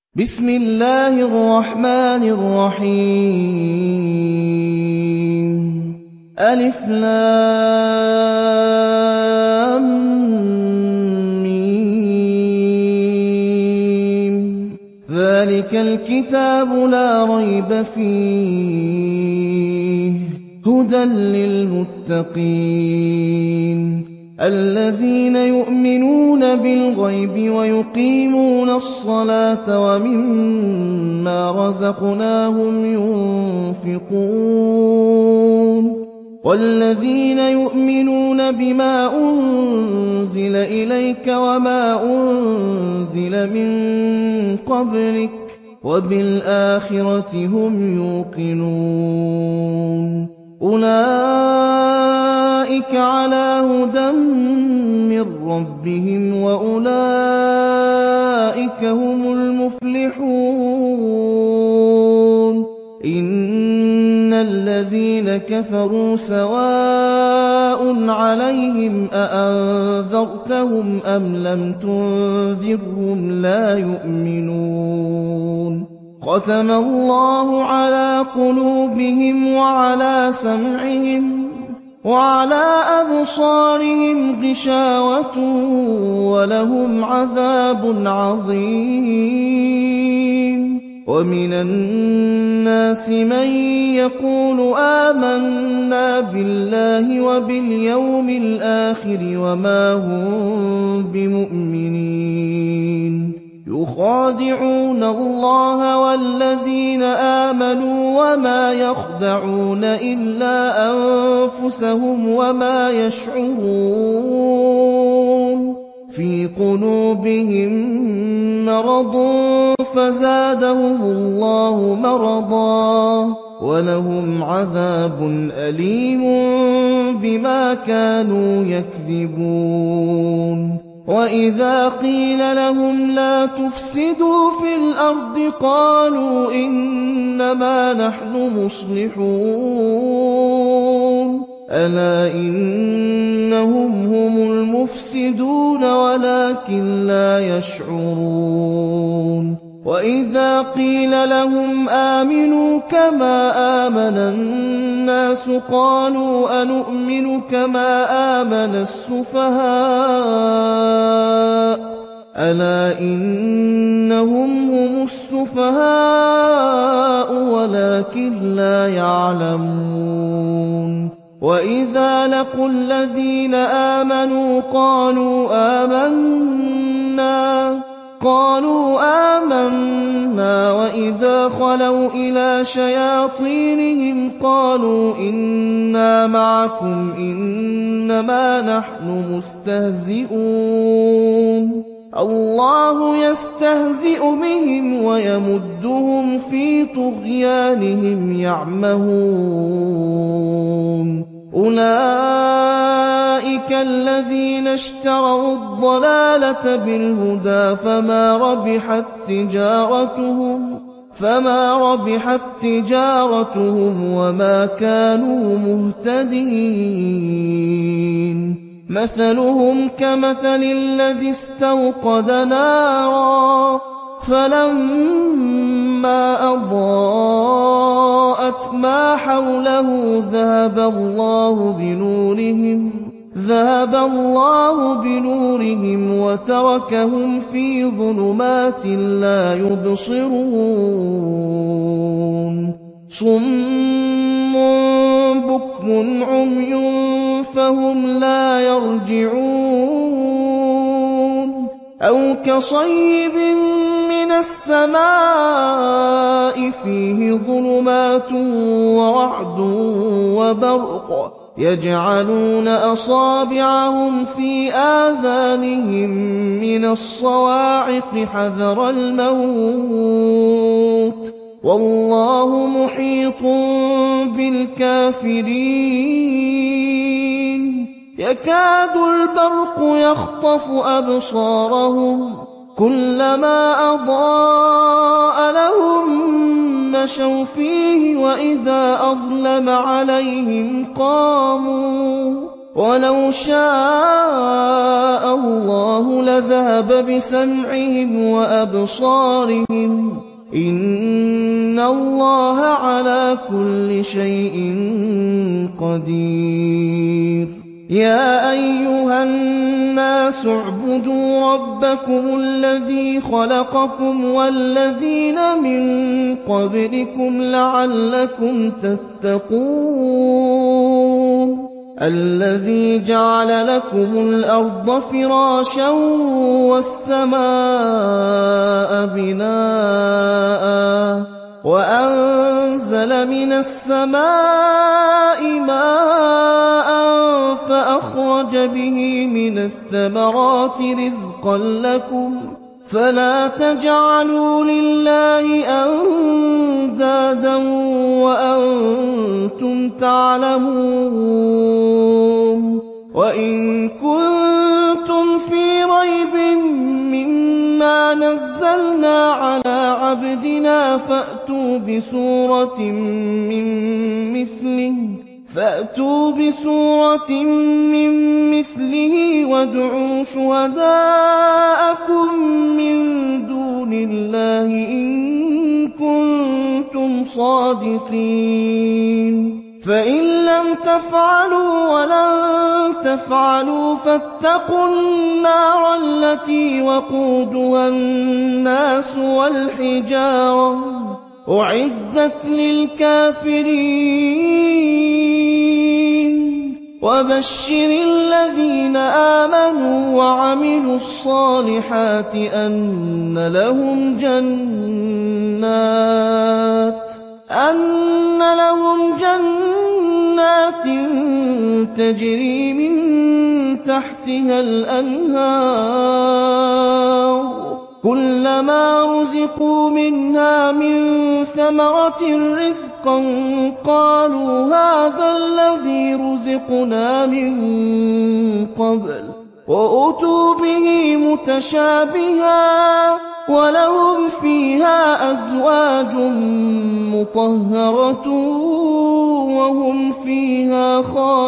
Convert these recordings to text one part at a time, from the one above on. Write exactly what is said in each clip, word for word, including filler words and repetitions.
بسم الله الرحمن الرحيم ألف لام ميم ذلك الكتاب لا ريب فيه هدى للمتقين الذين يؤمنون بالغيب ويقيمون الصلاة ومما رزقناهم ينفقون والذين يؤمنون بما أنزل إليك وما أنزل من قبلك وبالآخرة هم يوقنون أولئك على هدى من ربهم وأولئك هم المفلحون إن الذين كفروا سواء عليهم أأنذرتهم أم لم تنذرهم لا يؤمنون ختم الله على قلوبهم وعلى سمعهم وعلى أبصارهم غشاوة ولهم عذاب عظيم ومن الناس من يقول آمنا بالله وباليوم الآخر وما هم بمؤمنين يخادعون الله والذين آمنوا وما يخدعون إلا أنفسهم وما يشعرون في قلوبهم مرض فزادهم الله مرضا ولهم عذاب أليم بما كانوا يكذبون وإذا قيل لهم لا تفسدوا في الأرض قالوا إنما نحن مصلحون ألا إنهم هم المفسدون ولكن لا يشعرون وإذا قيل لهم آمنوا كما آمن الناس قالوا أنؤمن كما آمن السفهاء ألا إنهم هم السفهاء ولكن لا يعلمون وإذا لقوا الذين آمنوا قالوا آمنا قالوا آمنا وإذا خلوا إلى شياطينهم قالوا إنا معكم إنما نحن مستهزئون الله يستهزئ بهم ويمدهم في طغيانهم يعمهون أولئك الذين اشتروا الضلالة بالهدى فما ربحت تجارتهم فما ربحت تجارتهم وما كانوا مهتدين مثلهم كمثل الذي استوقد نارا فلما أضاءت ما حوله ذهب الله بنورهم ذهب الله بنورهم وتركهم في ظلمات لا يبصرون صم بكم عمي فهم لا يرجعون أو كصيب من السماء فيه ظلمات ورعد وبرق يجعلون أصابعهم في آذانهم من الصواعق حذر الموت والله محيط بالكافرين يكاد البرق يخطف أبصارهم كلما أضاء لهم مشوا فيه وإذا أظلم عليهم قاموا وَلَوْ شَاءَ اللَّهُ لَذَهَبَ بِسَمْعِهِمْ وَأَبْصَارِهِمْ ۚ إِنَّ اللَّهَ عَلَىٰ كُلِّ شَيْءٍ قَدِيرٌ يَا أَيُّهَا النَّاسُ اعْبُدُوا رَبَّكُمُ الَّذِي خَلَقَكُمْ وَالَّذِينَ مِن قَبْلِكُمْ لَعَلَّكُمْ تَتَّقُونَ الَّذِي جَعَلَ لَكُمُ الْأَرْضَ فِرَاشًا وَالسَّمَاءَ بِنَاءً وَأَنزَلَ مِنَ السَّمَاءِ مَاءً فَأَخْرَجَ بِهِ مِنَ الثَّمَرَاتِ رِزْقًا لَّكُمْ فَلَا تَجْعَلُوا لِلَّهِ أَندَادًا وَأَنتُمْ تَعْلَمُونَ وَإِن كُنتُمْ فِي رَيْبٍ مِّمَّا نَزَّلْنَا عَلَىٰ عَبْدِنَا فَأْتُوا بِسُورَةٍ مِّن مِّثْلِهِ وَادْعُوا شُهَدَاءَكُم مِّن دُونِ اللَّهِ إِن كُنتُمْ صَادِقِينَ فَإِن لَّمْ تَفْعَلُوا وَلَن تَفْعَلُوا فَاتَّقُوا النَّارَ الَّتِي وَقُودُهَا النَّاسُ وَالْحِجَارَةُ ۖ أُعِدَّتْ لِلْكَافِرِينَ وَبَشِّرِ الَّذِينَ آمَنُوا وَعَمِلُوا الصَّالِحَاتِ أَنَّ لَهُمْ جَنَّاتٍ أَنَّ لَهُمْ جَنَّاتٍ تَجْرِي مِن تَحْتِهَا الْأَنْهَارُ كُلَّمَا رُزِقُوا مِنْهَا مِن ثَمَرَةٍ رِّزْقًا قَالُوا هَٰذَا الَّذِي رُزِقْنَا مِن قَبْلُ وَأُتُوا بِهِ مُتَشَابِهًا وَلَهُمْ فِيهَا أَزْوَاجٌ مُّطَهَّرَةٌ وَهُمْ فِيهَا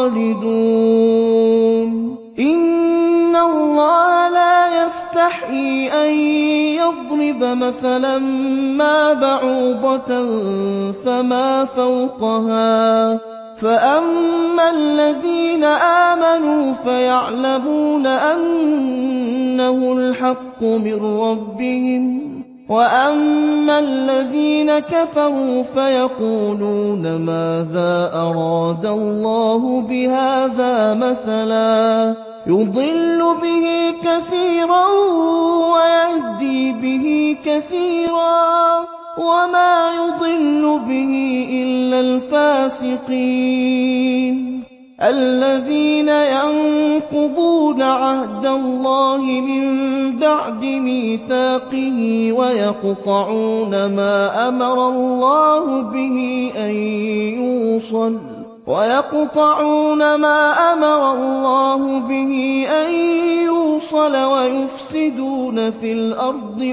خَالِدُونَ إِنَّ اللَّهَ لَا يَسْتَحْيِي أَن يَضْرِبَ مَثَلًا مَّا بَعُوضَةً فَمَا فَوْقَهَا ۚ فَأَمَّا الَّذِينَ آمَنُوا فَيَعْلَمُونَ أَنَّهُ الْحَقُّ مِن رَّبِّهِمْ ۖ وَأَمَّا الَّذِينَ كَفَرُوا فَيَقُولُونَ مَاذَا أَرَادَ اللَّهُ بِهَٰذَا مَثَلًا يُضِلُّ بِهِ كَثِيرًا وَيَهْدِي بِهِ كَثِيرًا وَمَا يُضِلُّ بِهِ إِلَّا الْفَاسِقِينَ الَّذِينَ يَنقُضُونَ عَهْدَ اللَّهِ مِن بَعْدِ مِيثَاقِهِ وَيَقْطَعُونَ مَا أَمَرَ اللَّهُ بِهِ أَن يُوصَلَ وَيَقْطَعُونَ مَا أَمَرَ اللَّهُ بِهِ أَن يُوصَلَ وَيُفْسِدُونَ فِي الْأَرْضِ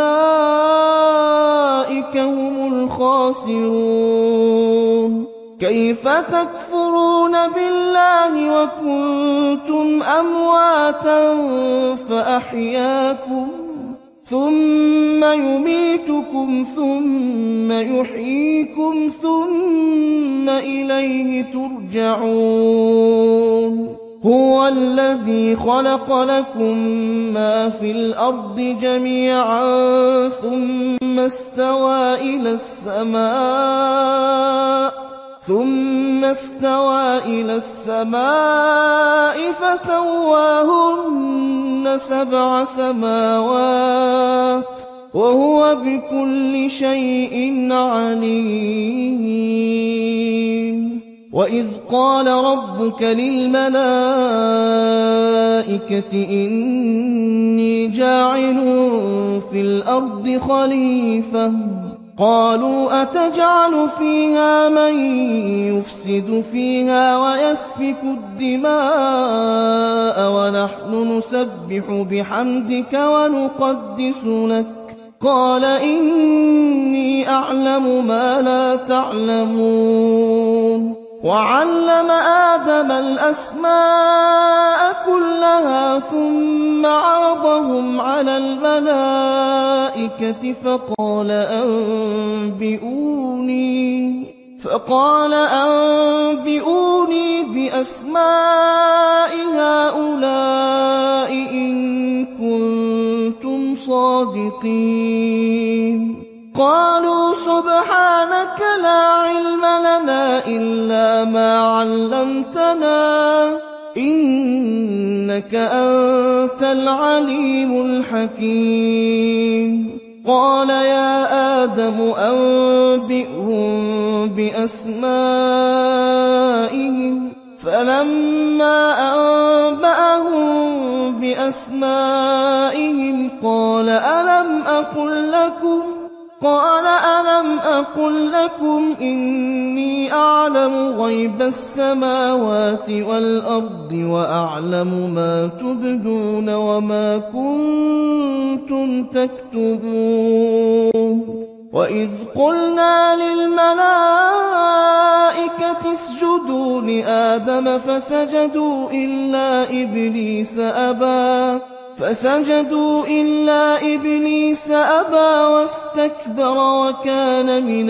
أُولَٰئِكَ هُمُ الْخَاسِرُونَ كَيْفَ تَكْفُرُونَ بِاللَّهِ وَكُنتُمْ أَمْوَاتًا فَأَحْيَاكُمْ ثُمَّ يُمِيتُكُمْ ثُمَّ يُحْيِيكُمْ ثُمَّ إِلَيْهِ تُرْجَعُونَ هُوَ الَّذِي خَلَقَ لَكُم مَّا فِي الْأَرْضِ جَمِيعًا ثُمَّ اسْتَوَىٰ إِلَى السَّمَاءِ ثُمَّ اسْتَوَىٰ إِلَى السَّمَاءِ فَسَوَّاهُنَّ سَبْعَ سَمَاوَاتٍ وَهُوَ بِكُلِّ شَيْءٍ عَلِيمٌ وَإِذْ قَالَ رَبُّكَ لِلْمَلَائِكَةِ إِنِّي جَاعِلٌ فِي الْأَرْضِ خَلِيفَةً قَالُوا أَتَجْعَلُ فِيهَا مَن يُفْسِدُ فِيهَا وَيَسْفِكُ الدِّمَاءَ وَنَحْنُ نُسَبِّحُ بِحَمْدِكَ وَنُقَدِّسُ لَكَ قَالَ إِنِّي أَعْلَمُ مَا لَا تَعْلَمُونَ وَعَلَّمَ آدَمَ الْأَسْمَاءَ كُلَّهَا ثُمَّ عَرَضَهُمْ عَلَى الْمَلَائِكَةِ فَقَالَ أَنبِئُونِي فقال أنبئوني بِأَسْمَاءِ هَٰؤُلَاءِ إِن كُنتُمْ صَادِقِينَ قَالُوا سُبْحَانَكَ لَا عِلْمَ لَنَا إِلَّا مَا عَلَّمْتَنَا ۖ إِنَّكَ أَنتَ الْعَلِيمُ الْحَكِيمُ قَالَ يَا آدَمُ أَنبِئْهُم بِأَسْمَائِهِمْ ۖ فَلَمَّا أَنبَأَهُم بِأَسْمَائِهِمْ قَالَ أَلَمْ أَقُل لَّكُمْ قَالَ أَلَمْ أَقُل لَّكُمْ إِنِّي أَعْلَمُ غَيْبَ السَّمَاوَاتِ وَالْأَرْضِ وَأَعْلَمُ مَا تُبْدُونَ وَمَا كُنتُمْ تَكْتُمُونَ وَإِذْ قُلْنَا لِلْمَلَائِكَةِ اسْجُدُوا لِآدَمَ فَسَجَدُوا إِلَّا إِبْلِيسَ أَبَىٰ فسجدوا إلا إبليس أبى واستكبر وكان من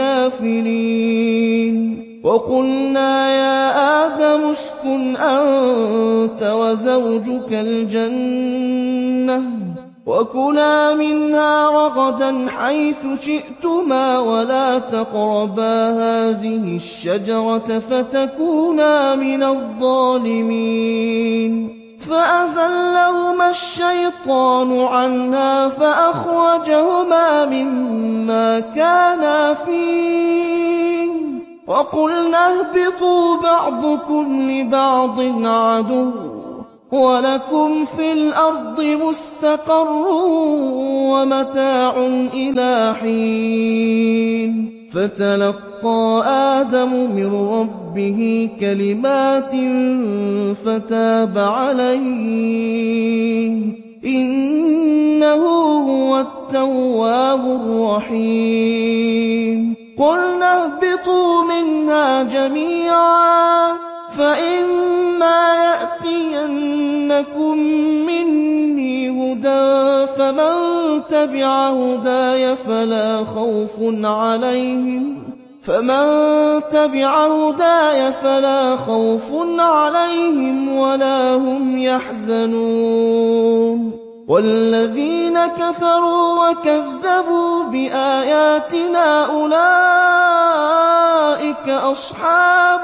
الكافرين وقلنا يا آدم اسكن أنت وزوجك الجنة وكلا منها رغدا حيث شئتما ولا تقربا هذه الشجرة فتكونا من الظالمين فأزلهما الشيطان عنها فأخرجهما مما كانا فيه وقلنا اهبطوا بعضكم لبعض عدو وَلَكُمْ فِي الْأَرْضِ مُسْتَقَرٌّ وَمَتَاعٌ إِلَىٰ حِينٍ فَتَلَقَّىٰ آدَمُ مِن رَّبِّهِ كَلِمَاتٍ فَتَابَ عَلَيْهِ ۚ إِنَّهُ هُوَ التَّوَّابُ الرَّحِيمُ قُلْنَا اهْبِطُوا مِنْهَا جَمِيعًا فَإِمَّا يَأْتِيَنَّكُم مِّنِّي هُدًى فَمَن تَبِعَ هُدَايَ فَلَا خَوْفٌ عَلَيْهِمْ فَمَن تَبِعَ هُدَايَ فَلَا خَوْفٌ عَلَيْهِمْ وَلَا هُمْ يَحْزَنُونَ وَالَّذِينَ كَفَرُوا وَكَذَّبُوا بِآيَاتِنَا أُولَٰئِكَ أَصْحَابُ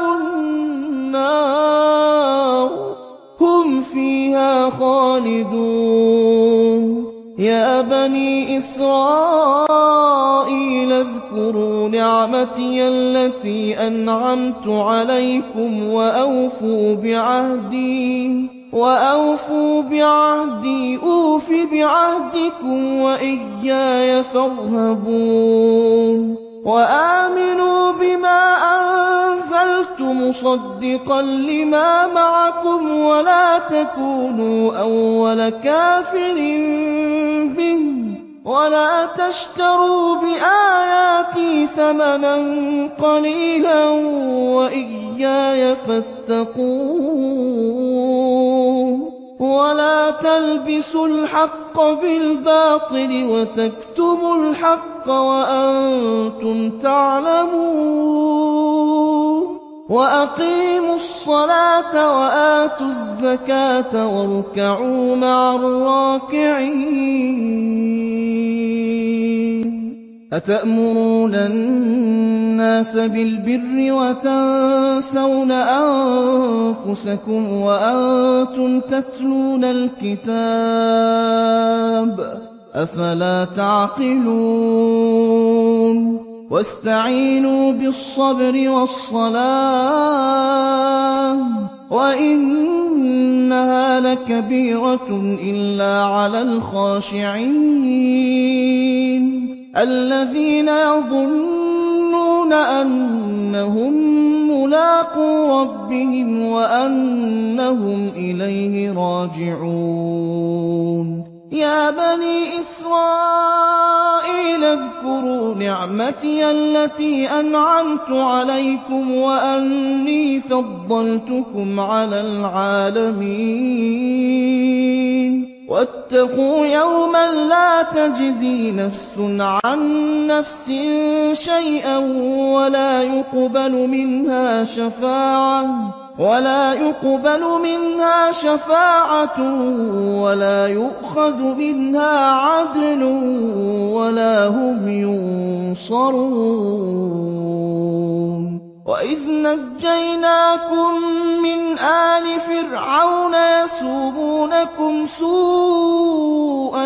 النَّارِ هُمْ فِيهَا خَالِدُونَ يَا بَنِي إِسْرَائِيلَ اذْكُرُوا نِعْمَتِيَ الَّتِي أَنْعَمْتُ عَلَيْكُمْ وَأَوْفُوا بِعَهْدِي وَأَوْفُوا بِعَهْدِي أُوفِ بِعَهْدِكُمْ وَإِيَّايَ فَارْهَبُونِ وَآمِنُوا بِمَا أَنزَلْتُ مُصَدِّقًا لِّمَا مَعَكُمْ وَلَا تَكُونُوا أَوَّلَ كَافِرٍ بِهِ وَلَا تَشْتَرُوا بِآيَاتِي ثَمَنًا قَلِيلًا وَإِيَّايَ فَاتَّقُونِ وَلَا تَلْبِسُوا الْحَقَّ بِالْبَاطِلِ وَتَكْتُمُوا الْحَقَّ وَأَنتُمْ تَعْلَمُونَ وَأَقِيمُوا الصَّلَاةَ وَآتُوا الزَّكَاةَ وَارْكَعُوا مَعَ الرَّاكِعِينَ أَتَأْمُرُونَ النَّاسَ بِالْبِرِّ وَتَنسَوْنَ أَنفُسَكُمْ وَأَنتُمْ تَتْلُونَ الْكِتَابَ أَفَلَا تَعْقِلُونَ وَاسْتَعِينُوا بِالصَّبْرِ وَالصَّلَاةِ وَإِنَّهَا لَكَبِيرَةٌ إِلَّا عَلَى الْخَاشِعِينَ الَّذِينَ يَظُنُّونَ أَنَّهُم مُّلَاقُو رَبِّهِمْ وَأَنَّهُمْ إِلَيْهِ راجعون يَا بَنِي إِسْرَائِيلَ اذْكُرُوا نِعْمَتِيَ الَّتِي أَنْعَمْتُ عَلَيْكُمْ وَأَنِّي فَضَّلْتُكُمْ عَلَى الْعَالَمِينَ وَاتَّقُوا يَوْمًا لَّا تَجْزِي نَفْسٌ عَن نَّفْسٍ شَيْئًا وَلَا يُقْبَلُ مِنْهَا شَفَاعَةٌ ولا يقبل منها شفاعة ولا يؤخذ منها عدل ولا هم ينصرون وإذ نجيناكم من آل فرعون يسومونكم سوء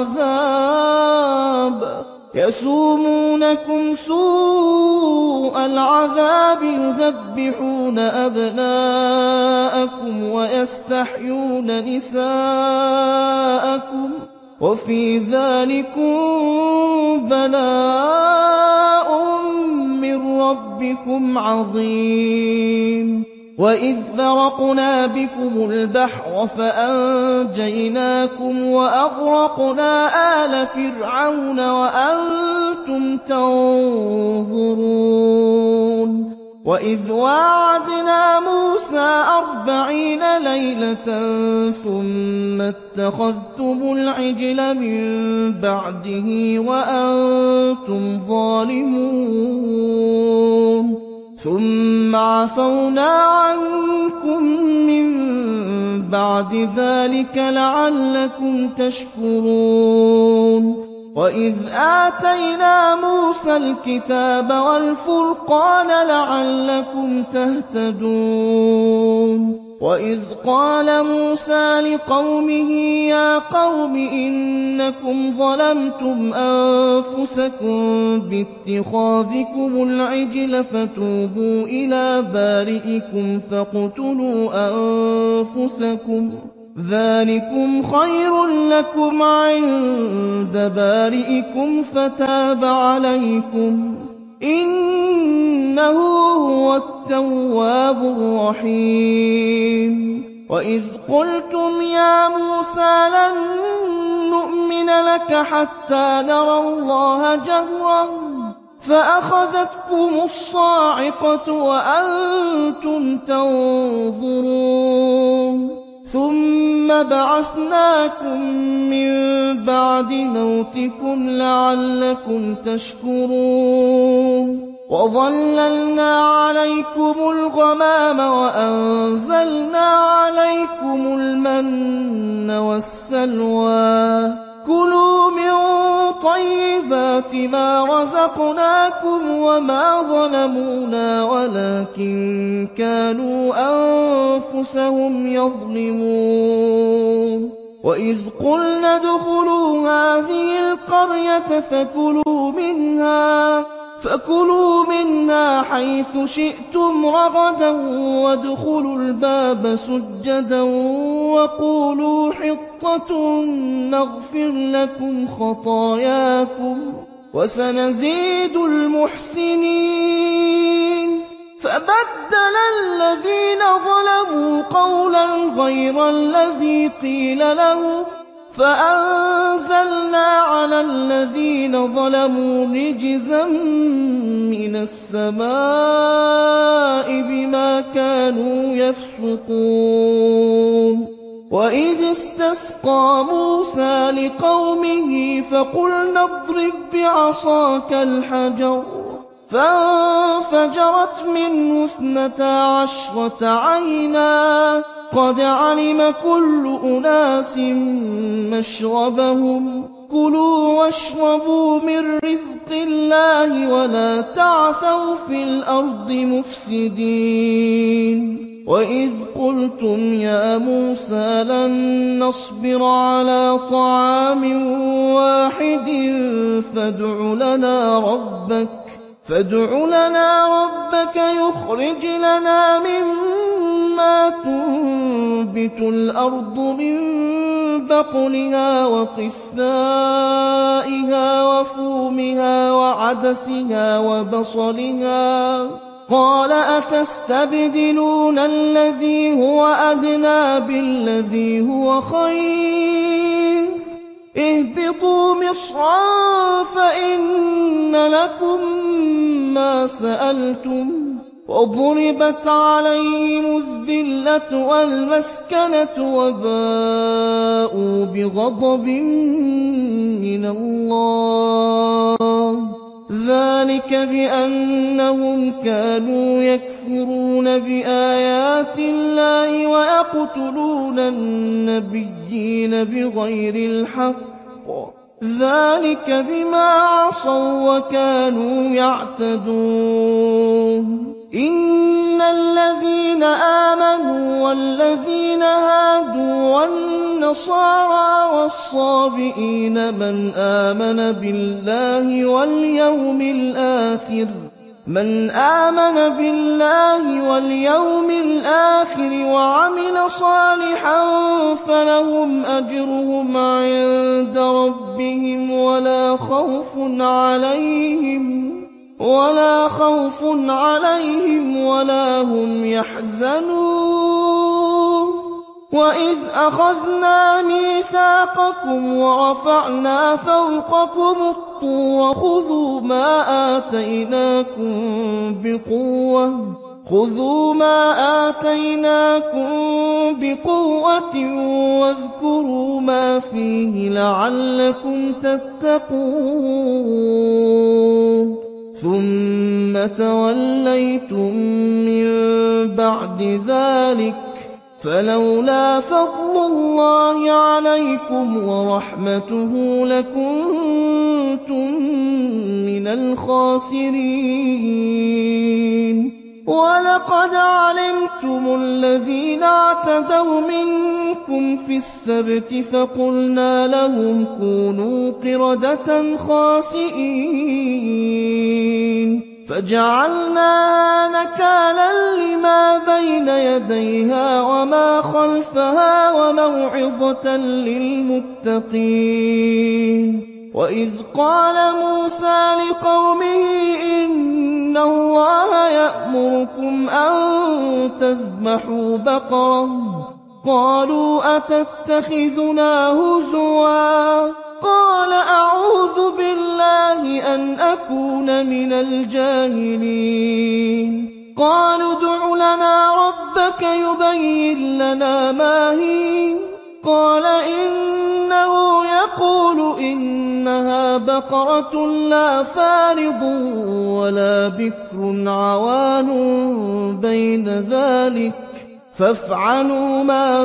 العذاب يسومونكم سوء العذاب يذبحون أبناءكم ويستحيون نساءكم وفي ذلكم بلاء من ربكم عظيم وإذ فرقنا بكم البحر فأنجيناكم وأغرقنا آل فرعون وأنتم تنظرون وإذ واعدنا موسى أربعين ليلة ثم اتخذتم العجل من بعده وأنتم ظالمون ثم عفونا عنكم من بعد ذلك لعلكم تشكرون وإذ آتينا موسى الكتاب والفرقان لعلكم تهتدون وإذ قال موسى لقومه يا قوم إنكم ظلمتم أنفسكم باتخاذكم العجل فتوبوا إلى بارئكم فاقتلوا أنفسكم ذلكم خير لكم عند بارئكم فتاب عليكم إنه هو التواب الرحيم وإذ قلتم يا موسى لن نؤمن لك حتى نرى الله جهرة فأخذتكم الصاعقة وأنتم تنظرون ثم بعثناكم من بعد موتكم لعلكم تشكرون وظللنا عليكم الغمام وأنزلنا عليكم المن والسلوى كلوا من طيبات ما رزقناكم وما ظلمونا ولكن كانوا أنفسهم يظلمون وإذ قلنا ادخلوا هذه القرية فكلوا منها فكلوا منها حيث شئتم رغدا وادخلوا الباب سجدا وقولوا حطة نغفر لكم خطاياكم وسنزيد المحسنين فبدل الذين ظلموا قولا غير الذي قيل لهم فأنزلنا على الذين ظلموا رجزا من السماء بما كانوا يفسقون وإذ استسقى موسى لقومه فقلنا اضرب بعصاك الحجر فانفجرت منه اثنتا عشرة عينا قد علم كل أناس مشربهم كلوا واشربوا من رزق الله ولا تعثوا في الأرض مفسدين وإذ قلتم يا موسى لن نصبر على طعام واحد فادع لنا ربك فادع لنا ربك يخرج لنا مما تنبت الأرض من بقلها وقثائها وفومها وعدسها وبصلها قال أتستبدلون الذي هو أدنى بالذي هو خير اهْبِطُوا مِصْرًا فَإِنَّ لَكُم مَّا سَأَلْتُمْ وَضُرِبَتْ عَلَيْهِمُ الذِّلَّةُ وَالْمَسْكَنَةُ وَبَاءُوا بِغَضَبٍ مِّنَ اللَّهِ ۗ ذَٰلِكَ بِأَنَّهُمْ كَانُوا يَكْفُرُونَ بِآيَاتِ اللَّهِ وَيَقْتُلُونَ النَّبِيِّينَ بِغَيْرِ الْحَقِّ ۗ ذَٰلِكَ بِمَا عَصَوا وَّكَانُوا يَعْتَدُونَ إِنَّ الَّذِينَ آمَنُوا وَالَّذِينَ هَادُوا وَالنَّصَارَىٰ وَالصَّابِئِينَ مَنْ آمَنَ بِاللَّهِ وَالْيَوْمِ الْآخِرِ مَنْ آمَنَ بِاللَّهِ وَالْيَوْمِ الْآخِرِ وَعَمِلَ صَالِحًا فَلَهُمْ أَجْرُهُمْ عِندَ رَبِّهِمْ وَلَا خَوْفٌ عَلَيْهِمْ وَلَا خَوْفٌ عَلَيْهِمْ وَلَا هُمْ يَحْزَنُونَ وَإِذْ أَخَذْنَا مِيثَاقَكُمْ وَرَفَعْنَا فَوْقَكُمُ الطُّورَ خُذُوا مَا آتَيْنَاكُم بِقُوَّةٍ خُذُوا مَا آتَيْنَاكُم بِقُوَّةٍ وَاذْكُرُوا مَا فِيهِ لَعَلَّكُمْ تَتَّقُونَ ثُمَّ تَوَلَّيْتُم مِّن بَعْدِ ذَٰلِكَ فَلَوْلَا فَضْلُ اللَّهِ عَلَيْكُمْ وَرَحْمَتُهُ لَكُنتُم مِّنَ الْخَاسِرِينَ وَلَقَدْ عَلِمْتُمُ الَّذِينَ اعْتَدَوْا مِنكُمْ فِي السَّبْتِ فَقُلْنَا لَهُمْ كُونُوا قِرَدَةً خَاسِئِينَ فَجَعَلْنَاهَا نَكَالًا لِّمَا بَيْنَ يَدَيْهَا وَمَا خَلْفَهَا وَمَوْعِظَةً لِّلْمُتَّقِينَ وَإِذْ قَالَ مُوسَىٰ لِقَوْمِهِ إِنَّ اللَّهَ يَأْمُرُكُمْ أَن تَذْبَحُوا بَقَرَةً قَالُوا أَتَتَّخِذُنَا هُزُوًا قَالَ أَعُوذُ بِاللَّهِ أَنْ أَكُونَ مِنَ الْجَاهِلِينَ قَالُوا ادْعُ لَنَا رَبَّكَ يُبَيِّن لَّنَا مَا هِيَ قَالَ إِنَّهُ يَقُولُ إِنَّهَا بَقَرَةٌ لَّا فَارِضٌ وَلَا بِكْرٌ عَوَانٌ بَيْنَ ذَٰلِكَ فَافْعَلُوا مَا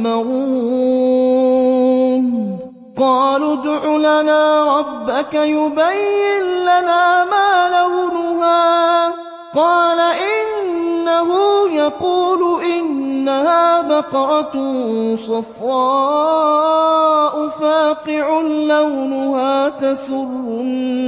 تُؤْمَرُونَ قَالُوا ادْعُ لَنَا رَبَّكَ يُبَيِّن لَّنَا مَا لَوْنُهَا قَالَ إِنَّهُ يَقُولُ إِنَّهَا بَقَرَةٌ صَفْرَاءُ فَاقِعٌ لَّوْنُهَا تَسُرُّ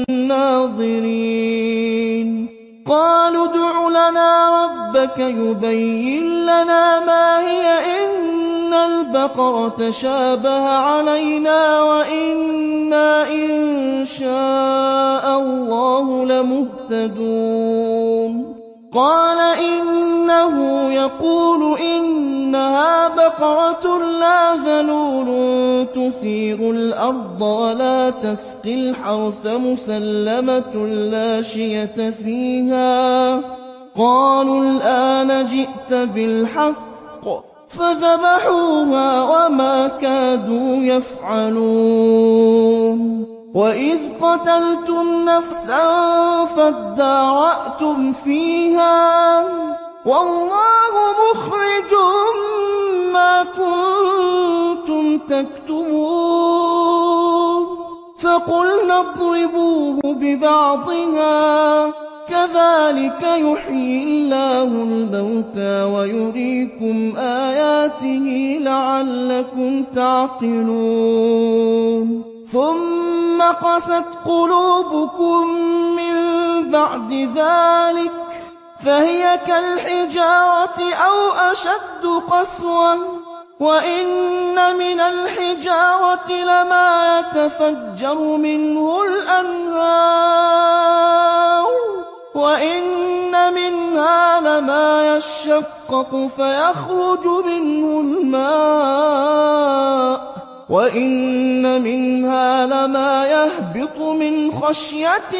النَّاظِرِينَ قَالُوا ادْعُ لَنَا رَبَّكَ يُبَيِّن لَّنَا مَا هِيَ إِنَّ الْبَقَرَةَ شَابَهَ عَلَيْنَا وَإِنَّا إِن شَاءَ اللَّهُ لَمُهْتَدُونَ قَالَ إِنَّهُ يَقُولُ إِنَّهَا بَقَرَةٌ لَّا ذَلُولٌ تُثِيرُ الْأَرْضَ وَلَا تَسْقِي الْحَرْثَ مُسَلَّمَةٌ لَّا شِيَةَ فِيهَا قَالُوا الْآنَ جِئْتَ بِالْحَقِّ فَذَبَحُوهَا وَمَا كَادُوا يَفْعَلُونَ وَإِذْ قَتَلْتُمْ نَفْسًا فَادَّارَأْتُمْ فِيهَا وَاللَّهُ مُخْرِجٌ مَّا كُنتُمْ تَكْتُمُونَ فَقُلْنَا اضْرِبُوهُ بِبَعْضِهَا كَذَٰلِكَ يُحْيِي اللَّهُ الْمَوْتَىٰ وَيُرِيكُمْ آيَاتِهِ لَعَلَّكُمْ تَعْقِلُونَ ثُمَّ قَسَتْ قُلُوبُكُم مِّن بَعْدِ ذَٰلِكَ فَهِيَ كَالْحِجَارَةِ أَوْ أَشَدُّ قَسْوَةً ۚ وَإِنَّ مِنَ الْحِجَارَةِ لَمَا يَتَفَجَّرُ مِنْهُ الْأَنْهَارُ وَإِنَّ مِنْهَا لَمَا يَشَّقَّقُ فَيَخْرُجُ مِنْهُ الْمَاءُ وَإِنَّ مِنْهَا لَمَا يَهْبِطُ مِنْ خَشْيَةِ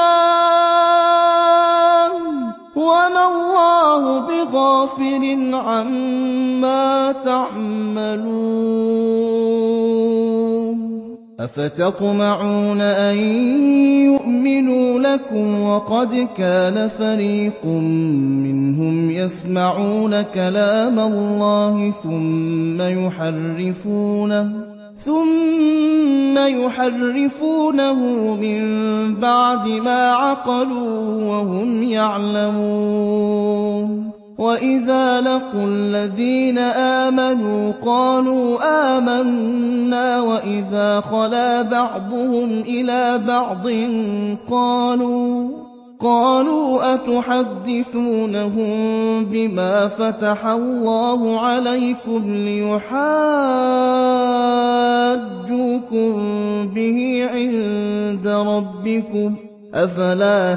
اللَّهِ وَمَا اللَّهُ بِغَافِلٍ عَمَّا تَعْمَلُونَ أَفَتَطْمَعُونَ أَن يُؤْمِنُوا لَكُمْ وَقَدْ كَانَ فَرِيقٌ مِّنْهُمْ يَسْمَعُونَ كَلَامَ اللَّهِ ثُمَّ يُحَرِّفُونَهُ ثُمَّ يُحَرِّفُونَهُ مِن بَعْدِ مَا عَقَلُوهُ وَهُمْ يَعْلَمُونَ وَإِذَا لَقُوا الَّذِينَ آمَنُوا قَالُوا آمَنَّا وَإِذَا خَلَا بَعْضُهُمْ إِلَىٰ بَعْضٍ قَالُوا قالوا أَتُحَدِّثُونَهُم بِمَا فَتَحَ اللَّهُ عَلَيْكُمْ لِيُحَاجُّوكُم بِهِ عِندَ رَبِّكُمْ ۚ أَفَلَا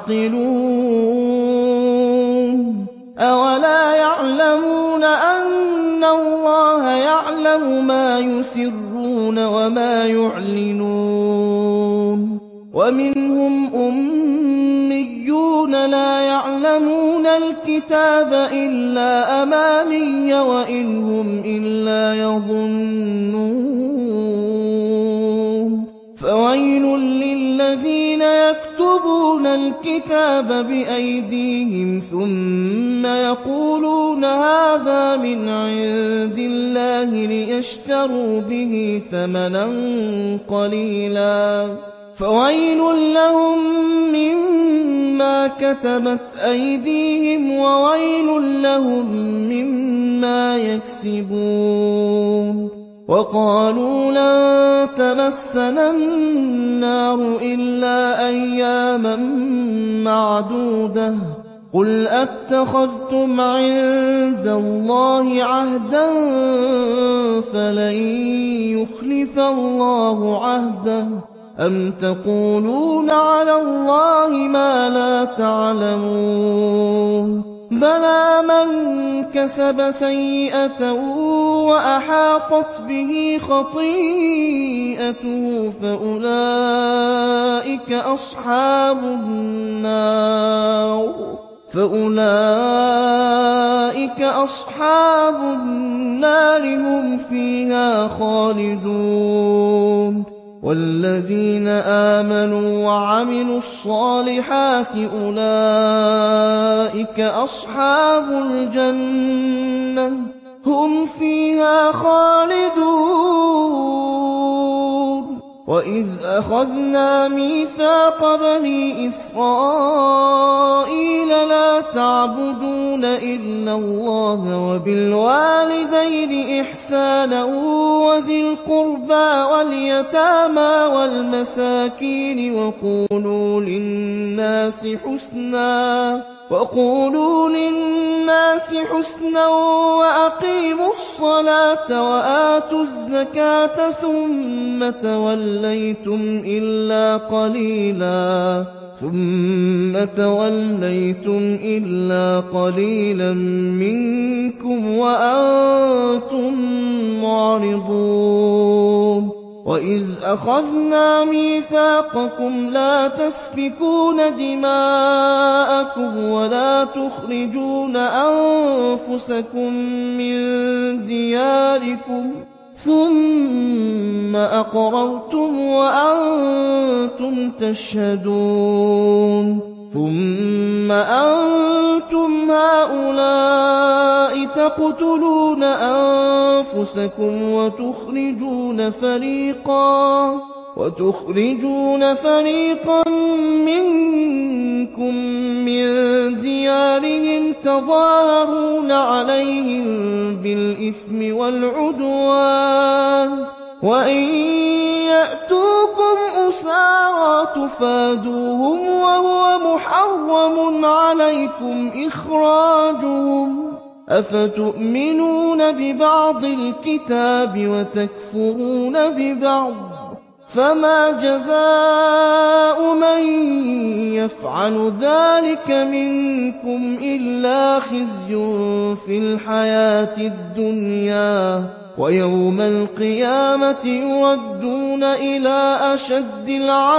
تَعْقِلُونَ أَوَلَا يَعْلَمُونَ أَنَّ اللَّهَ يَعْلَمُ مَا يُسِرُّونَ وَمَا يُعْلِنُونَ وَمِنْهُمْ أُمِّيُّونَ لَا يَعْلَمُونَ الْكِتَابَ إِلَّا أَمَانِيَّ وَإِنْ هُمْ إِلَّا يَظُنُّونَ فَوَيْلٌ لِّلَّذِينَ يَكْتُبُونَ الْكِتَابَ بِأَيْدِيهِمْ ثُمَّ يَقُولُونَ هَٰذَا مِنْ عِندِ اللَّهِ لِيَشْتَرُوا بِهِ ثَمَنًا قَلِيلًا فَوَيْلٌ لَّهُم مِّمَّا كَتَبَتْ أَيْدِيهِمْ وَوَيْلٌ لَّهُم مِّمَّا يَكْسِبُونَ وَقَالُوا لَن تَمَسَّنَا النَّارُ إِلَّا أَيَّامًا مَّعْدُودَةً ۚ قُلْ أَتَّخَذْتُمْ عِندَ اللَّهِ عَهْدًا فَلَن يُخْلِفَ اللَّهُ عَهْدَهُ ۖ أَمْ تَقُولُونَ عَلَى اللَّهِ مَا لَا تَعْلَمُونَ بَلَىٰ مَن كَسَبَ سَيِّئَةً وَأَحَاطَتْ بِهِ خَطِيئَتُهُ فَأُولَٰئِكَ أَصْحَابُ النَّارِ فَأُولَٰئِكَ أَصْحَابُ النَّارِ هُمْ فِيهَا خَالِدُونَ وَالَّذِينَ آمَنُوا وَعَمِلُوا الصَّالِحَاتِ أُولَٰئِكَ أَصْحَابُ الْجَنَّةِ هُمْ فِيهَا خَالِدُونَ وَإِذْ أَخَذْنَا مِيثَاقَ بَنِي إِسْرَائِيلَ لَا تَعْبُدُونَ إِلَّا اللَّهَ وَبِالْوَالِدَيْنِ إِحْسَانًا وَذِي الْقُرْبَىٰ وَالْيَتَامَىٰ وَالْمَسَاكِينِ وَقُولُوا لِلنَّاسِ حُسْنًا وَأَقِيمُوا الصَّلَاةَ وَآتُوا الزَّكَاةَ ثُمَّ تَوَلَّيْتُمْ إِلَّا قَلِيلًا مِّنكُمْ وَأَنتُم مُّعْرِضُونَ وَإِذْ أَخَذْنَا مِيثَاقَكُمْ لَا تَسْفِكُونَ دِمَاءَكُمْ وَلَا تُخْرِجُونَ أَنفُسَكُم مِّن دِيَارِكُمْ ثُمَّ أَقْرَرْتُمْ وَأَنتُمْ تَشْهَدُونَ ثُمَّ أَنتُمْ هَٰؤُلَاءِ تَقْتُلُونَ أَنفُسَكُمْ وَتُخْرِجُونَ فَرِيقًا مِّنكُم مِّن دِيَارِهِمْ تَظَاهَرُونَ عَلَيْهِم بِالْإِثْمِ وَالْعُدْوَانِ وَإِن يَأْتُوكُمْ أُسَارَىٰ تُفَادُوهُمْ وَهُوَ مُحَرَّمٌ عَلَيْكُمْ إِخْرَاجُهُمْ ۚ أَفَتُؤْمِنُونَ بِبَعْضِ الْكِتَابِ وَتَكْفُرُونَ بِبَعْضٍ ۚ فَمَا جَزَاءُ مَن يَفْعَلُ ذَٰلِكَ مِنكُمْ إِلَّا خِزْيٌ فِي الْحَيَاةِ الدُّنْيَا وَيَوْمَ الْقِيَامَةِ يُرَدُّونَ إِلَىٰ أَشَدِّ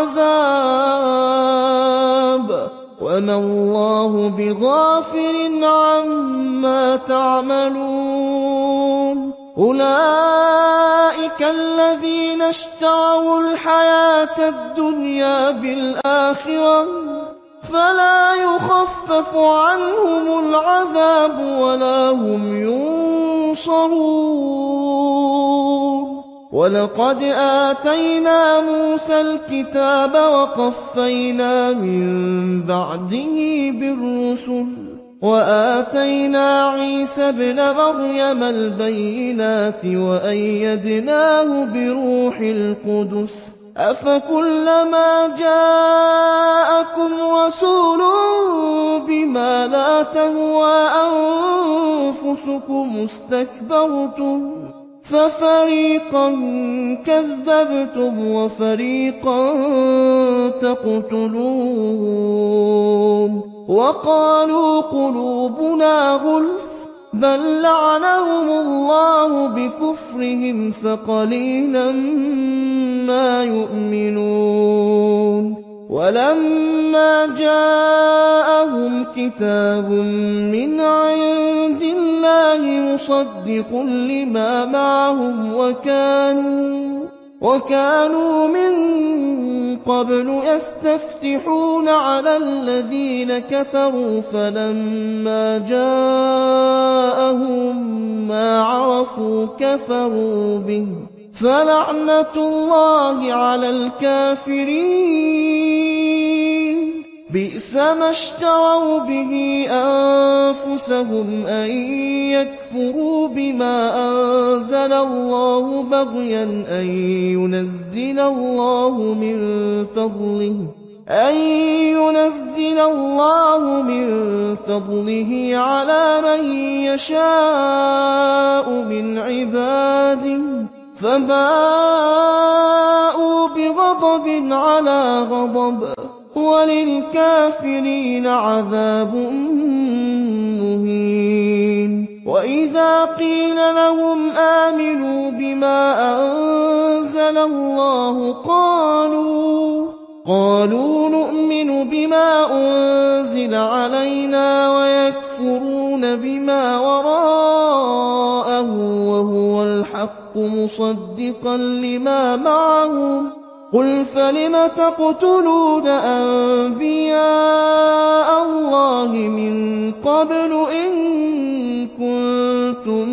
الْعَذَابِ وَمَا اللَّهُ بِغَافِلٍ عَمَّا تَعْمَلُونَ أُولَٰئِكَ الَّذِينَ اشْتَرَوُا الْحَيَاةَ الدُّنْيَا بِالْآخِرَةِ فَلَا يُخَفَّفُ عَنْهُمُ الْعَذَابُ وَلَا هُمْ يُنصَرُونَ وَلَقَدْ آتَيْنَا مُوسَى الْكِتَابَ وَقَفَّيْنَا مِن بَعْدِهِ بِالرُّسُلِ وَآتَيْنَا عِيسَى ابْنَ مَرْيَمَ الْبَيِّنَاتِ وَأَيَّدْنَاهُ بِرُوحِ الْقُدُسِ أَفَكُلَّمَا جَاءَكُمْ رَسُولٌ بِمَا لَا تَهْوَىٰ أَنفُسُكُمُ اسْتَكْبَرْتُمْ فَفَرِيقًا كَذَّبْتُمْ وَفَرِيقًا تَقْتُلُونَ وَقَالُوا قُلُوبُنَا غُلْفٌ بَل لَّعَنَهُمُ اللَّهُ بِكُفْرِهِمْ فَقَلِيلًا مَّا يُؤْمِنُونَ وَلَمَّا جَاءَهُمْ كِتَابٌ مِّنْ عِندِ اللَّهِ مُصَدِّقٌ لِّمَا مَعَهُمْ وَكَانُوا وَكَانُوا مِن قَبْلُ يَسْتَفْتِحُونَ عَلَى الَّذِينَ كَفَرُوا فَلَمَّا جَاءَهُم مَّا عَرَفُوا كَفَرُوا بِهِ فَلَعْنَةُ اللَّهِ عَلَى الْكَافِرِينَ بِئْسَ مَا اشْتَرَوْا بِهِ أَنفُسَهُمْ أَن يَكْفُرُوا بِمَا أَنزَلَ اللَّهُ بَغْيًا أَن يُنَزِّلَ اللَّهُ مِن فَضْلِهِ أَن يُنَزِّلَ اللَّهُ مِن فَضْلِهِ عَلَىٰ مَن يَشَاءُ مِنْ عِبَادِهِ فَبَاءُوا بِغَضَبٍ عَلَىٰ غَضَبٍ وَلِلْكَافِرِينَ عَذَابٌ مُّهِينٌ وَإِذَا قِيلَ لَهُمْ آمِنُوا بِمَا أَنزَلَ اللَّهُ قَالُوا قَالُوا نُؤْمِنُ بِمَا أُنزِلَ عَلَيْنَا وَيَكْفُرُونَ بِمَا وَرَاءَهُ وَهُوَ الْحَقُّ مُصَدِّقًا لِّمَا مَعَهُمْ قُلْ فَلِمَ تَقْتُلُونَ أَنبِيَاءَ اللَّهِ مِن قَبْلُ إِن كُنتُم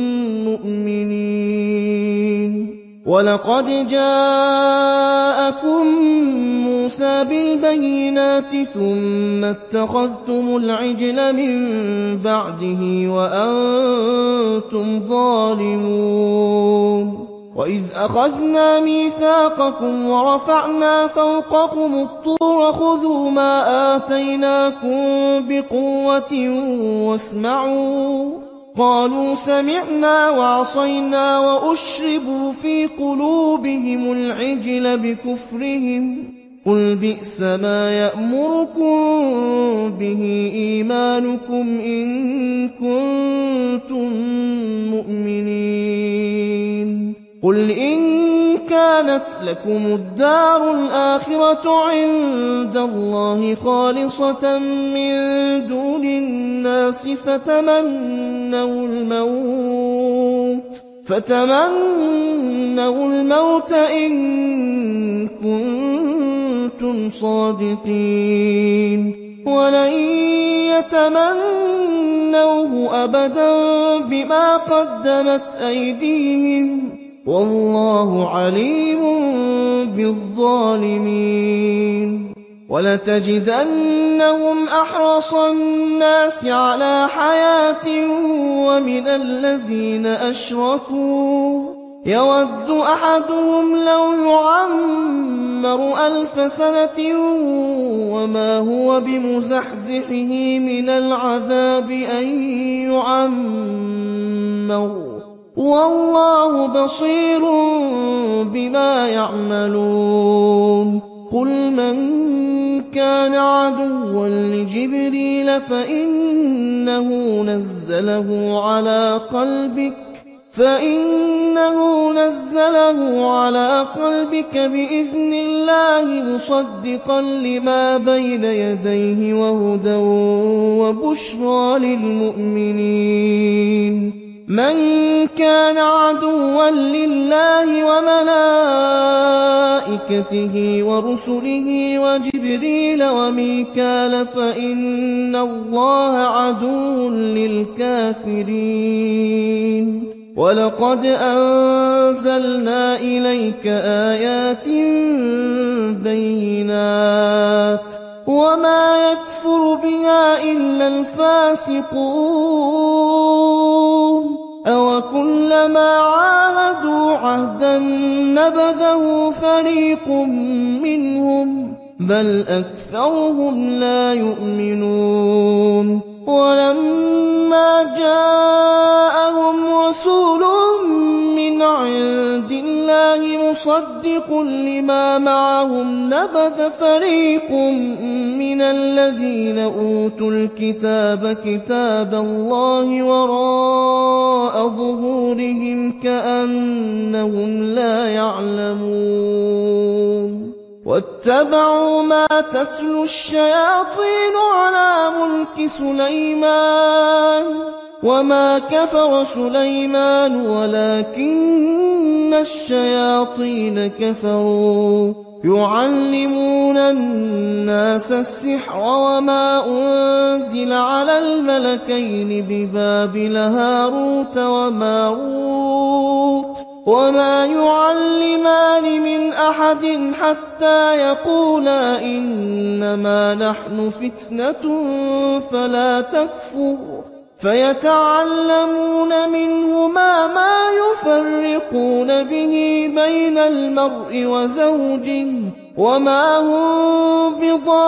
مُّؤْمِنِينَ وَلَقَدْ جَاءَكُم مُّوسَىٰ بِالْبَيِّنَاتِ ثُمَّ اتَّخَذْتُمُ الْعِجْلَ مِن بَعْدِهِ وَأَنتُمْ ظَالِمُونَ وَإِذْ أَخَذْنَا مِيثَاقَكُمْ وَرَفَعْنَا فَوْقَكُمُ الطُّورَ خُذُوا مَا آتَيْنَاكُم بِقُوَّةٍ وَاسْمَعُوا قَالُوا سَمِعْنَا وَعَصَيْنَا وَأُشْرِبُوا فِي قُلُوبِهِمُ الْعِجْلَ بِكُفْرِهِمْ قُلْ بِئْسَ مَا يَأْمُرُكُم بِهِ إِيمَانُكُمْ إِن كُنتُم مُّؤْمِنِينَ قُلْ إِن كَانَتْ لَكُمُ الدَّارُ الْآخِرَةُ عِندَ اللَّهِ خَالِصَةً مِّن دُونِ النَّاسِ فَتَمَنَّوُا الْمَوْتَ فَتَمَنَّوُا الْمَوْتَ إِن كُنتُمْ صَادِقِينَ وَلَن يَتَمَنَّوْهُ أَبَدًا بِمَا قَدَّمَتْ أَيْدِيهِمْ وَاللَّهُ عَلِيمٌ بِالظَّالِمِينَ وَلَتَجِدَنَّهُمْ أَحْرَصَ النَّاسِ عَلَىٰ حَيَاةٍ وَمِنَ الَّذِينَ أَشْرَكُوا يَوَدُّ أَحَدُهُمْ لَوْ يُعَمَّرُ أَلْفَ سَنَةٍ وَمَا هُوَ بِمُزَحْزِحِهِ مِنَ الْعَذَابِ أَن يُعَمَّرَ وَاللَّهُ بَصِيرٌ بِمَا يَعْمَلُونَ قُلْ مَن كَانَ عَدُوًّا لِّجِبْرِيلَ فَإِنَّهُ نَزَّلَهُ عَلَىٰ قَلْبِكَ فَإِنَّهُ نَزَّلَهُ عَلَىٰ قَلْبِكَ بِإِذْنِ اللَّهِ مُصَدِّقًا لِّمَا بَيْنَ يَدَيْهِ وَهُدًى وَبُشْرَىٰ لِلْمُؤْمِنِينَ مَن كَانَ عَدُوًّا لِّلَّهِ وَمَلَائِكَتِهِ وَرُسُلِهِ وَجِبْرِيلَ وَمِيكَالَ فَإِنَّ اللَّهَ عَدُوٌّ لِّلْكَافِرِينَ وَلَقَدْ أَنزَلْنَا إِلَيْكَ آيَاتٍ بَيِّنَاتٍ وَمَا يَكْفُرُ بِهَا إِلَّا الْفَاسِقُونَ أَوَكُلَّمَا عَاهَدُوا عَهْدًا نَّبَذَهُ فَرِيقٌ مِّنْهُم ۚ بَلْ أَكْثَرُهُمْ لَا يُؤْمِنُونَ وَلَمَّا جَاءَهُمْ رَسُولٌ مِّنْ عِندِ اللَّهِ مُصَدِّقٌ لِّمَا مَعَهُمْ نَبَذَ فَرِيقٌ مِّنَ الَّذِينَ أُوتُوا الْكِتَابَ كِتَابَ اللَّهِ وَرَاءَ ظُهُورِهِمْ كَأَنَّهُمْ لَا يَعْلَمُونَ وَاتَّبَعُوا مَا تَتْلُو الشَّيَاطِينُ عَلَىٰ مُلْكِ سُلَيْمَانَ وَمَا كَفَرَ سُلَيْمَانُ وَلَٰكِنَّ الشَّيَاطِينَ كَفَرُوا يُعَلِّمُونَ النَّاسَ السِّحْرَ وَمَا أُنزِلَ عَلَى الْمَلَكَيْنِ بِبَابِلَ هَارُوتَ وَمَارُوتَ وَمَا يُعَلِّمَانِ مِنْ أَحَدٍ حَتَّىٰ يَقُولَا إِنَّمَا نَحْنُ فِتْنَةٌ فَلَا تَكْفُرْ فَيَتَعَلَّمُونَ مِنْهُمَا مَا يُفَرِّقُونَ بِهِ بَيْنَ الْمَرْءِ وَزَوْجِهِ وَمَا هُم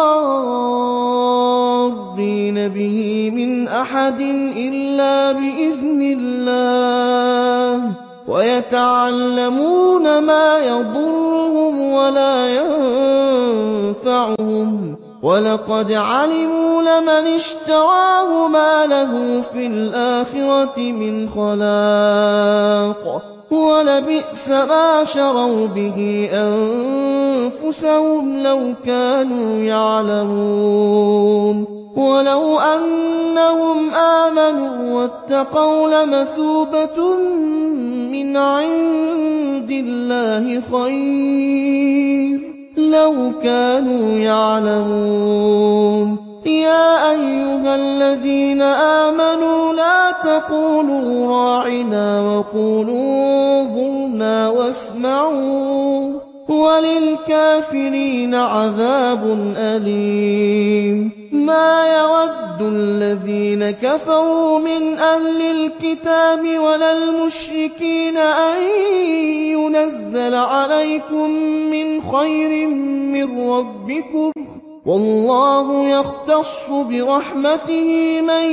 بِضَارِّينَ بِهِ مِنْ أَحَدٍ إِلَّا بِإِذْنِ اللَّهِ وَيَتَعَلَّمُونَ مَا يَضُرُّهُمْ وَلَا يَنفَعُهُمْ وَلَقَدْ عَلِمُوا لَمَنِ اشْتَرَاهُ مَا لَهُ فِي الْآخِرَةِ مِنْ خَلَاقٍ وَلَبِئْسَ مَا شَرَوْا بِهِ أَنفُسَهُمْ لَوْ كَانُوا يَعْلَمُونَ وَلَوْ أَنَّهُمْ آمَنُوا وَاتَّقَوْا لَمَثُوبَةٌ مِّنْ عِندِ اللَّهِ خَيْرٌ لَّوْ كَانُوا يَعْلَمُونَ يَا أَيُّهَا الَّذِينَ آمَنُوا لَا تَقُولُوا رَاعِنَا وَقُولُوا انظُرْنَا وَاسْمَعُوا وَلِلْكَافِرِينَ عَذَابٌ أَلِيمٌ مَا يَوَدُّ الَّذِينَ كَفَرُوا مِنْ أَهْلِ الْكِتَابِ وَلَا الْمُشْرِكِينَ أَن يُنَزَّلَ عَلَيْكُم مِّنْ خَيْرٍ مِّن رَّبِّكُمْ ۗ وَاللَّهُ يَخْتَصُّ بِرَحْمَتِهِ مَن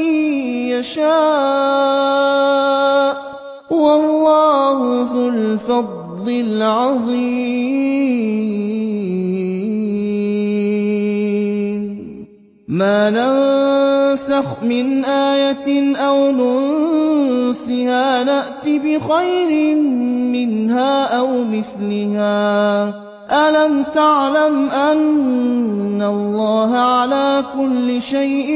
يَشَاءُ ۗ وَاللَّهُ ذُو الْفَضْلِ الْعَظِيمِ مَا نَنسَخْ مِنْ آيَةٍ أَوْ نُنسِهَا نَأْتِ بِخَيْرٍ مِّنْهَا أَوْ مِثْلِهَا ۗ أَلَمْ تَعْلَمْ أَنَّ اللَّهَ عَلَىٰ كُلِّ شَيْءٍ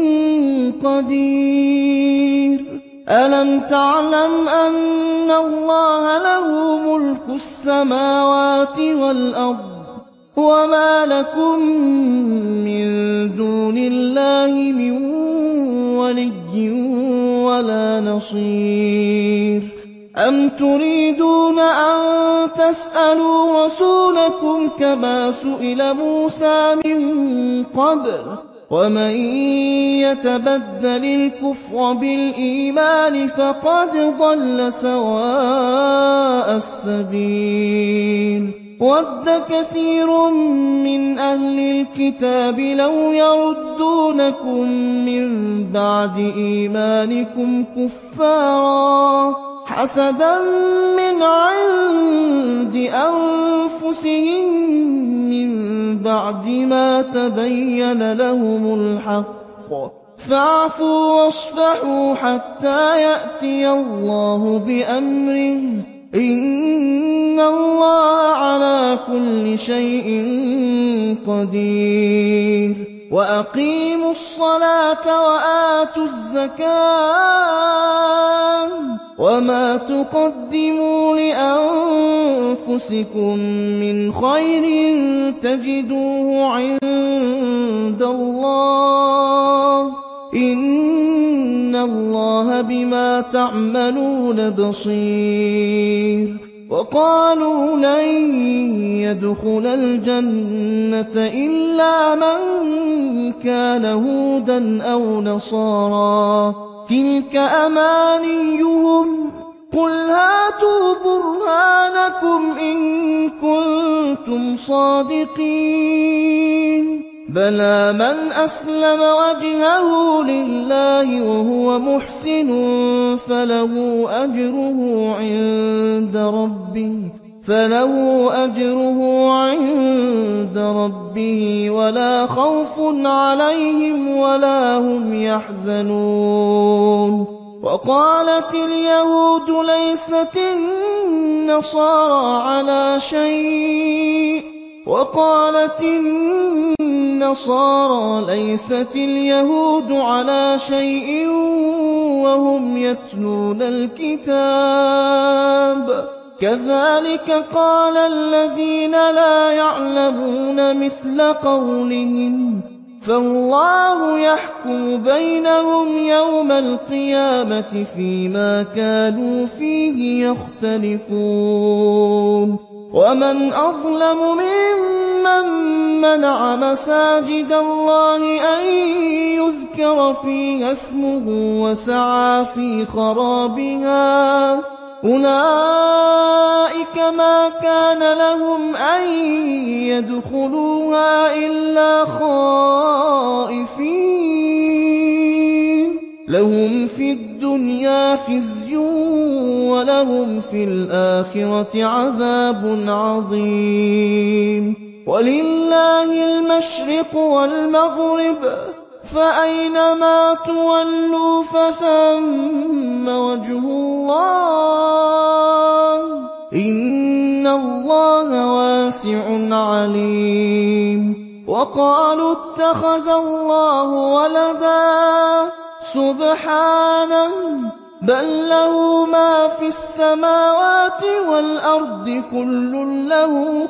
قَدِيرٌ أَلَمْ تَعْلَمْ أَنَّ اللَّهَ لَهُ مُلْكُ السَّمَاوَاتِ وَالْأَرْضِ وَمَا لَكُم مِّن دُونِ اللَّهِ مِن وَلِيٍّ وَلَا نَصِيرٍ أَمْ تُرِيدُونَ أَن تَسْأَلُوا رَسُولَكُمْ كَمَا سُئِلَ مُوسَىٰ مِن قَبْلُ ۗ وَمَن يَتَبَدَّلِ الْكُفْرَ بِالْإِيمَانِ فَقَدْ ضَلَّ سَوَاءَ السَّبِيلِ وَدَّ كَثِيرٌ مِّنْ أَهْلِ الْكِتَابِ لَوْ يَرُدُّونَكُم مِّن بَعْدِ إِيمَانِكُمْ كُفَّارًا حَسَدًا مِّنْ عِندِ أَنفُسِهِم مِّن بَعْدِ مَا تَبَيَّنَ لَهُمُ الْحَقُّ فاعفوا واصفحوا حتى يأتي الله بأمره ۚ إِنَّ اللَّهَ عَلَىٰ كُلِّ شَيْءٍ قَدِيرٌ وَأَقِيمُوا الصَّلَاةَ وَآتُوا الزَّكَاةَ ۚ وَمَا تُقَدِّمُوا لِأَنفُسِكُم مِّنْ خَيْرٍ تَجِدُوهُ عِندَ اللَّهِ ۗ إِنَّ اللَّهَ بِمَا تَعْمَلُونَ بَصِيرٌ وَقَالُوا لَن يَدْخُلَ الْجَنَّةَ إِلَّا مَن كَانَ هُودًا أَوْ نَصَارَىٰ ۗ تِلْكَ أَمَانِيُّهُمْ ۗ قُلْ هَاتُوا بُرْهَانَكُمْ إِن كُنتُمْ صَادِقِينَ بَلَىٰ مَنْ أَسْلَمَ وَجْهَهُ لِلَّهِ وَهُوَ مُحْسِنٌ فَلَهُ أَجْرُهُ عِندَ رَبِّهِ فَلَهُ أَجْرُهُ عِندَ رَبِّهِ وَلَا خَوْفٌ عَلَيْهِمْ وَلَا هُمْ يَحْزَنُونَ وَقَالَتِ الْيَهُودُ لَيْسَتِ النَّصَارَىٰ عَلَىٰ شَيْءٍ وَقَالَتِ النَّصَارَىٰ لَيْسَتِ الْيَهُودُ عَلَىٰ شَيْءٍ وَهُمْ يَتْلُونَ الْكِتَابَ ۗ كَذَٰلِكَ قَالَ الَّذِينَ لَا يَعْلَمُونَ مِثْلَ قَوْلِهِمْ ۚ فَاللَّهُ يَحْكُمُ بَيْنَهُمْ يَوْمَ الْقِيَامَةِ فِيمَا كَانُوا فِيهِ يَخْتَلِفُونَ وَمَنْ أَظْلَمُ مِمَّن مَّنَعَ مَسَاجِدَ اللَّهِ أَن يُذْكَرَ فِيهَا اسْمُهُ وَسَعَىٰ فِي خَرَابِهَا ۚ أُولَٰئِكَ مَا كَانَ لَهُمْ أَن يَدْخُلُوهَا إِلَّا خَائِفِينَ ۚ لَهُمْ فِي الدُّنْيَا خِزْيٌ وَلَهُمْ فِي الْآخِرَةِ عَذَابٌ عَظِيمٌ وَلِلَّهِ الْمَشْرِقُ وَالْمَغْرِبُ ۚ فَأَيْنَمَا تُوَلُّوا فَثَمَّ وَجْهُ اللَّهِ ۚ إِنَّ اللَّهَ وَاسِعٌ عَلِيمٌ وَقَالُوا اتَّخَذَ اللَّهُ وَلَدًا ۗ سُبْحَانَهُ ۖ بَل لَّهُ مَا فِي السَّمَاوَاتِ وَالْأَرْضِ كُلٌّ لَّهُ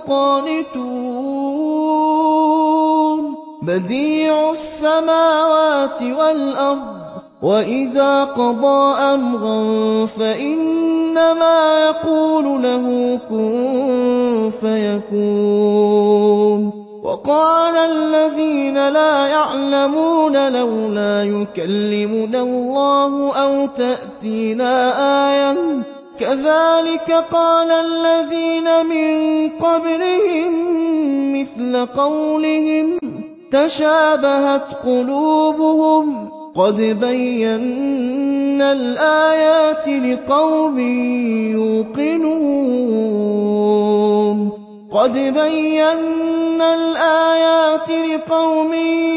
قَانِتُونَ بَدِيعُ السَّمَاوَاتِ وَالْأَرْضِ ۖ وَإِذَا قَضَىٰ أَمْرًا فَإِنَّمَا يَقُولُ لَهُ كُن فَيَكُونُ وَقَالَ الَّذِينَ لَا يَعْلَمُونَ لَوْلَا يُكَلِّمُنَا اللَّهُ أَوْ تَأْتِينَا آيَةٌ ۗ كَذَٰلِكَ قَالَ الَّذِينَ مِن قَبْلِهِم مِّثْلَ قَوْلِهِمْ ۘ تَشَابَهَتْ قُلُوبُهُمْ ۗ قَدْ بَيَّنَّا الْآيَاتِ لِقَوْمٍ يُوقِنُونَ قَدْ بَيَّنَّا الْآيَاتِ لِقَوْمٍ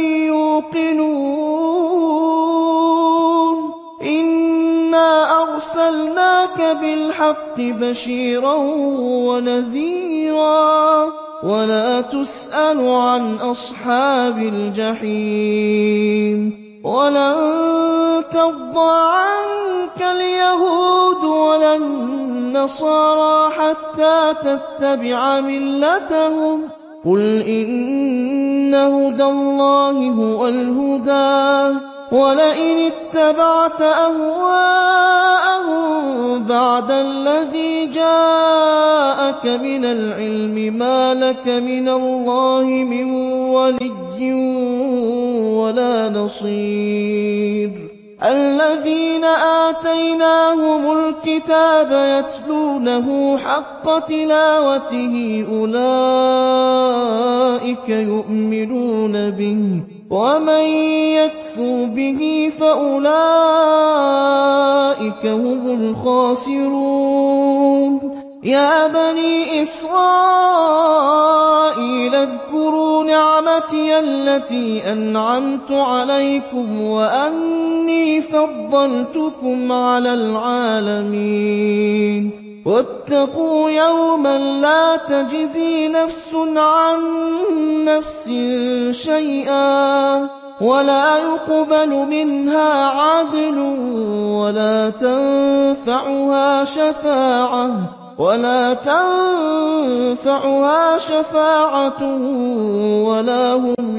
يُوقِنُونَ إِنَّا أَرْسَلْنَاكَ بِالْحَقِّ بَشِيرًا وَنَذِيرًا ۖ وَلَا تُسْأَلُ عَنْ أَصْحَابِ الْجَحِيمِ وَلَن تَرْضَىٰ عَنكَ الْيَهُودُ وَلَا النَّصَارَىٰ حَتَّىٰ تَتَّبِعَ مِلَّتَهُمْ ۗ قُلْ إِنَّ هُدَى اللَّهِ هُوَ الْهُدَىٰ ۗ وَلَئِنِ اتَّبَعْتَ أَهْوَاءَهُم بَعْدَ الَّذِي جَاءَكَ مِنَ الْعِلْمِ مَا لَكَ مِنَ اللَّهِ مِن وَلِيٍّ وَلَا نَصِيرٍ الَّذِينَ آتَيْنَاهُمُ الْكِتَابَ يَتْلُونَهُ حَقَّ تِلَاوَتِهِ أُولَٰئِكَ يُؤْمِنُونَ بِهِ ۗ وَمَن يَكْفُرْ بِهِ فَأُولَٰئِكَ هُمُ الْخَاسِرُونَ يَا بَنِي إِسْرَائِيلَ اذْكُرُوا نِعْمَتِيَ الَّتِي أَنْعَمْتُ عَلَيْكُمْ وَأَنِّي فَضَّلْتُكُمْ عَلَى الْعَالَمِينَ وَاتَّقُوا يَوْمًا لَّا تَجْزِي نَفْسٌ عَن نَّفْسٍ شَيْئًا وَلَا يُقْبَلُ مِنْهَا عَدْلٌ وَلَا تَنفَعُهَا شَفَاعَةٌ ولا تنفعها شفاعة ولا هم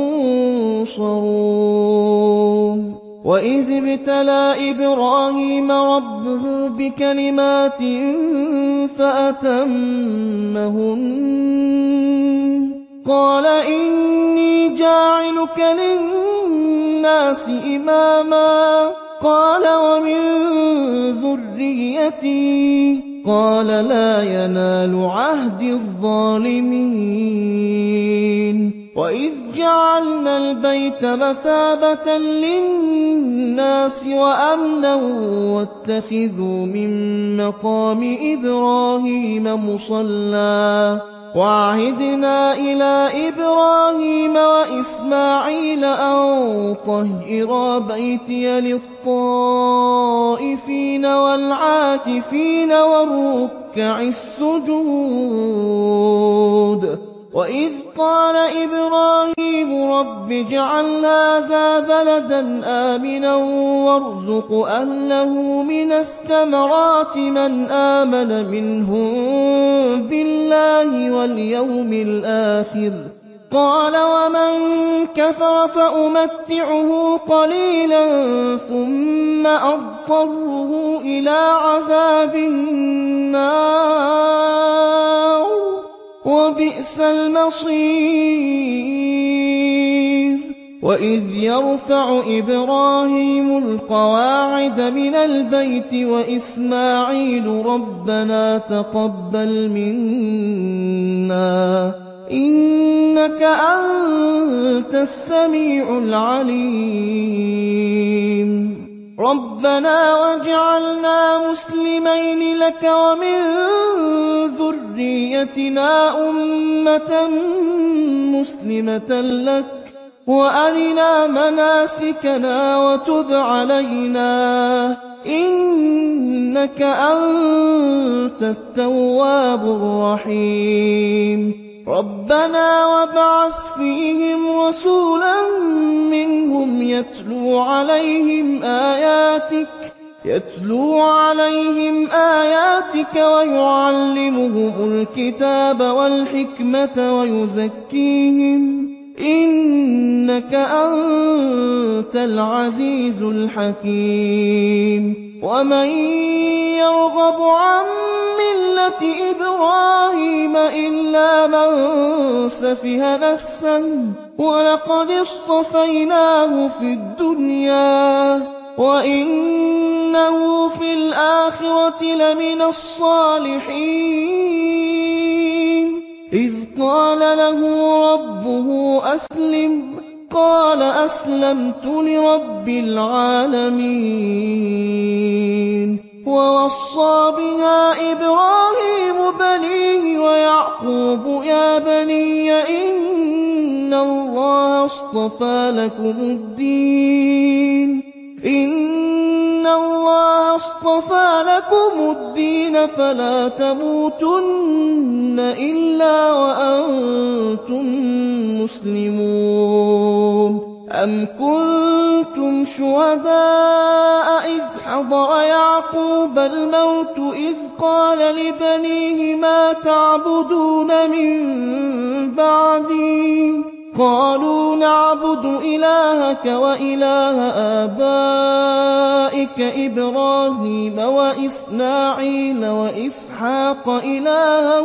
ينصرون وإذ ابتلى إبراهيم ربه بكلمات فأتمهن قال إني جاعلك للناس إماما قال ومن ذريتي قال لا ينال عهد الظالمين وإذ جعلنا البيت مثابة للناس وأمنا واتخذوا من مقام إبراهيم مصلى وعهدنا إلى إبراهيم وإسماعيل أن طهرا بيتي للطائفين والعاكفين والركع السجود وإذ قال إبراهيم رب اجعل هذا بلدا آمنا وارزق أهله من الثمرات من آمن منهم بالله واليوم الآخر قال ومن كفر فأمتعه قليلا ثم أضطره إلى عذاب النار وبئس المصير وإذ يرفع إبراهيم القواعد من البيت وإسماعيل ربنا تقبل منا إنك أنت السميع العليم ربنا واجعلنا مسلمين لك ومن ذريتنا أمة مسلمة لك وأرنا مناسكنا وتب علينا إنك أنت التواب الرحيم ربنا وابعث فيهم رسولا منهم يتلو عليهم آياتك يتلو عليهم آياتك ويعلمهم الكتاب والحكمة ويزكيهم إنك أنت العزيز الحكيم ومن يرغب عن ملة إبراهيم إلا من سفه نفسه ولقد اصطفيناه في الدنيا وإنه في الآخرة لمن الصالحين إذ قال له ربه أسلم قال أسلمت لرب العالمين ووصى بها إبراهيم بنيه ويعقوب يا بني إن الله اصطفى لكم الدين إن الله اصطفى لكم الدين فلا تموتن إلا وأنتم مسلمون أم كنتم شهداء إذ حضر يعقوب الموت إذ قال لبنيه ما تعبدون من بعدي قالوا نعبد إلهك وإله آبائك إبراهيم وإسماعيل وإسحاق إلها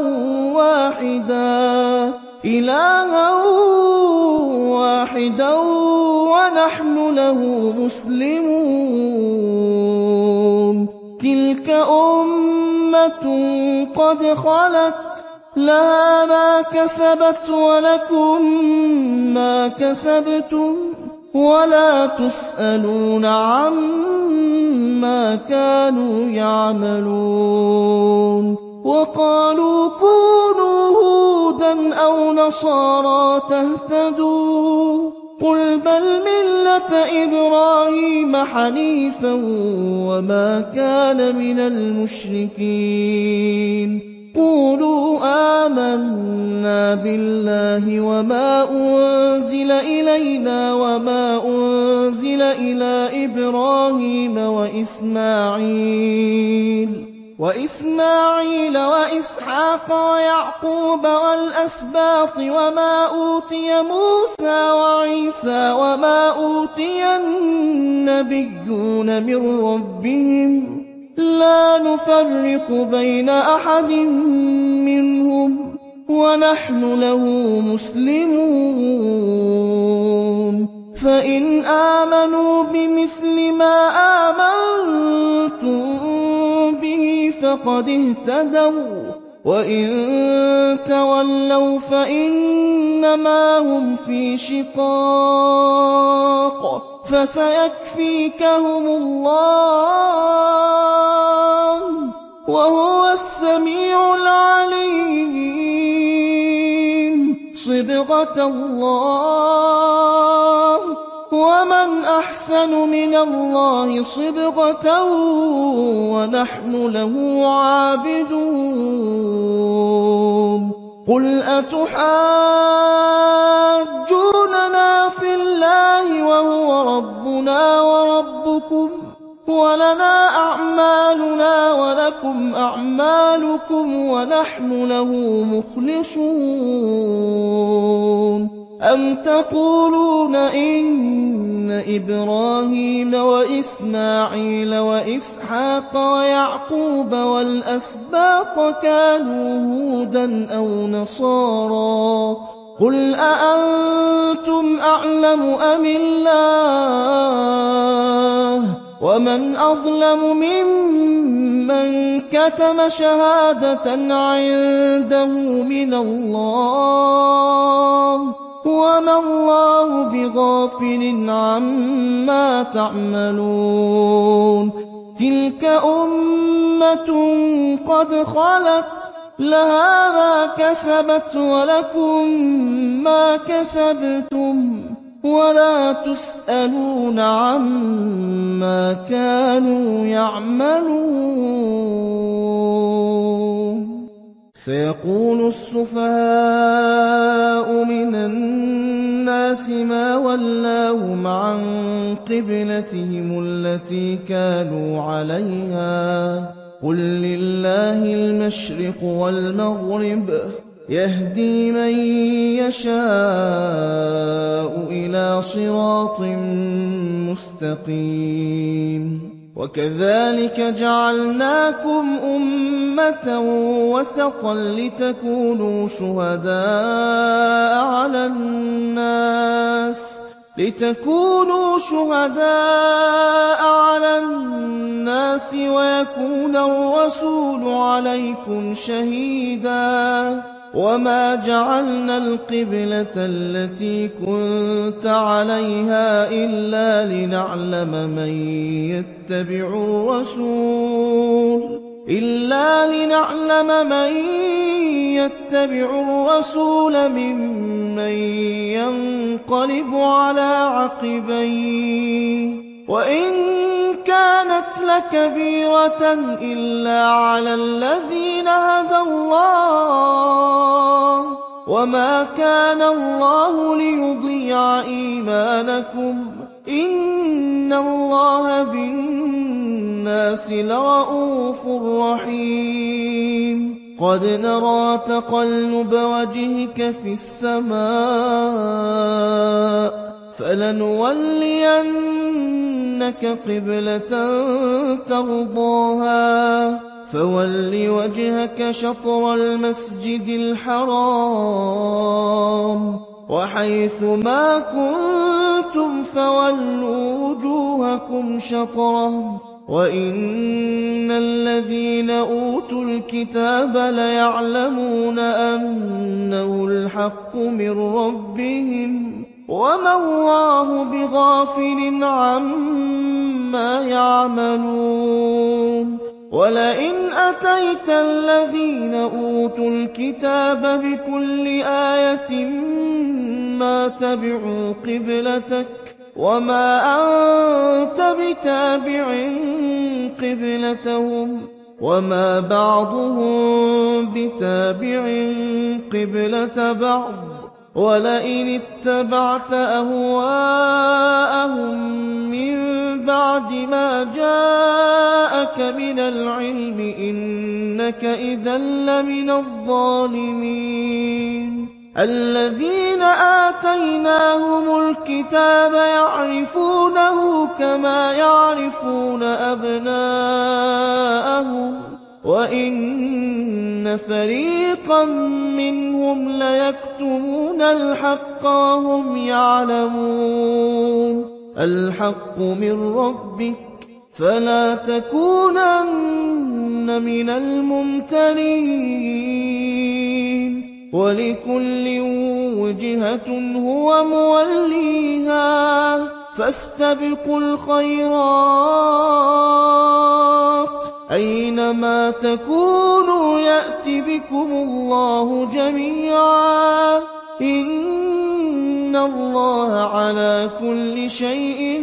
واحدا إلها واحدا ونحن له مسلمون تلك أمة قد خلت لها ما كسبت ولكم ما كسبتم ولا تسألون عما كانوا يعملون وقالوا كونوا هودا أو نصارى تهتدوا قل بل ملة إبراهيم حنيفا وما كان من المشركين قولوا آمنا بالله وما أنزل إلينا وما أنزل إلى إبراهيم وإسماعيل وإسماعيل وإسحاق ويعقوب والأسباط وما أوتي موسى وعيسى وما أوتي النبيون من ربهم لا نفرق بين أحد منهم ونحن له مسلمون فإن آمنوا بمثل ما آمنتم به فقد اهتدوا وإن تولوا فإنما هم في شقاق فسيكفيكهم الله وهو السميع العليم صبغة الله ومن أحسن من الله صبغة ونحن له عابدون قل أتحاجوننا في الله وهو ربنا وربكم ولنا أعمالنا ولكم أعمالكم ونحن له مخلصون أم تقولون إن إبراهيم وإسماعيل وإسحاق ويعقوب والأسباط كانوا هودا أو نصارى قل أأنتم أعلم أم الله ومن أظلم ممن كتم شهادة عنده من الله وما الله بغافل عما تعملون تلك أمة قد خلت لها ما كسبت ولكم ما كسبتم ولا تسألون عما كانوا يعملون سيقول السفهاء من الناس ما ولاهم عن قبلتهم التي كانوا عليها قل لله المشرق والمغرب يهدي من يشاء إلى صراط مستقيم وكذلك جعلناكم أمة وسطا لتكونوا شهداء على الناس لتكونوا شهداء على الناس ويكون الرسول عليكم شهيدا وما جعلنا القبلة التي كنت عليها إلا لنعلم من يتبع الرسول إلا لنعلم من يتبع الرسول ممن ينقلب على عقبيه وإن كانت لكبيرة إلا على الذين هدى الله وما كان الله ليضيع إيمانكم إن الله بالناس لرءوف رحيم قد نرى تقلب وجهك في السماء فلنولينك قبلة ترضاها فول وجهك شطر المسجد الحرام وحيث ما كنتم فولوا وجوهكم شطره وإن الذين أوتوا الكتاب ليعلمون أنه الحق من ربهم وما الله بغافل عما يعملون وَلَئِنْ أَتَيْتَ الَّذِينَ أُوتُوا الْكِتَابَ بِكُلِّ آيَةٍ مَّا تَبِعُوا قِبْلَتَكَ وَمَا أَنتَ بِتَابِعٍ قِبْلَتَهُمْ وَمَا بَعْضُهُم بِتَابِعٍ قِبْلَةَ بَعْضٍ ۚ وَلَئِنِ اتَّبَعْتَ أَهْوَاءَهُم مِّن بَعْدِ مَا جَاءَكَ مِنَ الْعِلْمِ إِنَّكَ إِذًا لَّمِنَ الظَّالِمِينَ الَّذِينَ آتَيْنَاهُمُ الْكِتَابَ يَعْرِفُونَهُ كَمَا يَعْرِفُونَ أَبْنَاءَهُمْ ۖ وَإِنَّ فَرِيقًا مِّنْهُمْ لَيَكْتُمُونَ الْحَقَّ وَهُمْ يَعْلَمُونَ الْحَقُّ مِن رَّبِّكَ فَلَا تَكُونَنَّ مِنَ الْمُمْتَرِينَ وَلِكُلٍّ وِجْهَةٌ هُوَ مُوَلِّيهَا ۖ فَاسْتَبِقُوا الْخَيْرَاتِ ۚ أَيْنَمَا تَكُونُوا يَأْتِ بِكُمُ اللَّهُ جَمِيعًا ۚ إِنَّ اللَّهَ عَلَىٰ كُلِّ شَيْءٍ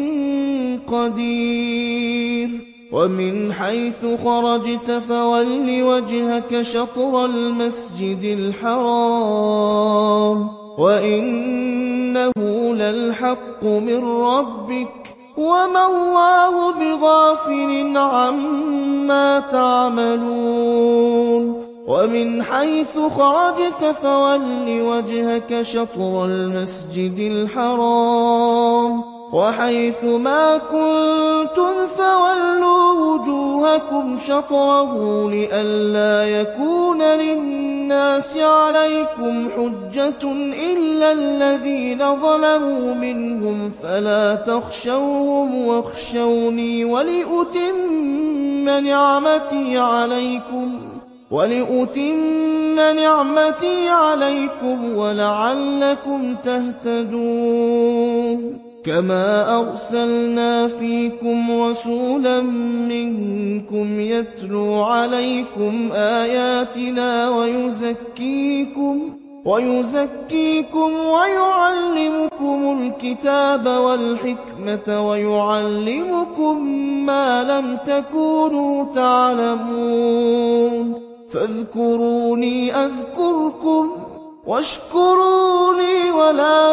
قَدِيرٌ وَمِنْ حَيْثُ خَرَجْتَ فَوَلِّ وَجْهَكَ شَطْرَ الْمَسْجِدِ الْحَرَامِ ۖ وَإِنَّهُ لَلْحَقُّ مِن رَّبِّكَ ۗ وَمَا اللَّهُ بِغَافِلٍ عَمَّا تَعْمَلُونَ وَمِنْ حَيْثُ خَرَجْتَ فَوَلِّ وَجْهَكَ شَطْرَ الْمَسْجِدِ الْحَرَامِ ۖ وَحَيْثُ مَا كُنتُمْ فَوَلُّوا وُجُوهَكُمْ شَطْرَهُ لِئَلَّا يَكُونَ لِلنَّاسِ عَلَيْكُمْ حُجَّةٌ إِلَّا الَّذِينَ ظَلَمُوا مِنْهُمْ فَلَا تَخْشَوْهُمْ وَاخْشَوْنِي وَلِأُتِمَّ نِعْمَتِي عَلَيْكُمْ وَلِأُتِمَّ نِعْمَتِي عَلَيْكُمْ وَلَعَلَّكُمْ تَهْتَدُونَ كَمَا أَرْسَلْنَا فِيكُمْ رَسُولًا مِّنكُمْ يَتْلُو عَلَيْكُمْ آيَاتِنَا وَيُزَكِّيكُمْ وَيُزَكِّيكُمْ وَيُعَلِّمُكُمُ الْكِتَابَ وَالْحِكْمَةَ وَيُعَلِّمُكُم مَّا لَمْ تَكُونُوا تَعْلَمُونَ فَاذْكُرُونِي أَذْكُرْكُمْ وَاشْكُرُوا لِي وَلَا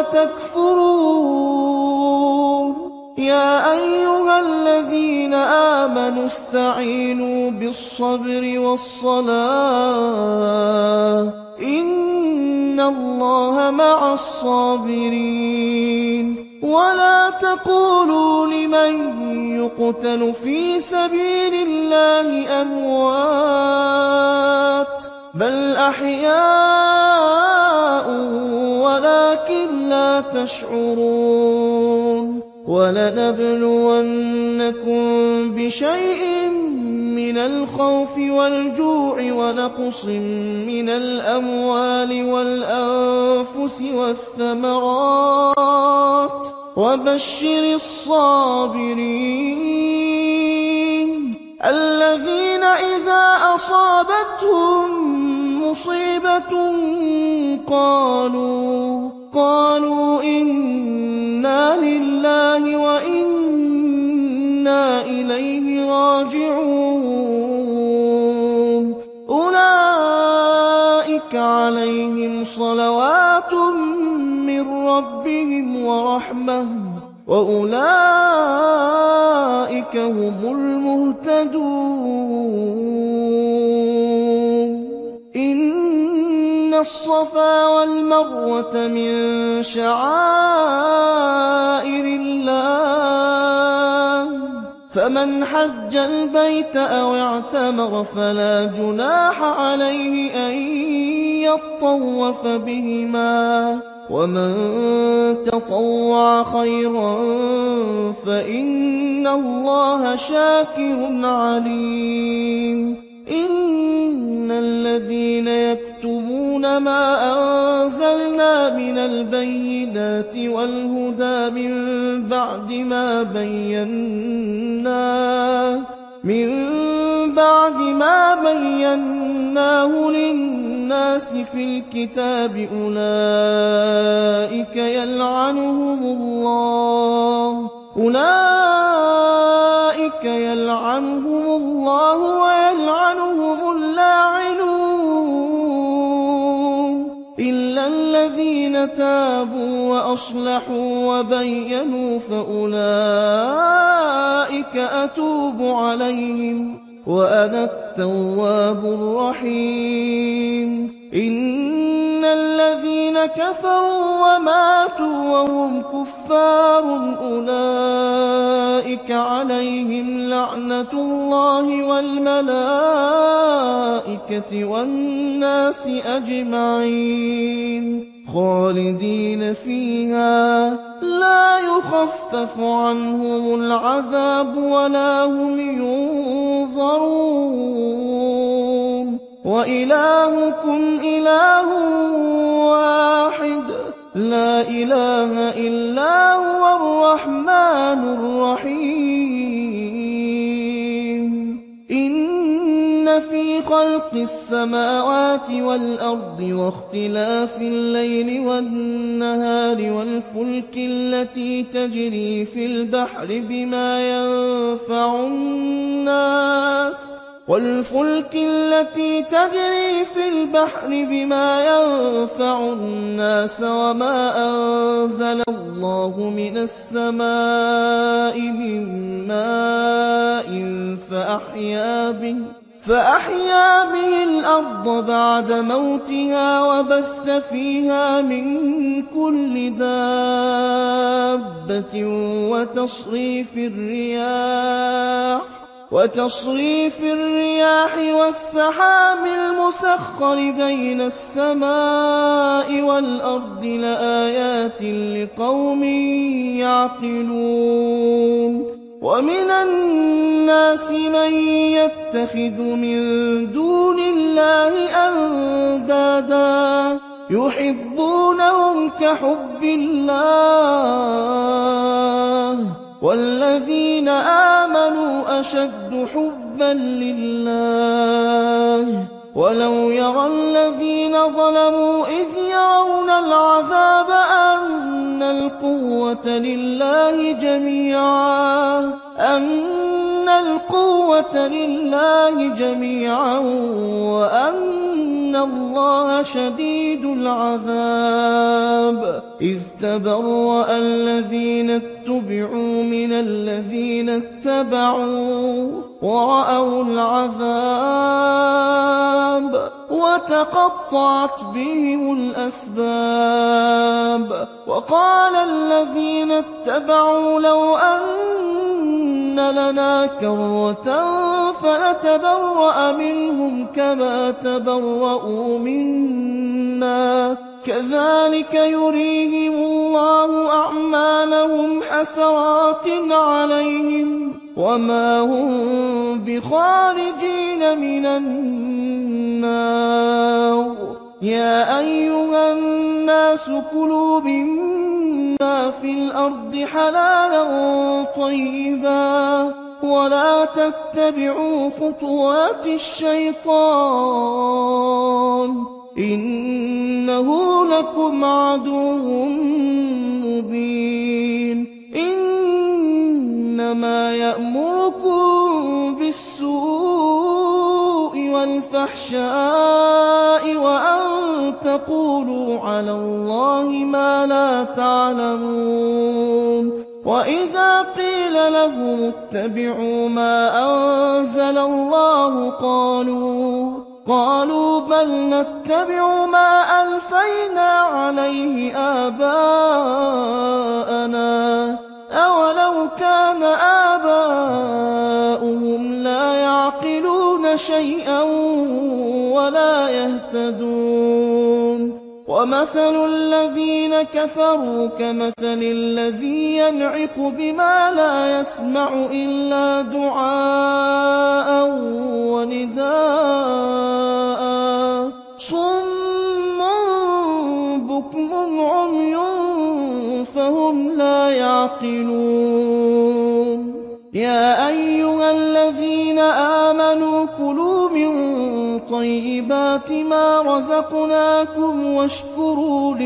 تَكْفُرُونِ يَا أَيُّهَا الَّذِينَ آمَنُوا اسْتَعِينُوا بِالصَّبْرِ وَالصَّلَاةِ ۚ إِنَّ اللَّهَ مَعَ الصَّابِرِينَ وَلَا تَقُولُوا لِمَن يُقْتَلُ فِي سَبِيلِ اللَّهِ أَمْوَاتٌ ۚ بَلْ أَحْيَاءٌ وَلَٰكِن لَّا تَشْعُرُونَ وَلَنَبْلُوَنَّكُم بِشَيْءٍ مِّنَ الْخَوْفِ وَالْجُوعِ وَنَقْصٍ مِّنَ الْأَمْوَالِ وَالْأَنفُسِ وَالثَّمَرَاتِ ۗ وَبَشِّرِ الصَّابِرِينَ الَّذِينَ إِذَا أَصَابَتْهُم مُّصِيبَةٌ قَالُوا قَالُوا إِنَّا لِلَّهِ وَإِنَّا إِلَيْهِ رَاجِعُونَ أُولَٰئِكَ عَلَيْهِمْ صَلَوَاتٌ مِّن رَّبِّهِمْ وَرَحْمَةٌ ۖ وَأُولَٰئِكَ هُمُ الْمُهْتَدُونَ إِنَّ الصَّفَا وَالْمَرْوَةَ مِن شَعَائِرِ اللَّهِ ۖ فَمَنْ حَجَّ الْبَيْتَ أَوِ اعْتَمَرَ فَلَا جُنَاحَ عَلَيْهِ أَن يَطَّوَّفَ بِهِمَا ۚ وَمَن تَطَوَّعَ خَيْرًا فَإِنَّ اللَّهَ شَاكِرٌ عَلِيمٌ إِنَّ الَّذِينَ يَكْتُمُونَ مَا أَنزَلْنَا مِنَ الْبَيِّنَاتِ وَالْهُدَىٰ مِن بَعْدِ مَا بَيَّنَّاهُ مِن بَعْدِ مَا بَيَّنَّاهُ لِلنَّاسِ فِي الْكِتَابِ أُولَٰئِكَ يَلْعَنُهُمُ اللَّهُ أُولَٰئِكَ يَلْعَنُهُمُ اللَّهُ وَيَلْعَنُهُمُ اللاعنون إِلَّا الَّذِينَ تَابُوا وَأَصْلَحُوا وَبَيَّنُوا فَأُولَٰئِكَ أَتُوبُ عَلَيْهِمْ وَأَنَا التَّوَّابُ الرَّحِيمُ إِنَّ الَّذِينَ كَفَرُوا وَمَاتُوا وَهُمْ كُفَّارٌ أُولَٰئِكَ عَلَيْهِمْ لَعْنَةُ اللَّهِ وَالْمَلَائِكَةِ وَالنَّاسِ أَجْمَعِينَ خَالِدِينَ فِيهَا لَا يُخَفَّفُ عَنْهُمُ الْعَذَابُ وَلَا هُمْ يُنظَرُونَ وَإِلَٰهُكُمْ إِلَٰهٌ وَاحِدٌ لَّا إِلَٰهَ إِلَّا هُوَ الرَّحْمَٰنُ الرَّحِيمُ إِنَّ فِي خَلْقِ السَّمَاوَاتِ وَالْأَرْضِ وَاخْتِلَافِ اللَّيْلِ وَالنَّهَارِ وَالْفُلْكِ الَّتِي تَجْرِي فِي الْبَحْرِ بِمَا يَنفَعُ النَّاسَ وَالْفُلْكِ الَّتِي تَجْرِي فِي الْبَحْرِ بِمَا يَنفَعُ النَّاسَ وَمَا أَنزَلَ اللَّهُ مِنَ السَّمَاءِ مِن مَّاءٍ فَأَحْيَا بِهِ فَأَحْيَا بِهِ الْأَرْضَ بَعْدَ مَوْتِهَا وَبَثَّ فِيهَا مِن كُلِّ دَابَّةٍ وَتَصْرِيفِ الرِّيَاحِ وتصريف الرياح والسحاب المسخر بين السماء والأرض لآيات لقوم يعقلون ومن الناس من يتخذ من دون الله أندادا يحبونهم كحب الله وَالَّذِينَ آمَنُوا أَشَدُّ حُبًّا لِّلَّهِ وَلَوْ يَرَى الَّذِينَ ظَلَمُوا إِذْ يَرَوْنَ الْعَذَابَ أَنَّ الْقُوَّةَ لِلَّهِ جَمِيعًا أَنَّ الْقُوَّةَ لِلَّهِ جَمِيعًا وَأَنَّ اللَّهَ شَدِيدُ الْعَذَابِ إِذْ تَبَرَّأَ الَّذِينَ اتُّبِعُوا مِنَ الَّذِينَ اتَّبَعُوا وَرَأَوُا الْعَذَابَ وَتَقَطَّعَتْ بِهِمُ الْأَسْبَابُ وَقَالَ الَّذِينَ اتَّبَعُوا لَوْ أَنَّ لَنَا كَرَّةً فَنَتَبَرَّأَ مِنْهُمْ كَمَا تَبَرَّءُوا مِنَّا كَذَٰلِكَ يُرِيهِمُ اللَّهُ أَعْمَالَهُمْ حَسَرَاتٍ عَلَيْهِمْ وَمَا هُم بِخَارِجِينَ مِنَ النَّارِ يَا أَيُّهَا النَّاسُ كُلُوا مِمَّا فِي الْأَرْضِ حَلَالًا طَيِّبًا وَلَا تَتَّبِعُوا خُطُوَاتِ الشَّيْطَانِ إِنَّهُ لَكُمْ عَدُوٌّ مُّبِينٌ إِنَّمَا يَأْمُرُكُم بِالسُّوءِ وَالْفَحْشَاءِ وَأَن تَقُولُوا عَلَى اللَّهِ مَا لَا تَعْلَمُونَ وَإِذَا قِيلَ لَهُمُ اتَّبِعُوا مَا أَنزَلَ اللَّهُ قَالُوا قَالُوا بَلْ نَتَّبِعُ مَا أَلْفَيْنَا عَلَيْهِ آبَاءَنَا أَوَلَوْ كَانَ آبَاؤُهُمْ لَا يَعْقِلُونَ شَيْئًا وَلَا يَهْتَدُونَ وَمَثَلُ الَّذِينَ كَفَرُوا كَمَثَلِ الَّذِي يَنْعِقُ بِمَا لَا يَسْمَعُ إِلَّا دُعَاءً وَنِدَاءً صُمٌّ بُكْمٌ عُمْيٌ فَهُمْ لَا يَعْقِلُونَ يَا أَيُّهَا الَّذِينَ آمَنُوا كُلُوا طَيِّبَاتِ مَا رَزَقْنَاكُمْ وَاشْكُرُوا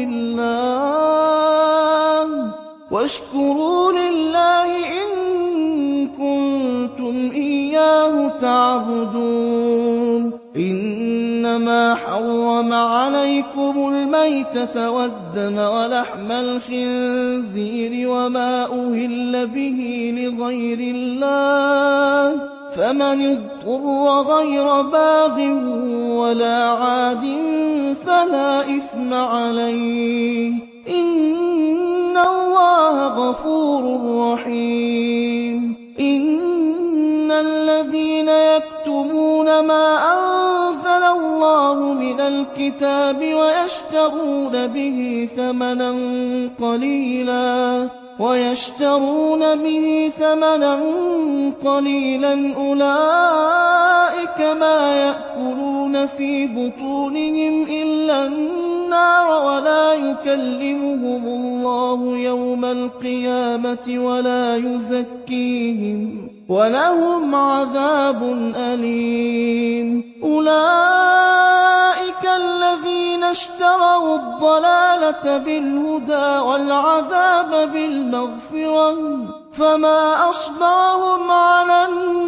لِلَّهِ وَاشْكُرُوا لِلَّهِ إِن كُنتُمْ إِيَّاهُ تَعْبُدُونَ إِنَّمَا حَرَّمَ عَلَيْكُمُ الْمَيْتَةَ وَالدَّمَ وَلَحْمَ الْخِنزِيرِ وَمَا أُهِلَّ بِهِ لِغَيْرِ اللَّهِ فَمَنِ اضْطُرَّ غَيْرَ بَاغٍ وَلَا عَادٍ فَلَا إِثْمَ عَلَيْهِ ۚ إِنَّ اللَّهَ غَفُورٌ رَّحِيمٌ إِنَّ الَّذِينَ يَكْتُمُونَ مَا أَنزَلَ اللَّهُ مِنَ الْكِتَابِ وَيَشْتَرُونَ بِهِ ثَمَنًا قَلِيلًا وَيَشْتَرُونَ بِهِ ثَمَنًا قَلِيلًا أُولَٰئِكَ مَا يَأْكُلُونَ فِي بُطُونِهِمْ إِلَّا النَّارَ وَلَا يُكَلِّمُهُمُ اللَّهُ يَوْمَ الْقِيَامَةِ وَلَا يُزَكِّيهِمْ وَلَهُمْ عَذَابٌ أَلِيمٌ أُولَٰئِكَ الَّذِينَ اشْتَرَوُا الضَّلَالَةَ بِالْهُدَىٰ وَالْعَذَابَ بِالْمَغْفِرَةِ فَمَا أَصْبَرَهُمْ عَلَى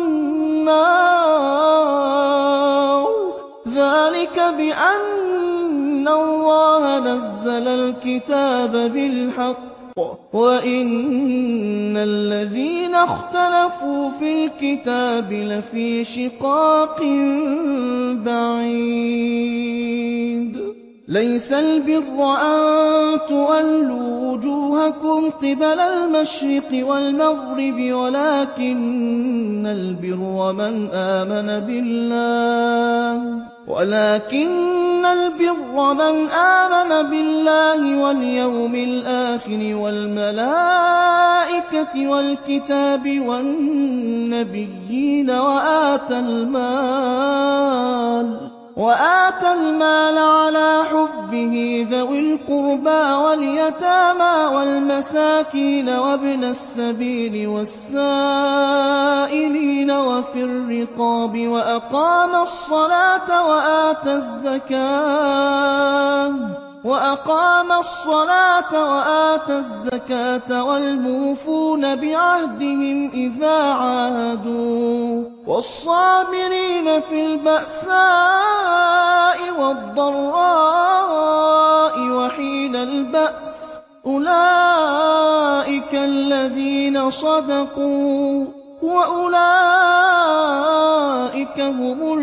النَّارِ ذَٰلِكَ بِأَنَّ اللَّهَ نَزَّلَ الْكِتَابَ بِالْحَقِّ وَإِنَّ الَّذِينَ اخْتَلَفُوا فِي الْكِتَابِ لَفِي شِقَاقٍ بَعِيدٍ لَيْسَ الْبِرَّ أَن تُوَلُّوا وُجُوهَكُمْ قِبَلَ الْمَشْرِقِ وَالْمَغْرِبِ وَلَٰكِنَّ الْبِرَّ مَنْ آمَنَ بِاللَّهِ ولكن البر من آمن بالله واليوم الآخر والملائكة والكتاب والنبيين وآتى المال وآتى المال على حبه ذوي القربى واليتامى والمساكين وابن السبيل والسائلين وفي الرقاب وأقام الصلاة وآتى الزكاة وأقام الصلاة وآتى الزكاة والموفون بعهدهم إذا عاهدوا والصابرين في البأساء والضراء وحين البأس أولئك الذين صدقوا وأولئك هم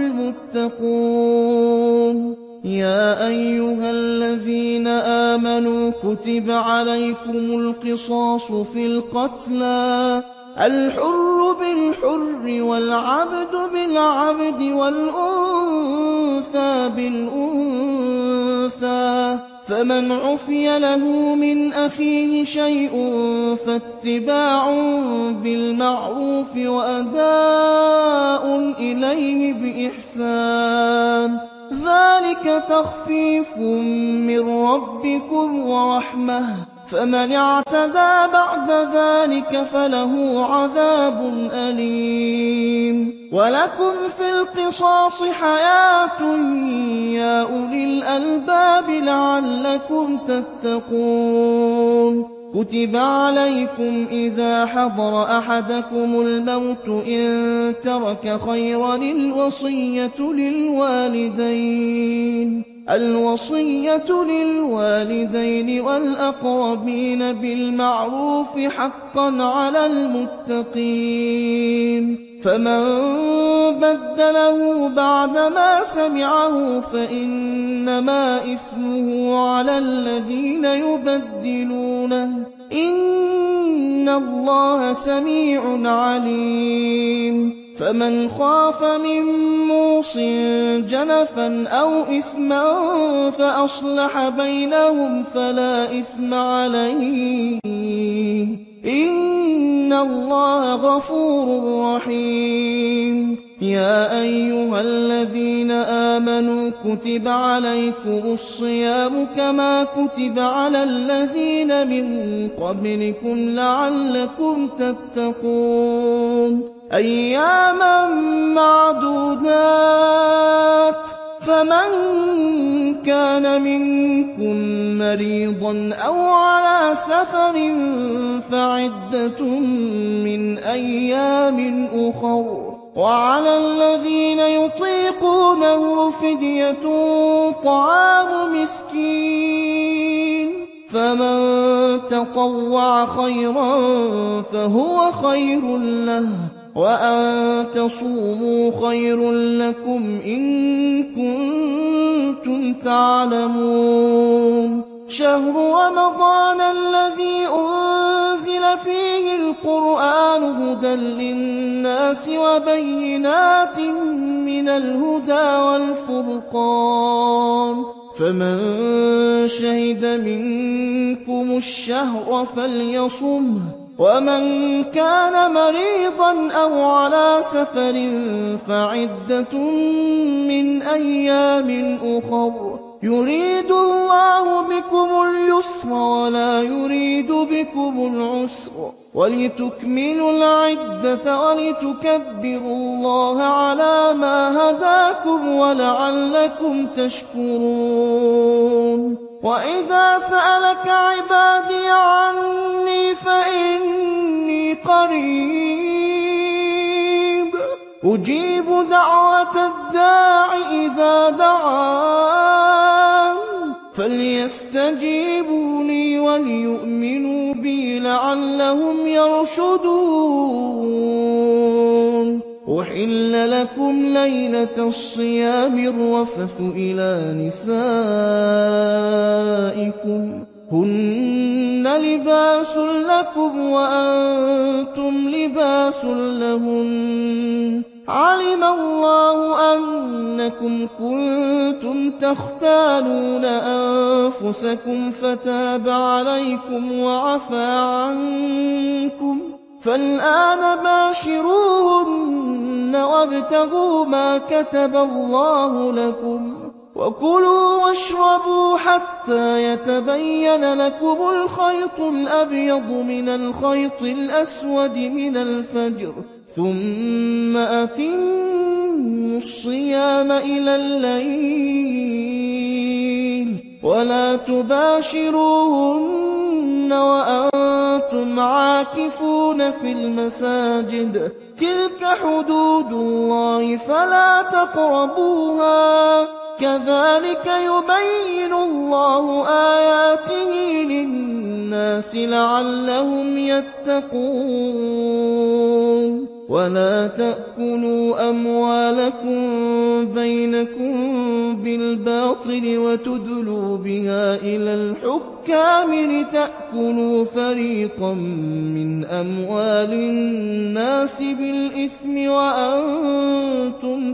المتقون يا أيها الذين آمنوا كتب عليكم القصاص في القتلى الحر بالحر والعبد بالعبد والأنثى بالأنثى فمن عفي له من أخيه شيء فاتباع بالمعروف وأداء إليه بإحسان ذلك تخفيف من ربكم ورحمة فمن اعتدى بعد ذلك فله عذاب أليم ولكم في القصاص حياة يا أولي الألباب لعلكم تتقون كتب عليكم إذا حضر أحدكم الموت إن ترك خيرا الوصية للوالدين الوصية للوالدين والأقربين بالمعروف حقا على المتقين فمن بدله بعدما سمعه فإنما إثمه على الذين يبدلونه إن الله سميع عليم فمن خاف من موصٍ جنفا أو إثما فأصلح بينهم فلا إثم عليه إن الله غفور رحيم يا أيها الذين آمنوا كتب عليكم الصيام كما كتب على الذين من قبلكم لعلكم تتقون أياما معدودات فَمَن كَانَ مِنكُم مَّرِيضًا أَوْ عَلَىٰ سَفَرٍ فَعِدَّةٌ مِّنْ أَيَّامٍ أُخَرَ ۗ وَعَلَى الَّذِينَ يُطِيقُونَهُ فِدْيَةٌ طَعَامُ مِسْكِينٍ ۖ فَمَن تَطَوَّعَ خَيْرًا فَهُوَ خَيْرٌ لَّهُ ۚ وَأَن تَصُومُوا خَيْرٌ لَّكُمْ إِن كُنتُمْ تَعْلَمُونَ. شَهْرُ رَمَضَانَ الَّذِي أُنزِلَ فِيهِ الْقُرْآنُ هُدًى لِّلنَّاسِ وَبَيِّنَاتٍ مِّنَ الْهُدَىٰ وَالْفُرْقَانِ ۚ فَمَن شَهِدَ مِنكُمُ الشَّهْرَ فَلْيَصُمْهُ ۖ وَمَن كَانَ مَرِيضًا أَوْ عَلَىٰ سَفَرٍ فَعِدَّةٌ مِّنْ أَيَّامٍ أُخَرَ ۗ يُرِيدُ اللَّهُ بِكُمُ الْيُسْرَ وَلَا يُرِيدُ بِكُمُ الْعُسْرَ وَلِتُكْمِلُوا الْعِدَّةَ وَلِتُكَبِّرُوا اللَّهَ عَلَىٰ مَا هَدَاكُمْ وَلَعَلَّكُمْ تَشْكُرُونَ. وَإِذَا سَأَلَكَ عِبَادِي عَنِّي فَإِنِّي قَرِيبٌ أُجِيبُ دَعْوَةَ الدَّاعِ إِذَا دَعَانِ فَلْيَسْتَجِيبُوا لِي وَلْيُؤْمِنُوا بِي لَعَلَّهُمْ يَرْشُدُونَ. أُحِلَّ لَكُمْ لَيْلَةَ الصِّيَامِ الرَّفَثُ إِلَىٰ نِسَائِكُمْ هُنَّ لِبَاسٌ لَّكُمْ وَأَنتُمْ لِبَاسٌ لَّهُنَّ ۗ عَلِمَ اللَّهُ أَنَّكُمْ كُنتُمْ تَخْتَانُونَ أَنفُسَكُمْ فَتَابَ عَلَيْكُمْ وَعَفَا عَنكُمْ ۖ فَالْآنَ بَاشِرُوهُنَّ وَابْتَغُوا مَا كَتَبَ اللَّهُ لَكُمْ ۚ وَكُلُوا وَاشْرَبُوا حَتَّىٰ يَتَبَيَّنَ لَكُمُ الْخَيْطُ الْأَبْيَضُ مِنَ الْخَيْطِ الْأَسْوَدِ مِنَ الْفَجْرِ، ثُمَّ أَتِمُّوا الصِّيَامَ إِلَى اللَّيْلِ ۚ وَلَا تُبَاشِرُوهُنَّ وَأَنتُمْ عَاكِفُونَ فِي الْمَسَاجِدِ ۗ تِلْكَ حُدُودُ اللَّهِ فَلَا تَقْرَبُوهَا ۗ كَذَٰلِكَ يُبَيِّنُ اللَّهُ آيَاتِهِ لِلنَّاسِ لَعَلَّهُمْ يَتَّقُونَ. وَلَا تَأْكُلُوا أَمْوَالَكُم بَيْنَكُم بِالْبَاطِلِ وَتُدْلُوا بِهَا إِلَى الْحُكَّامِ لِتَأْكُلُوا فَرِيقًا مِّنْ أَمْوَالِ النَّاسِ بِالْإِثْمِ وَأَنتُمْ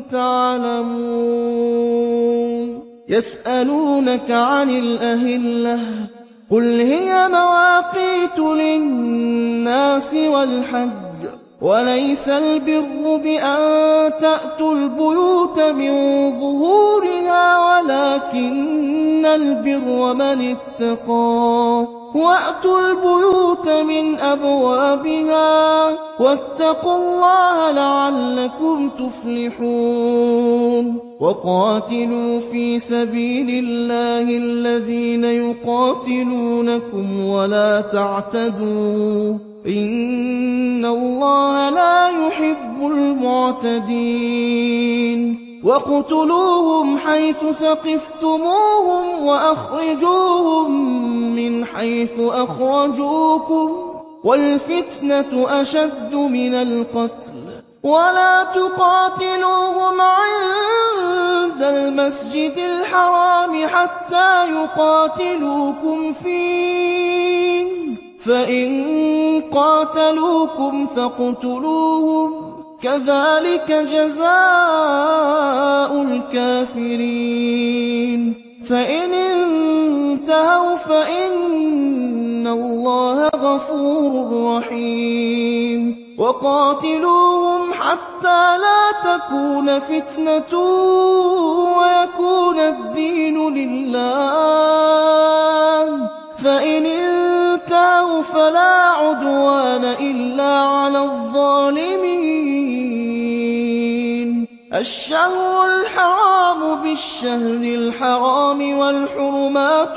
تَعْلَمُونَ. يَسْأَلُونَكَ عَنِ الْأَهِلَّةِ ۖ قُلْ هِيَ مَوَاقِيتُ لِلنَّاسِ وَالْحَجِّ ۗ وَلَيْسَ الْبِرُّ بِأَن تَأْتُوا الْبُيُوتَ مِن ظُهُورِهَا وَلَٰكِنَّ الْبِرَّ مَنِ اتَّقَىٰ ۗ وَأْتُوا الْبُيُوتَ مِنْ أَبْوَابِهَا ۚ وَاتَّقُوا اللَّهَ لَعَلَّكُمْ تُفْلِحُونَ. وَقَاتِلُوا فِي سَبِيلِ اللَّهِ الَّذِينَ يُقَاتِلُونَكُمْ وَلَا تَعْتَدُوا ۚ إِنَّ اللَّهَ لَا يُحِبُّ الْمُعْتَدِينَ. وَاقْتُلُوهُمْ حَيْثُ ثَقِفْتُمُوهُمْ وَأَخْرِجُوهُم مِّنْ حَيْثُ أَخْرَجُوكُمْ ۚ وَالْفِتْنَةُ أَشَدُّ مِنَ الْقَتْلِ ۚ وَلَا تُقَاتِلُوهُمْ عِندَ الْمَسْجِدِ الْحَرَامِ حَتَّىٰ يُقَاتِلُوكُمْ فِيهِ ۖ فَإِن قَاتَلُوكُمْ فَاقْتُلُوهُمْ ۗ كَذَٰلِكَ جَزَاءُ الْكَافِرِينَ. فَإِنِ انتَهَوْا فَإِنَّ اللَّهَ غَفُورٌ رَّحِيمٌ. وَقَاتِلُوهُمْ حَتَّىٰ لَا تَكُونَ فِتْنَةٌ وَيَكُونَ الدِّينُ لِلَّهِ ۖ فَإِنِ انتَهَوْا فَلَا عُدْوَانَ إِلَّا عَلَى الظَّالِمِينَ. الشهر الحرام بالشهر الحرام والحرمات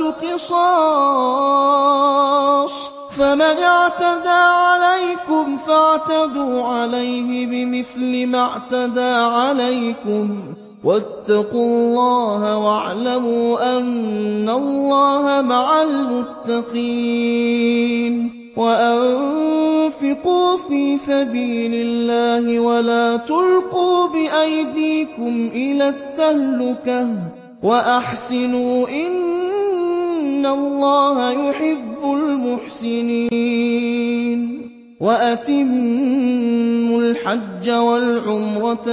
قصاص، فمن اعتدى عليكم فاعتدوا عليه بمثل ما اعتدى عليكم، واتقوا الله واعلموا أن الله مع المتقين. وأنفقوا في سبيل الله ولا تلقوا بأيديكم إلى التهلكة وأحسنوا إن الله يحب المحسنين. وأتموا الحج والعمرة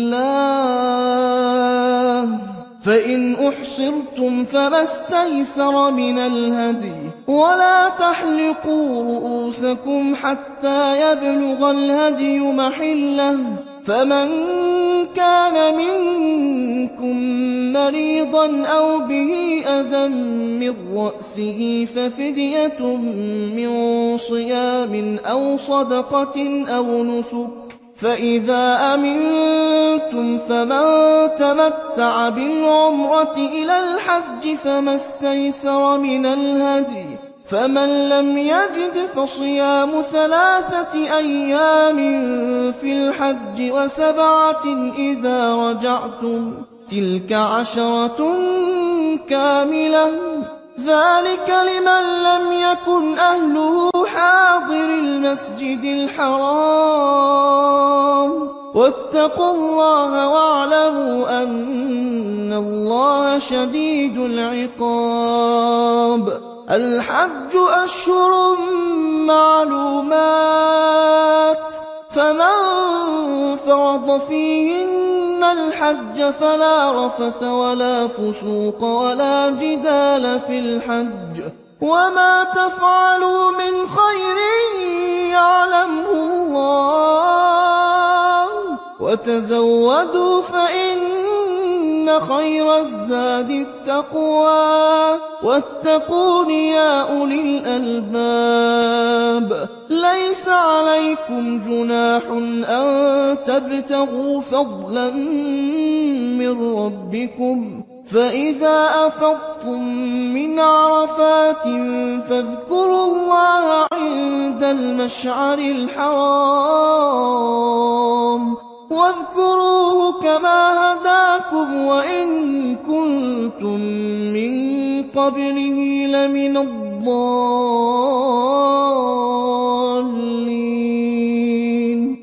لله، فإن أحصرتم فما استيسر من الهدي، ولا تحلقوا رؤوسكم حتى يبلغ الهدي محله، فمن كان منكم مريضا أو به أذى من رأسه ففدية من صيام أو صدقة أو نسك، فإذا أمنتم فمن تمتع بالعمرة إلى الحج فما استيسر من الهدي، فمن لم يجد فصيام ثلاثة أيام في الحج وسبعة إذا رجعتم، تلك عشرة كاملة، ذلك لمن لم يكن أهله حاضر المسجد الحرام. واتقوا الله واعلموا أن الله شديد العقاب. الحج أشهر معلومات، فمن فرض فيهن الحج فلا رفث ولا فسوق ولا جدال في الحج، وما تفعلوا من خير يعلمه الله، وتزودوا فإن خير الزاد التقوى، واتقون يا أولي الألباب. ليس عليكم جناح أن تبتغوا فضلا من ربكم، فإذا أفضتم من عرفات فاذكروا الله عند المشعر الحرام، واذكروه كما هداكم وإن كنتم من قبله لمن الضالين.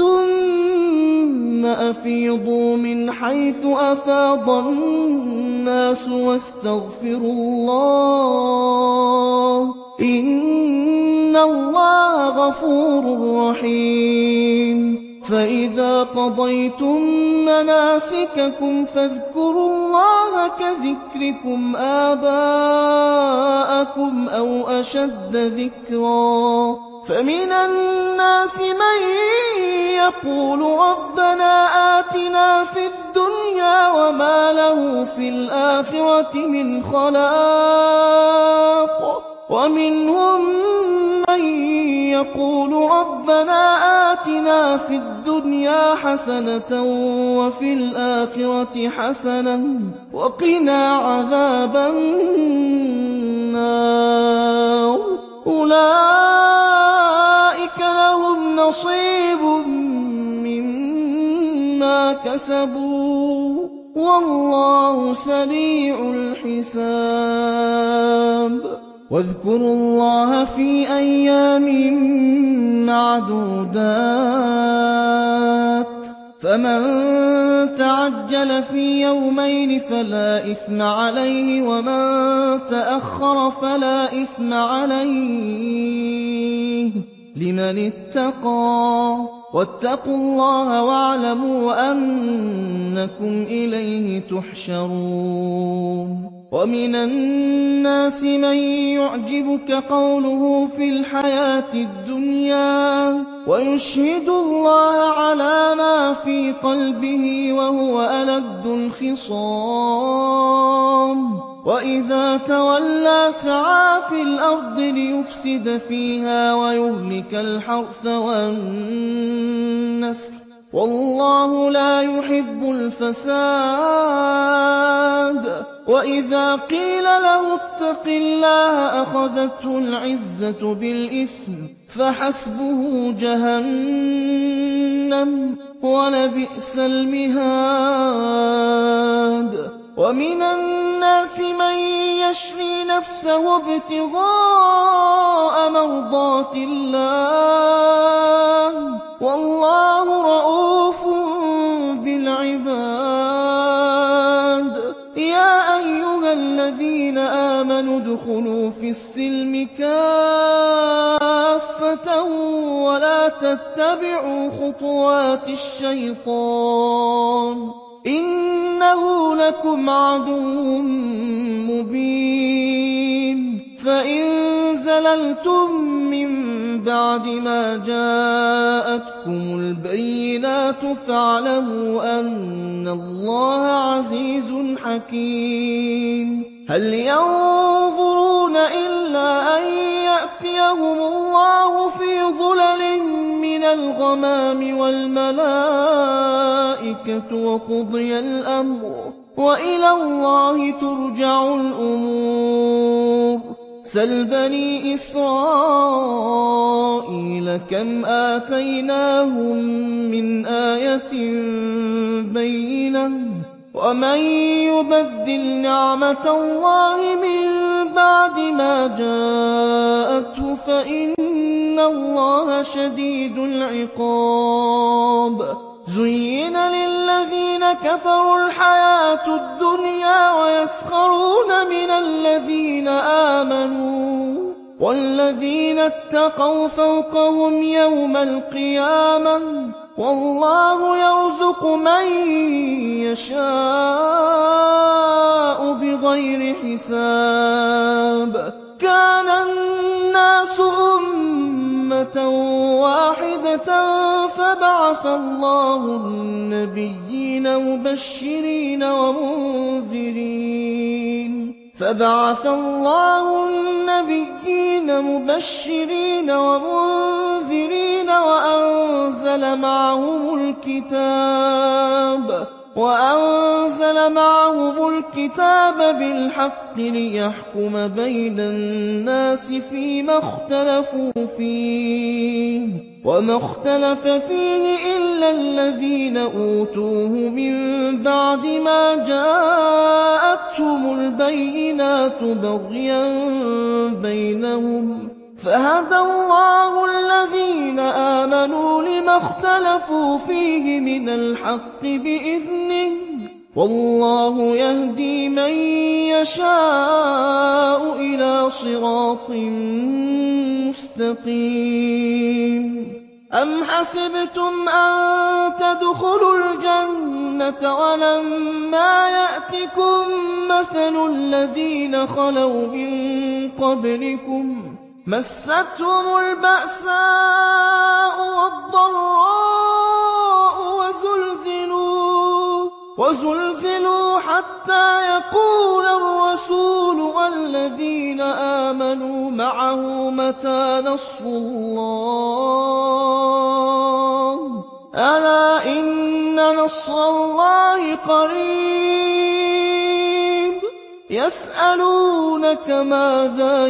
ثم أفيضوا من حيث أفاض الناس واستغفروا الله، إن الله غفور رحيم. فإذا قضيتم مناسككم فاذكروا الله كذكركم آباءكم أو أشد ذكرا، فمن الناس من يقول ربنا آتنا في الدنيا وما له في الآخرة من خلاق، ومنهم من يقول ربنا آتنا في الدنيا حسنة وفي الآخرة حسنة وقنا عذاب النار. أولئك لهم نصيب مما كسبوا والله سريع الحساب. واذكروا الله في أيام معدودات، فمن تعجل في يومين فلا إثم عليه، ومن تأخر فلا إثم عليه لمن اتقى. واتقوا الله واعلموا أنكم إليه تحشرون. ومن الناس من يعجبك قوله في الحياة الدنيا ويشهد الله على ما في قلبه وهو ألد الخصام، وإذا تولى سعى في الأرض ليفسد فيها ويهلك الحرث والنسل، وَاللَّهُ لَا يُحِبُّ الْفَسَادَ. وَإِذَا قِيلَ لَهُ اتَّقِ اللَّهَ أَخَذَتْهُ الْعِزَّةُ بِالْإِثْمِ فَحَسْبُهُ جَهَنَّمُ ۚ وَلَبِئْسَ الْمِهَادُ. وَمِنَ النَّاسِ مَن يَشْرِي نَفْسَهُ ابْتِغَاءَ مَرْضَاتِ اللَّهِ ۗ وَاللَّهُ رَءُوفٌ بِالْعِبَادِ. يَا أَيُّهَا الَّذِينَ آمَنُوا ادْخُلُوا فِي السِّلْمِ كَافَّةً وَلَا تَتَّبِعُوا خُطُوَاتِ الشَّيْطَانِ ۚ إِنَّهُ لَكُمْ عَدُوٌّ مُّبِينٌ. فَإِن زَلَلْتُم مِّن بَعْدِ مَا جَاءَتْكُمُ الْبَيِّنَاتُ فَاعْلَمُوا أَنَّ اللَّهَ عَزِيزٌ حَكِيمٌ. هَلْ يَنظُرُونَ إِلَّا أَن يَأْتِيَهُمُ اللَّهُ فِي ظُلَلٍ مِّنَ الْغَمَامِ وَالْمَلَائِكَةُ وَقُضِيَ الْأَمْرُ ۚ وَإِلَى اللَّهِ تُرْجَعُ الْأُمُورُ. سَلْ بَنِي إِسْرَائِيلَ كَمْ آتَيْنَاهُم مِّنْ آيَةٍ بَيِّنَةٍ ۗ وَمَن يُبَدِّلْ نِعْمَةَ اللَّهِ مِن بَعْدِ مَا جَاءَتْهُ فَإِنَّ اللَّهَ شَدِيدُ الْعِقَابِ. زُيِّنَ لِلَّذِينَ كَفَرُوا الْحَيَاةُ الدُّنْيَا وَيَسْخَرُونَ مِنَ الَّذِينَ آمَنُوا ۘ وَالَّذِينَ اتَّقَوْا فَوْقَهُمْ يَوْمَ الْقِيَامَةِ ۗ وَاللَّهُ يَرْزُقُ مَن يَشَاءُ بِغَيْرِ حِسَابٍ. كَانَ النَّاسُ أُمَّةً وَاحِدَةً فَبَعَثَ اللَّهُ النَّبِيِّينَ مُبَشِّرِينَ وَمُنذِرِينَ فَبَعَثَ اللَّهُ النَّبِيِّينَ مُبَشِّرِينَ وَمُنذِرِينَ وَأَنزَلَ مَعَهُمُ الْكِتَابَ وَأَنزَلَ مَعَهُمُ الْكِتَابَ بِالْحَقِّ لِيَحْكُمَ بَيْنَ النَّاسِ فِيمَا اخْتَلَفُوا فِيهِ ۚ وَمَا اخْتَلَفَ فِيهِ إِلَّا الَّذِينَ أُوتُوهُ مِن بَعْدِ مَا جَاءَتْهُمُ الْبَيِّنَاتُ بَغْيًا بَيْنَهُمْ ۖ فَهَدَى اللَّهُ الَّذِينَ آمَنُوا لِمَا اخْتَلَفُوا فِيهِ مِنَ الْحَقِّ بِإِذْنِهِ ۗ وَاللَّهُ يَهْدِي مَن يَشَاءُ إِلَىٰ صِرَاطٍ مُّسْتَقِيمٍ. أَمْ حَسِبْتُمْ أَن تَدْخُلُوا الْجَنَّةَ وَلَمَّا يَأْتِكُم مَّثَلُ الَّذِينَ خَلَوْا مِن قَبْلِكُم مَّسَّتْهُمُ الْبَأْسَاءُ وَالضَّرَّاءُ وَزُلْزِلُوا حَتَّىٰ يَقُولَ الرَّسُولُ وَالَّذِينَ آمَنُوا مَعَهُ مَتَىٰ نَصْرُ اللَّهِ ۗ أَلَا إِنَّ نَصْرَ اللَّهِ قَرِيبٌ. يَسْأَلُونَكَ مَاذَا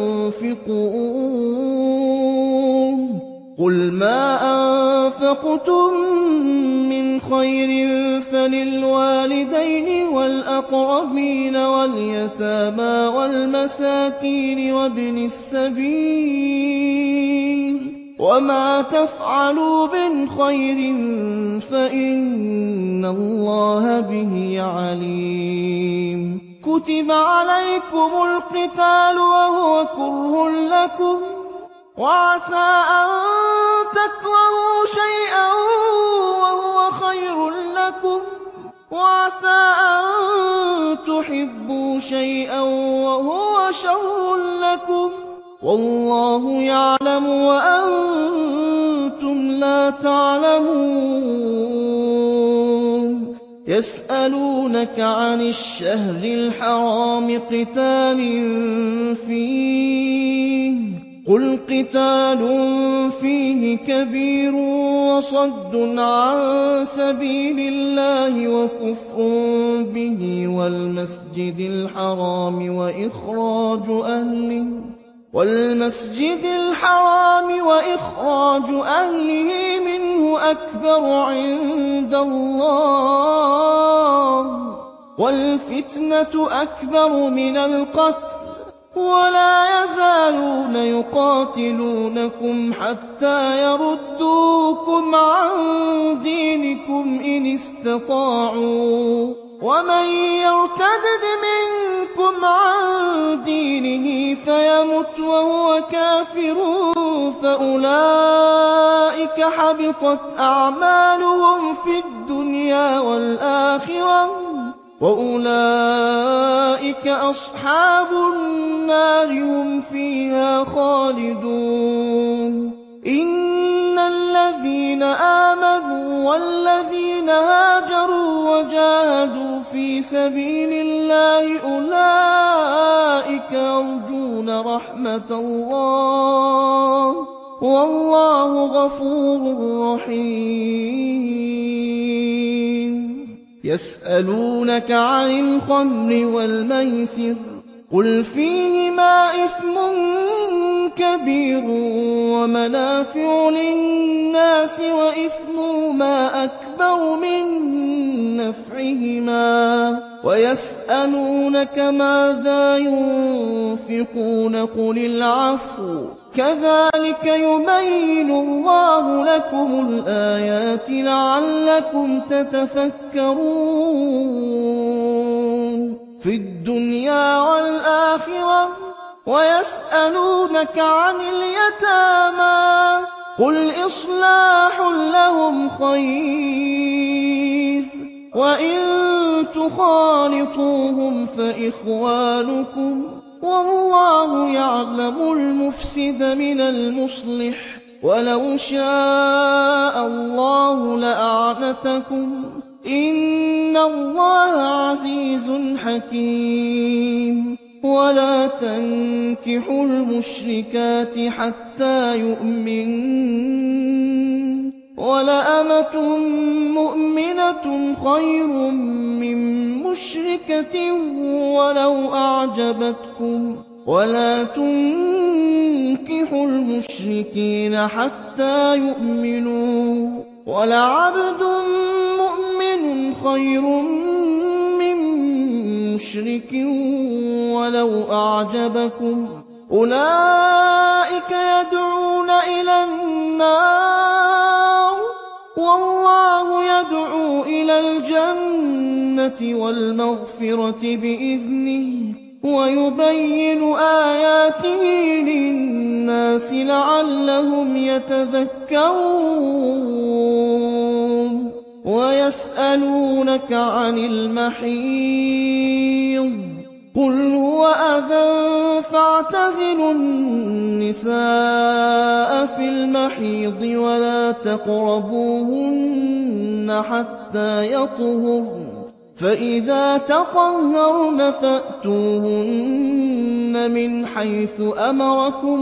يُنفِقُونَ ۖ قُلْ مَا أَنفَقْتُم مِّنْ خَيْرٍ فَلِلْوَالِدَيْنِ وَالْأَقْرَبِينَ وَالْيَتَامَىٰ وَالْمَسَاكِينِ وَابْنِ السَّبِيلِ ۗ وَمَا تَفْعَلُوا مِنْ خَيْرٍ فَإِنَّ اللَّهَ بِهِ عَلِيمٌ. كُتِبَ عَلَيْكُمُ الْقِتَالُ وَهُوَ كُرْهٌ لَّكُمْ ۖ وَعَسَىٰ أَن تَكْرَهُوا شَيْئًا وَهُوَ خَيْرٌ لَّكُمْ ۖ وَعَسَىٰ أَن تُحِبُّوا شَيْئًا وَهُوَ شَرٌّ لَّكُمْ ۗ وَاللَّهُ يَعْلَمُ وَأَنتُمْ لَا تَعْلَمُونَ. يَسْأَلُونَكَ عَنِ الشَّهْرِ الْحَرَامِ قِتَالٍ فِيهِ ۖ قُلْ قِتَالٌ فِيهِ كَبِيرٌ وَصَدٌّ عَن سَبِيلِ اللَّهِ وَكُفْرٌ بِهِ وَالْمَسْجِدِ الْحَرَامِ وَإِخْرَاجُ أَهْلِهِ وَالْمَسْجِدِ الْحَرَامِ وَإِخْرَاجُ أَهْلِهِ مِنْهُ أَكْبَرُ عِندَ اللَّهِ وَالْفِتْنَةُ أَكْبَرُ مِنَ الْقَتْلِ وَلَا يَزَالُونَ يُقَاتِلُونَكُمْ حَتَّىٰ يَرُدُّوكُمْ عَن دِينِكُمْ إِنِ اسْتَطَاعُوا ۚ وَمَن يَرْتَدِدْ مِنكُمْ عَن دِينِهِ فَيَمُتْ وَهُوَ كَافِرٌ فَأُولَٰئِكَ حَبِطَتْ أَعْمَالُهُمْ فِي الدُّنْيَا وَالْآخِرَةِ وَأُولَٰئِكَ أَصْحَابُ النَّارِ ۖ هُمْ فِيهَا خَالِدُونَ إِنَّ الَّذِينَ آمَنُوا وَالَّذِينَ هَاجَرُوا وَجَاهَدُوا فِي سَبِيلِ اللَّهِ أُولَٰئِكَ يَرْجُونَ رَحْمَتَ اللَّهِ ۗ وَاللَّهُ غَفُورٌ رَّحِيمٌ يَسْأَلُونَكَ عَنِ الْخَمْرِ وَالْمَيْسِرِ ۖ قُلْ فِيهِمَا إِثْمٌ كَبِيرٌ وَمَنَافِعُ لِلنَّاسِ وَإِثْمُهُمَا أَكْبَرُ مِن نَّفْعِهِمَا ۗ وَيَسْأَلُونَكَ مَاذَا يُنفِقُونَ قُلِ الْعَفْوَ ۗ كَذَٰلِكَ يُبَيِّنُ اللَّهُ لَكُمُ الْآيَاتِ لَعَلَّكُمْ تَتَفَكَّرُونَ فِي الدُّنْيَا وَالْآخِرَةِ ۗ وَيَسْأَلُونَكَ عَنِ الْيَتَامَىٰ ۖ قُلْ إِصْلَاحٌ لَّهُمْ خَيْرٌ ۖ وَإِن تُخَالِطُوهُمْ فَإِخْوَانُكُمْ ۚ وَاللَّهُ يَعْلَمُ الْمُفْسِدَ مِنَ الْمُصْلِحِ ۚ وَلَوْ شَاءَ اللَّهُ لَأَعْنَتَكُمْ ۚ إِنَّ اللَّهَ عَزِيزٌ حَكِيمٌ وَلَا تَنكِحُوا الْمُشْرِكَاتِ حَتَّىٰ يُؤْمِنَّ ۚ وَلَأَمَةٌ مُّؤْمِنَةٌ خَيْرٌ مِّن مُّشْرِكَةٍ وَلَوْ أَعْجَبَتْكُمْ ۗ وَلَا تُنكِحُوا الْمُشْرِكِينَ حَتَّىٰ يُؤْمِنُوا ۚ وَلَعَبْدٌ مُّؤْمِنٌ خَيْرٌ مِّن مُّشْرِكٍ وَلَوْ أَعْجَبَكُمْ ۗ أُولَٰئِكَ يَدْعُونَ إِلَى النَّارِ ۖ وَاللَّهُ يَدْعُو إِلَى الْجَنَّةِ وَالْمَغْفِرَةِ بِإِذْنِهِ ۖ وَيُبَيِّنُ آيَاتِهِ لِلنَّاسِ لَعَلَّهُمْ يَتَذَكَّرُونَ وَيَسْأَلُونَكَ عَنِ الْمَحِيضِ ۖ قُلْ هُوَ أَذًى فَاعْتَزِلُوا النِّسَاءَ فِي الْمَحِيضِ وَلَا تَقْرَبُوهُنَّ حَتَّىٰ يَطْهُرْنَ ۖ فَإِذَا تَطَهَّرْنَ فَأْتُوهُنَّ مِنْ حَيْثُ أَمَرَكُمُ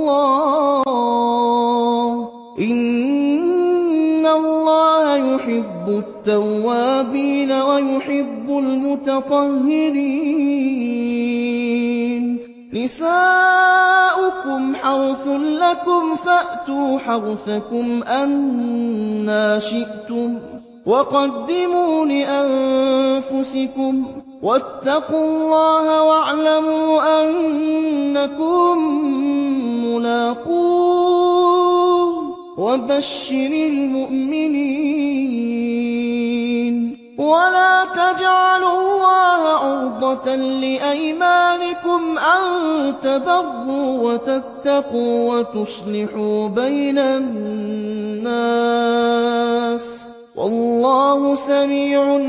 اللَّهُ ۚ إِنَّ اللَّهَ يُحِبُّ التَّوَّابِينَ وَيُحِبُّ الْمُتَطَهِّرِينَ نِسَاؤُكُمْ حَرْثٌ لَّكُمْ فَأْتُوا حَرْثَكُمْ أَنَّىٰ شِئْتُمْ ۖ وَقَدِّمُوا لِأَنفُسِكُمْ ۚ وَاتَّقُوا اللَّهَ وَاعْلَمُوا أَنَّكُم مُّلَاقُوهُ ۗ وَبَشِّرِ الْمُؤْمِنِينَ وَلَا تَجْعَلُوا اللَّهَ عُرْضَةً لِّأَيْمَانِكُمْ أَن تَبَرُّوا وَتَتَّقُوا وَتُصْلِحُوا بَيْنَ النَّاسِ ۗ وَاللَّهُ سَمِيعٌ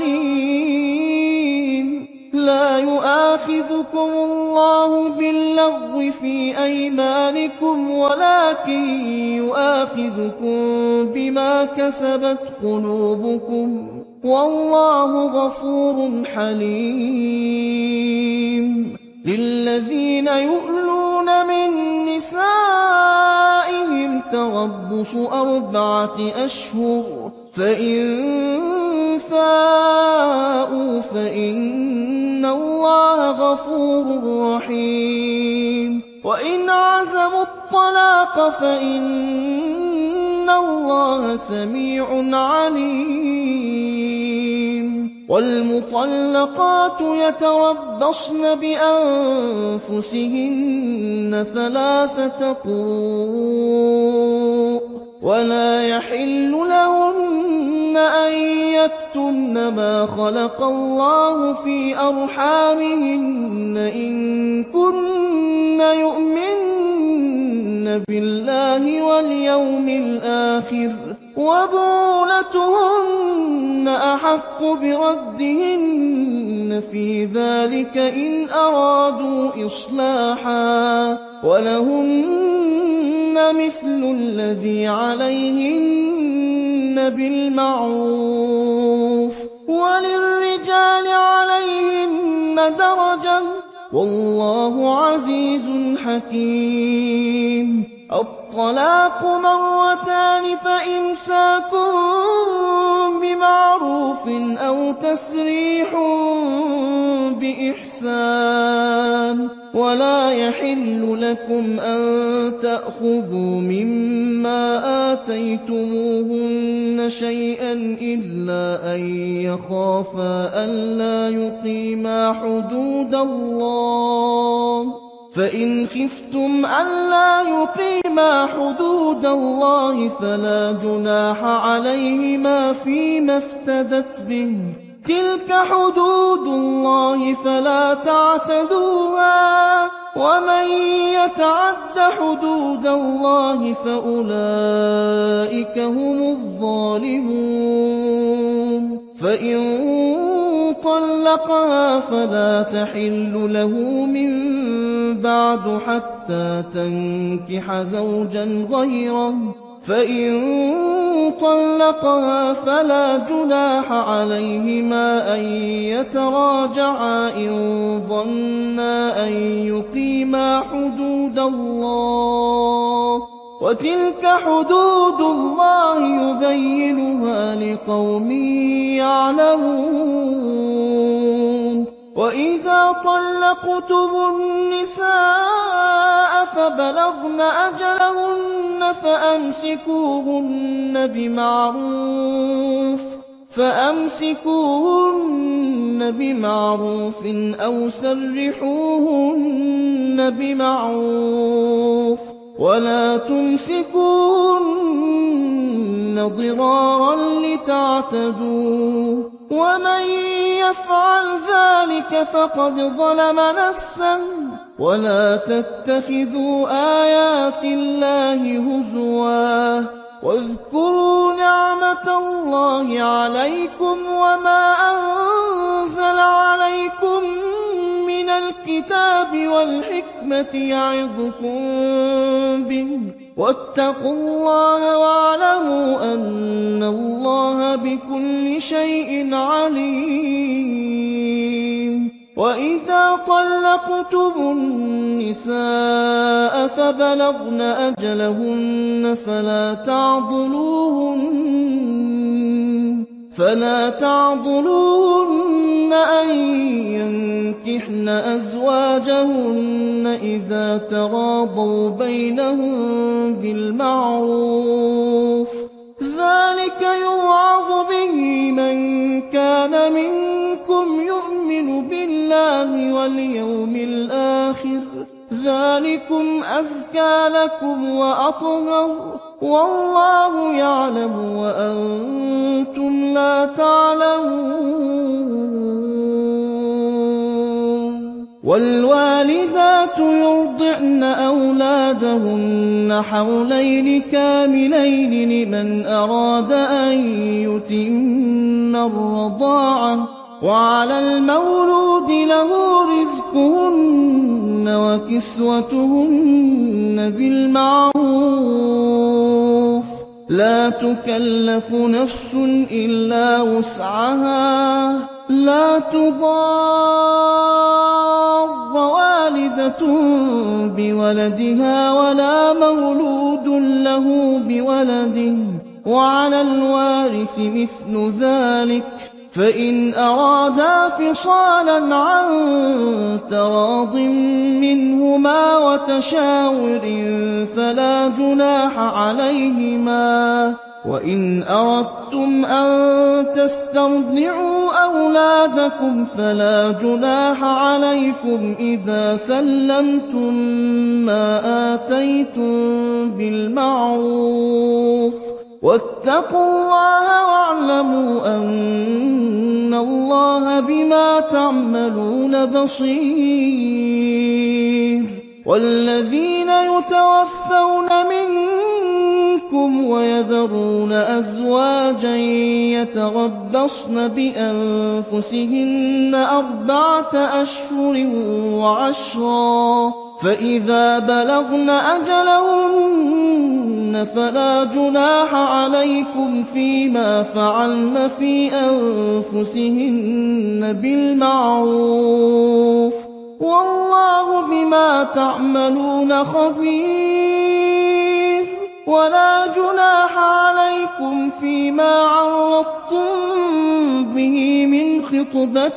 عَلِيمٌ لَّا يُؤَاخِذُكُمُ اللَّهُ بِاللَّغْوِ فِي أَيْمَانِكُمْ وَلَٰكِن يُؤَاخِذُكُم بِمَا كَسَبَتْ قُلُوبُكُمْ ۗ وَاللَّهُ غَفُورٌ حَلِيمٌ لِّلَّذِينَ يُؤْلُونَ مِن نِّسَائِهِمْ تَرَبُّصُ أَرْبَعَةِ أَشْهُرٍ ۖ فَإِن فَاءُوا فَإِنَّ اللَّهَ غَفُورٌ رَّحِيمٌ وَإِنْ عَزَمُوا الطَّلَاقَ فَإِنَّ اللَّهَ سَمِيعٌ عَلِيمٌ وَالْمُطَلَّقَاتُ يَتَرَبَّصْنَ بِأَنفُسِهِنَّ ثَلَاثَةَ قُرُوءٍ ۚ وَلَا يَحِلُّ لَهُنَّ أَن يَكْتُمْنَ مَا خَلَقَ الله في أرحامهن إن كُنَّ يُؤْمِنَّ بِاللَّهِ وَالْيَوْمِ الْآخِرِ ۚ وَبُعُولَتُهُنَّ أَحَقُّ بِرَدِّهِنَّ فِي ذَٰلِكَ إِنْ أَرَادُوا إِصْلَاحًا ۚ وَلَهُنَّ مِثْلُ الَّذِي عَلَيْهِنَّ بِالْمَعْرُوفِ ۚ وَلِلرِّجَالِ عَلَيْهِنَّ دَرَجَةٌ ۗ وَاللَّهُ عَزِيزٌ حَكِيمٌ الطَّلَاقُ مَرَّتَانِ ۖ فَإِمْسَاكٌ بِمَعْرُوفٍ أَوْ تَسْرِيحٌ بِإِحْسَانٍ ۗ وَلَا يَحِلُّ لَكُمْ أَن تَأْخُذُوا مِمَّا آتَيْتُمُوهُنَّ شَيْئًا إِلَّا أَن يَخَافَا أَلَّا يُقِيمَا حُدُودَ اللَّهِ ۖ فَإِنْ خِفْتُمْ أَلَّا يُقِيمَا حُدُودَ اللَّهِ فَلَا جُنَاحَ عَلَيْهِمَا فِيمَا افْتَدَتْ بِهِ ۗ تِلْكَ حُدُودُ اللَّهِ فَلَا تَعْتَدُوهَا ۚ وَمَن يَتَعَدَّ حُدُودَ اللَّهِ فَأُولَٰئِكَ هُمُ الظَّالِمُونَ فَإِن طَلَّقَهَا فَلَا تَحِلُّ لَهُ مِن بَعْدُ حَتَّىٰ تَنكِحَ زَوْجًا غَيْرَهُ ۗ فَإِن طَلَّقَهَا فَلَا جُنَاحَ عَلَيْهِمَا أَن يَتَرَاجَعَا إِن ظَنَّا أَن يُقِيمَا حُدُودَ اللَّهِ ۗ وَتِلْكَ حُدُودُ اللَّهِ يُبَيِّنُهَا لِقَوْمٍ يَعْلَمُونَ وَإِذَا طَلَّقْتُمُ النِّسَاءَ فَبَلَغْنَ أَجَلَهُنَّ فَأَمْسِكُوهُنَّ بِمَعْرُوفٍ فَأَمْسِكُوهُنَّ بِمَعْرُوفٍ أَوْ سَرِّحُوهُنَّ بِمَعْرُوفٍ ۚ وَلَا تُمْسِكُوهُنَّ ضِرَارًا لِّتَعْتَدُوا ۚ وَمَن يَفْعَلْ ذَٰلِكَ فَقَدْ ظَلَمَ نَفْسَهُ ۚ وَلَا تَتَّخِذُوا آيَاتِ اللَّهِ هُزُوًا ۚ وَاذْكُرُوا نِعْمَتَ اللَّهِ عَلَيْكُمْ وَمَا أَنزَلَ عَلَيْكُم مِّنَ الْكِتَابِ وَالْحِكْمَةِ يَعِظُكُم بِهِ ۚ وَاتَّقُوا اللَّهَ وَاعْلَمُوا أَنَّ اللَّهَ بِكُلِّ شَيْءٍ عَلِيمٌ وَإِذَا طَلَّقْتُمُ النِّسَاءَ فَبَلَغْنَ أَجَلَهُنَّ فَلَا تَعْضُلُوهُنَّ فَلَا تَعْضُلُوهُنَّ أَن يَنكِحْنَ أَزْوَاجَهُنَّ إِذَا تَرَاضَوْا بَيْنَهُم بِالْمَعْرُوفِ ۗ ذَٰلِكَ يُوعَظُ بِهِ مَن كَانَ مِنكُمْ يُؤْمِنُ بِاللَّهِ وَالْيَوْمِ الْآخِرِ ۗ ذَٰلِكُمْ أَزْكَىٰ لَكُمْ وَأَطْهَرُ ۗ وَاللَّهُ يَعْلَمُ وَأَنتُمْ لَا تَعْلَمُونَ وَالْوَالِدَاتُ يُرْضِعْنَ أَوْلَادَهُنَّ حَوْلَيْنِ كَامِلَيْنِ لِمَنْ أَرَادَ أَن يُتِمَّ الرَّضَاعَةَ ۚ وَعَلَى الْمَوْلُودِ لَهُ رِزْقُهُنَّ وَكِسْوَتُهُنَّ بِالْمَعْرُوفِ ۚ لَا تُكَلَّفُ نَفْسٌ إِلَّا وُسْعَهَا ۚ لَا تُضَارَّ وَالِدَةٌ وَالِدَةٌ بِوَلَدِهَا وَلَا مَوْلُودٌ لَّهُ بِوَلَدِهِ ۚ وَعَلَى الْوَارِثِ مِثْلُ ذَٰلِكَ ۗ فَإِنْ أَرَادَا فِصَالًا عَن تَرَاضٍ مِّنْهُمَا وَتَشَاوُرٍ فَلَا جُنَاحَ عَلَيْهِمَا ۗ وَإِنْ أَرَدتُّمْ أَن تَسْتَرْضِعُوا أَوْلَادَكُمْ فَلَا جُنَاحَ عَلَيْكُمْ إِذَا سَلَّمْتُم مَّا آتَيْتُم بِالْمَعْرُوفِ ۗ وَاتَّقُوا اللَّهَ وَاعْلَمُوا أَنَّ اللَّهَ بِمَا تَعْمَلُونَ بَصِيرٌ. وَالَّذِينَ يُتَوَفَّوْنَ مِنكُمْ وَيَذَرُونَ أَزْوَاجًا يَتَرَبَّصْنَ بِأَنفُسِهِنَّ أَرْبَعَةَ أَشْهُرٍ وَعَشْرًا ۖ فَإِذَا بَلَغْنَ أَجَلَهُنَّ فَلَا جُنَاحَ عَلَيْكُمْ فِيمَا فَعَلْنَ فِي أَنفُسِهِنَّ بِالْمَعْرُوفِ ۗ وَاللَّهُ بِمَا تَعْمَلُونَ خَبِيرٌ. وَلَا جُنَاحَ عَلَيْكُمْ فِيمَا عَرَّضْتُم بِهِ مِنْ خِطْبَةِ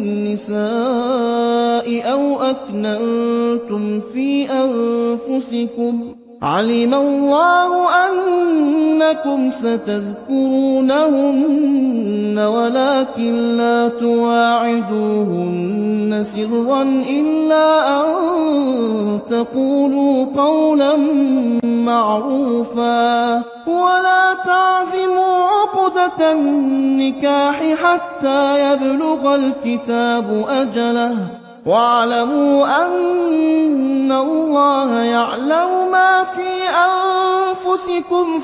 النِّسَاءِ أَوْ أَكْنَنتُمْ فِي أَنفُسِكُمْ ۚ عَلِمَ اللَّهُ أَنَّكُمْ سَتَذْكُرُونَهُنَّ وَلَٰكِن لَّا تُوَاعِدُوهُنَّ سِرًّا إِلَّا أَن تَقُولُوا قَوْلًا مَّعْرُوفًا ۚ وَلَا تَعْزِمُوا عُقْدَةَ النِّكَاحِ حَتَّىٰ يَبْلُغَ الْكِتَابُ أَجَلَهُ ۚ وَاعْلَمُوا أَنَّ اللَّهَ يَعْلَمُ مَا فِي أَنفُسِكُمْ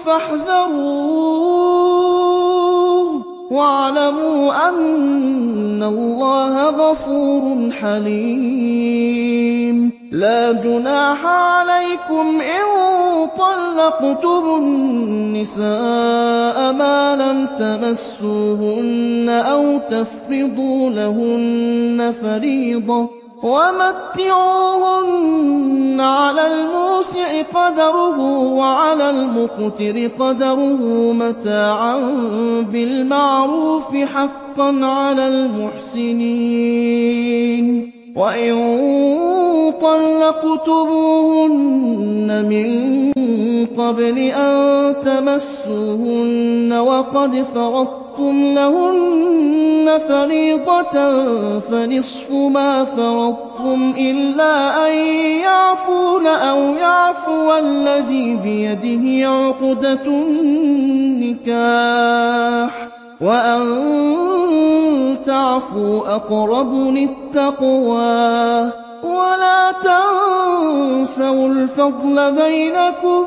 فَاحْذَرُوهُ ۚ وَاعْلَمُوا أَنَّ اللَّهَ غَفُورٌ حَلِيمٌ. لَا جُنَاحَ عَلَيْكُمْ إِن طَلَّقْتُمُ النِّسَاءَ مَا لَمْ تَمَسُّوهُنَّ أَوْ تَفْرِضُوا لَهُنَّ فَرِيضَةً ۚ وَمَتِّعُوهُنَّ عَلَى الْمُوسِعِ قَدَرُهُ وَعَلَى الْمُقْتِرِ قَدَرُهُ مَتَاعًا بِالْمَعْرُوفِ ۖ حَقًّا عَلَى الْمُحْسِنِينَ. وَإِن طَلَّقْتُمُوهُنَّ مِن قَبْلِ أَن تَمَسُّوهُنَّ وَقَدْ فَرَضْتُمْ لَهُنَّ فَرِيضَةً فَنِصْفُ مَا فَرَضْتُمْ إِلَّا أَن يَعْفُونَ أَوْ يَعْفُوَ الَّذِي بِيَدِهِ عُقْدَةُ النِّكَاحِ ۚ وَأَن تَعْفُوا أَقْرَبُ لِلتَّقْوَىٰ ۚ وَلَا تَنسَوُا الْفَضْلَ بَيْنَكُمْ ۚ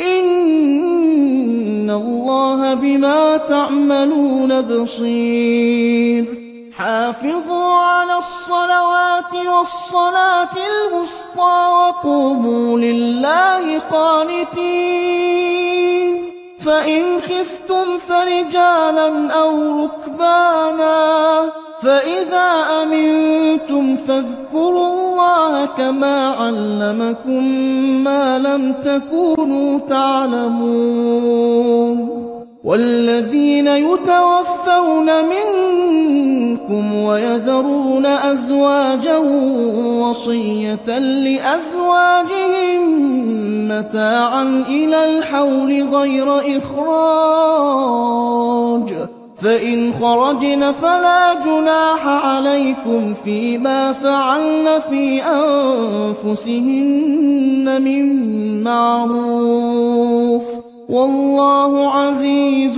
إِنَّ اللَّهَ بِمَا تَعْمَلُونَ بَصِيرٌ. حَافِظُوا عَلَى الصَّلَوَاتِ وَالصَّلَاةِ الْوُسْطَىٰ وَقُومُوا لِلَّهِ قَانِتِينَ. فَإِنْ خِفْتُمْ فَرِجَالًا أَوْ رُكْبَانًا ۖ فَإِذَا أَمِنتُمْ فَاذْكُرُوا اللَّهَ كَمَا عَلَّمَكُم مَّا لَمْ تَكُونُوا تَعْلَمُونَ. وَالَّذِينَ يُتَوَفَّوْنَ مِنكُمْ وَيَذَرُونَ أَزْوَاجًا وَصِيَّةً لِّأَزْوَاجِهِم مَّتَاعًا إِلَى الْحَوْلِ غَيْرَ إِخْرَاجٍ ۚ فَإِنْ خَرَجْنَ فَلَا جُنَاحَ عَلَيْكُمْ فِيمَا فَعَلْنَ فِي أَنفُسِهِنَّ مِن مَّعْرُوفٍ ۗ وَاللَّهُ عَزِيزٌ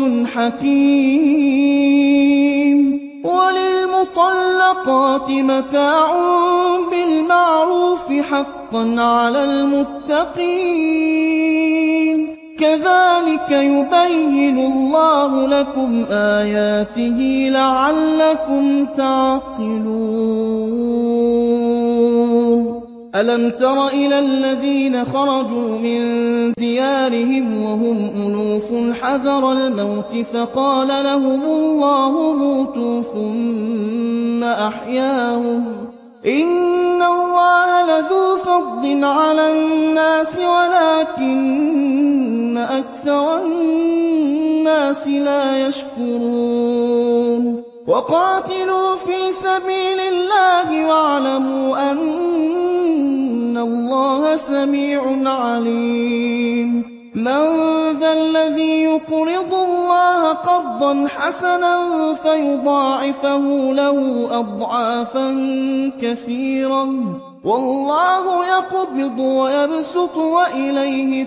حَكِيمٌ. وَلِلْمُطَلَّقَاتِ مَتَاعٌ بِالْمَعْرُوفِ حَقًّا عَلَى الْمُتَّقِينَ. كَذَٰلِكَ يُبَيِّنُ اللَّهُ لَكُمْ آيَاتِهِ لَعَلَّكُمْ تَعْقِلُونَ. أَلَمْ تَرَ إِلَى الَّذِينَ خَرَجُوا مِن دِيَارِهِمْ وَهُمْ أُلُوفٌ حَذَرَ الْمَوْتِ فَقَالَ لَهُمُ اللَّهُ مُوتُوا ثُمَّ أَحْيَاهُمْ ۚ إِنَّ اللَّهَ لَذُو فَضْلٍ عَلَى النَّاسِ وَلَٰكِنَّ أَكْثَرَ النَّاسِ لَا يَشْكُرُونَ وَقَاتِلُوا فِي سَبِيلِ اللَّهِ وَاعْلَمُوا أَنَّ اللَّهَ سَمِيعٌ عَلِيمٌ مَّن ذَا الَّذِي يُقْرِضُ اللَّهَ قَرْضًا حَسَنًا فَيُضَاعِفَهُ لَهُ أَضْعَافًا كَثِيرَةً ۚ وَاللَّهُ يَقْبِضُ وَيَبْسُطُ وَإِلَيْهِ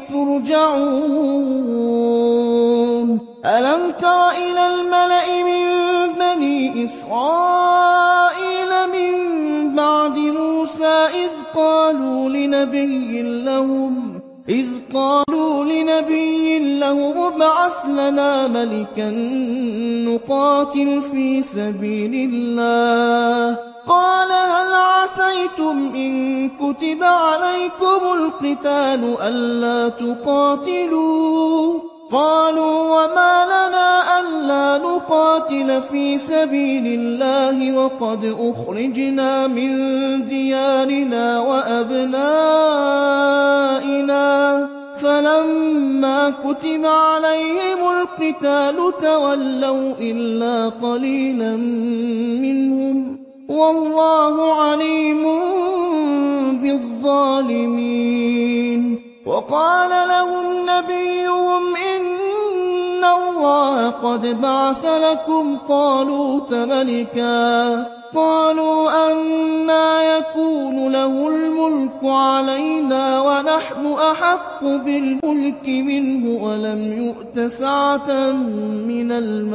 تُرْجَعُونَ أَلَمْ تَرَ إِلَى الْمَلَإِ مِن بَنِي إِسْرَائِيلَ مِن بَعْدِ مُوسَىٰ إِذْ قَالُوا لِنَبِيٍّ لَّهُمْ إذ قالوا لنبي لهم ابعث لنا ملكا نقاتل في سبيل الله قال هل عسيتم إن كتب عليكم القتال ألا تقاتلوا قالوا وما لنا ألا نقاتل في سبيل الله وقد أخرجنا من ديارنا وأبنائنا فلما كتب عليهم القتال تولوا إلا قليلا منهم والله عليم بالظالمين وقال لهم نبيهم إن الله قد بعث لكم طالوت ملكا قالوا أنى يكون له الملك علينا ونحن أحق بالملك منه ولم يؤت سعة من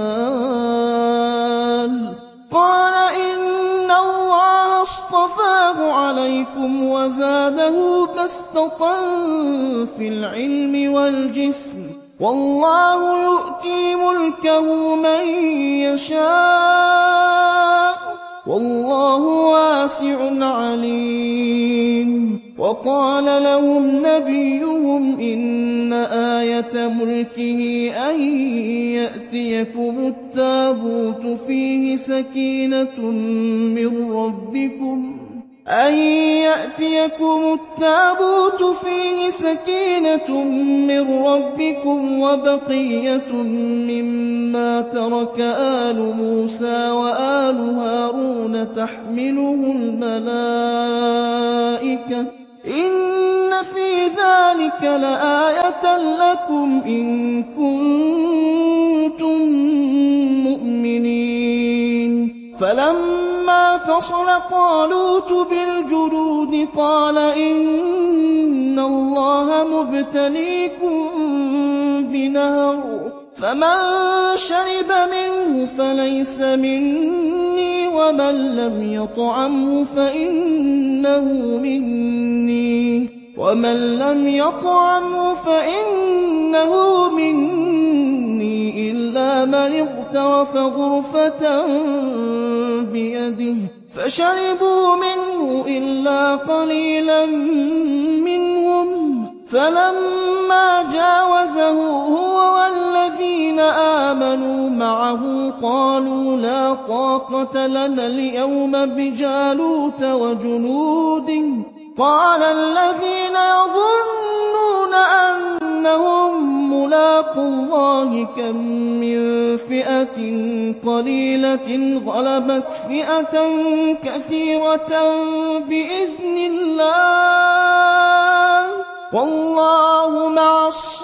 المال قال إن الله اصطفاه عليكم وزاده بسطة في العلم والجسم والله يؤتي ملكه من يشاء والله واسع عليم وقال لهم نبيهم إن آية ملكه أن يأتيكم التابوت فيه سكينة من ربكم أن يأتيكم التابوت فيه سكينة من ربكم وبقية مما ترك آل موسى وآل هارون تحمله الملائكة إن في ذلك لآية لكم إن كنتم مؤمنين فلما فصل طالوت بالجنود قال إن الله مبتليكم بنهر فمن شرب منه فليس مني ومن لم يطعمه فإنه مني ومن لم يطعمه فإنه مني إلا من اغترف غرفة بيده فشربوا منه إلا قليلا منهم فلما جاوزه هو والذين آمنوا معه قالوا لا طاقة لنا اليوم بجالوت وجنوده قال الذين يظنون أنهم ملاقو الله كم من فئة قليلة غلبت فئة كثيرة بإذن الله والله مع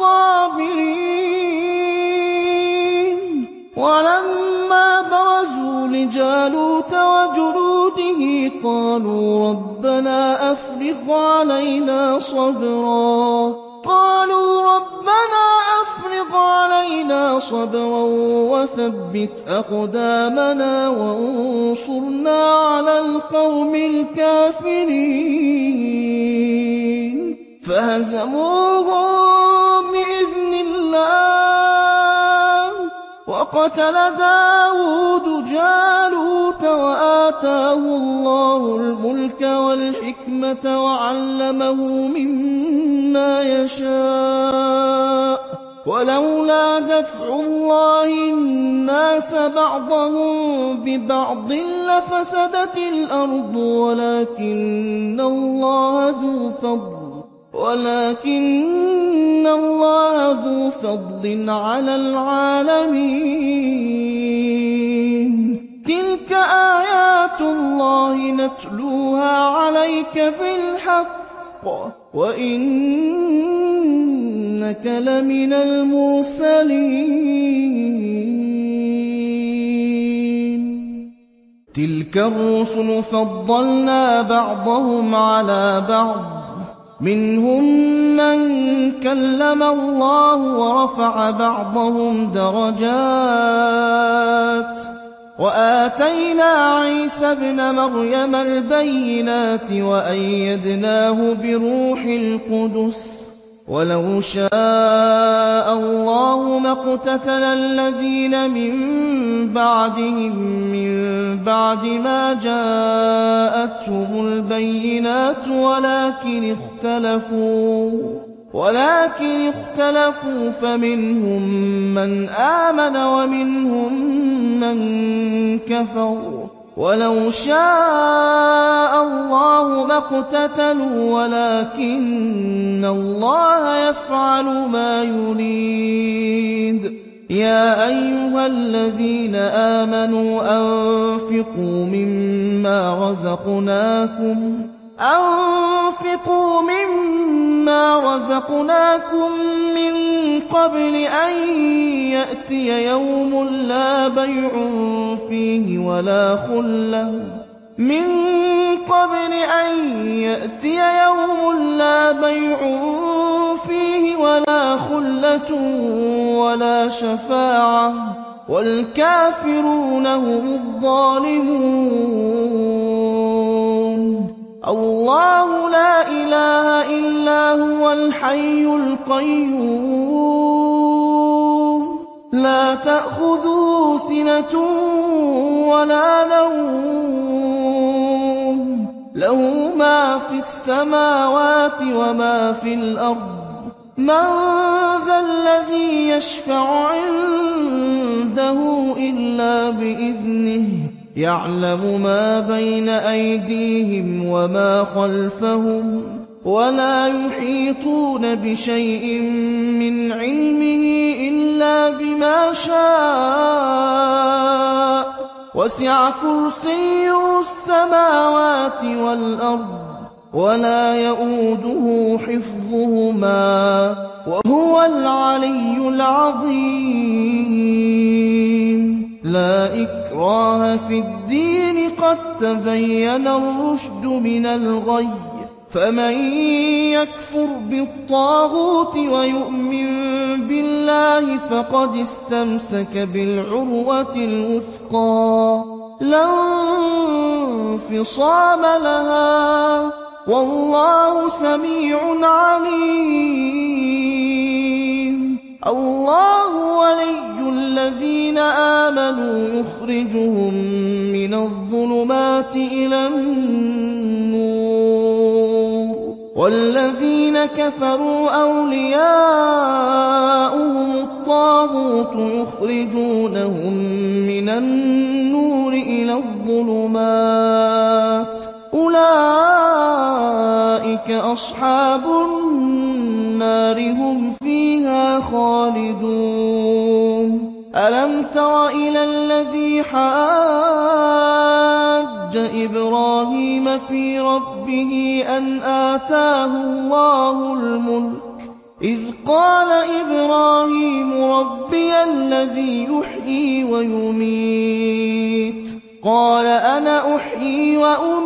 الصابرين ولما برزوا لجالوت وجنوده قالوا ربنا أفرغ علينا صبرا قالوا ربنا أفرغ علينا صبرا وثبت أقدامنا وانصرنا على القوم الكافرين فهزموهم بإذن الله وقتل داود جالوت وآتاه الله الملك والحكمة وعلمه مما يشاء وَلَوْلَا دَفْعُ اللَّهِ النَّاسَ بَعْضَهُم بِبَعْضٍ لَّفَسَدَتِ الْأَرْضُ وَلَٰكِنَّ اللَّهَ ذُو فَضْلٍ وَلَٰكِنَّ اللَّهَ ذُو فَضْلٍ عَلَى الْعَالَمِينَ تِلْكَ آيَاتُ اللَّهِ نَتْلُوهَا عَلَيْكَ بِالْحَقِّ وَإِنَّكَ لَمِنَ الْمُرْسَلِينَ تِلْكَ الرُّسُلُ فَضَّلْنَا بَعْضَهُمْ عَلَىٰ بَعْضٍ ۖ مِّنْهُم مَّن كَلَّمَ اللَّهُ وَرَفَعَ بَعْضَهُمْ دَرَجَاتٍ ۚ وَآتَيْنَا عِيسَى ابْنَ مَرْيَمَ الْبَيِّنَاتِ وَأَيَّدْنَاهُ بِرُوحِ الْقُدُسِ ۗ وَلَوْ شَاءَ اللَّهُ مَا اقْتَتَلَ الَّذِينَ مِن بَعْدِهِم مِّن بَعْدِ مَا جَاءَتْهُمُ الْبَيِّنَاتُ وَلَٰكِنِ اخْتَلَفُوا وَلَٰكِنِ اخْتَلَفُوا فَمِنْهُم مَّنْ آمَنَ وَمِنْهُم مَّن كَفَرَ ۚ وَلَوْ شَاءَ اللَّهُ مَا اقْتَتَلُوا وَلَٰكِنَّ اللَّهَ يَفْعَلُ مَا يُرِيدُ يَا أَيُّهَا الَّذِينَ آمَنُوا أَنفِقُوا مِمَّا رَزَقْنَاكُم أَنفِقُوا مِمَّا رَزَقْنَاكُم مِّن قَبْلِ أَن يَأْتِيَ يَوْمٌ لَّا بَيْعٌ فِيهِ وَلَا خُلَّةٌ مِّن قَبْلِ أَن يَأْتِيَ يَوْمٌ لَّا بَيْعٌ فِيهِ وَلَا خُلَّةٌ وَلَا شَفَاعَةٌ ۗ وَالْكَافِرُونَ هُمُ الظَّالِمُونَ اللَّهُ لَا إِلَٰهَ إِلَّا هُوَ الْحَيُّ الْقَيُّومُ لَا تَأْخُذُهُ سِنَةٌ وَلَا نَوْمٌ لَّهُ مَا فِي السَّمَاوَاتِ وَمَا فِي الْأَرْضِ مَن ذَا الَّذِي يَشْفَعُ عِندَهُ إِلَّا بِإِذْنِهِ يَعْلَمُ مَا بَيْنَ أَيْدِيهِمْ وَمَا خَلْفَهُمْ وَلَا يُحِيطُونَ بِشَيْءٍ مِّنْ عِلْمِهِ إِلَّا بِمَا شَاءَ وَسِعَ كُرْسِيُّهُ السَّمَاوَاتِ وَالْأَرْضَ وَلَا يَئُودُهُ حِفْظُهُمَا ۖ وَهُوَ الْعَلِيُّ الْعَظِيمُ لَا إِكْرَاهَ فِي الدِّينِ ۖ قَد تَّبَيَّنَ الرُّشْدُ مِنَ الْغَيِّ ۚ فَمَن يَكْفُرْ بِالطَّاغُوتِ وَيُؤْمِن بِاللَّهِ فَقَدِ اسْتَمْسَكَ بِالْعُرْوَةِ الْوُثْقَىٰ لَا انفِصَامَ لَهَا ۗ وَاللَّهُ سَمِيعٌ عَلِيمٌ اللَّهُ وَلِيُّ الَّذِينَ آمَنُوا يُخْرِجُهُم مِّنَ الظُّلُمَاتِ إِلَى النُّورِ ۖ وَالَّذِينَ كَفَرُوا أَوْلِيَاؤُهُمُ الطَّاغُوتُ يُخْرِجُونَهُم مِّنَ النُّورِ إِلَى الظُّلُمَاتِ ۗ أُولَٰئِكَ أَصْحَابُ النَّارِ ۖ هُمْ فِيهَا خَالِدُونَ أَلَمْ تَرَ إِلَى الَّذِي حَاجَّ إِبْرَاهِيمَ فِي رَبِّهِ أَنْ آتَاهُ اللَّهُ الْمُلْكَ إِذْ قَالَ إِبْرَاهِيمُ رَبِّيَ الَّذِي يُحْيِي وَيُمِيتُ قَالَ أَنَا أُحْيِي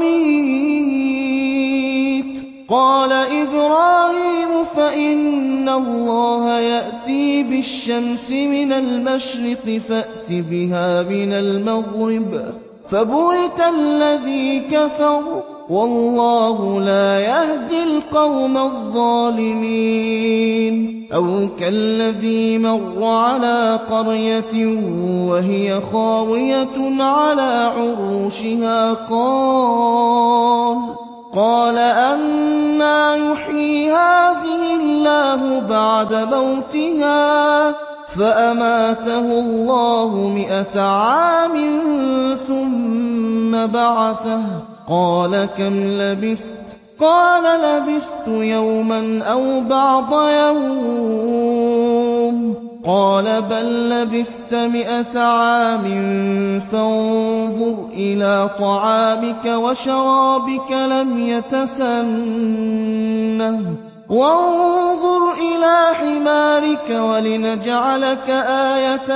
وَأُمِيتُ قَالَ إِبْرَاهِيمُ فَإِنَّ اللَّهَ يَأْتِي بِالشَّمْسِ مِنَ الْمَشْرِقِ فَأْتِ بِهَا مِنَ الْمَغْرِبِ ۖ فَبُهِتَ الَّذِي كَفَرَ ۗ وَاللَّهُ لَا يَهْدِي الْقَوْمَ الظَّالِمِينَ أَوْ كَالَّذِي مَرَّ عَلَىٰ قَرْيَةٍ وَهِيَ خَاوِيَةٌ عَلَىٰ عُرُوشِهَا قَالَ قَالَ أَنَّىٰ يُحْيِي هَٰذِهِ اللَّهُ بَعْدَ مَوْتِهَا ۖ فَأَمَاتَهُ اللَّهُ مِائَةَ عَامٍ ثُمَّ بَعَثَهُ ۖ قَالَ كَمْ لَبِثْتَ؟ قَالَ لَبِثْتُ يَوْمًا أَوْ بَعْضَ يَوْمٍ ۖ قَالَ بَل لَّبِثْتَ مِائَةَ عَامٍ فَانظُرْ إِلَىٰ طَعَامِكَ وَشَرَابِكَ لَمْ يَتَسَنَّهْ وَانظُرْ إِلَىٰ حِمَارِكَ وَلِنَجْعَلَكَ آيَةً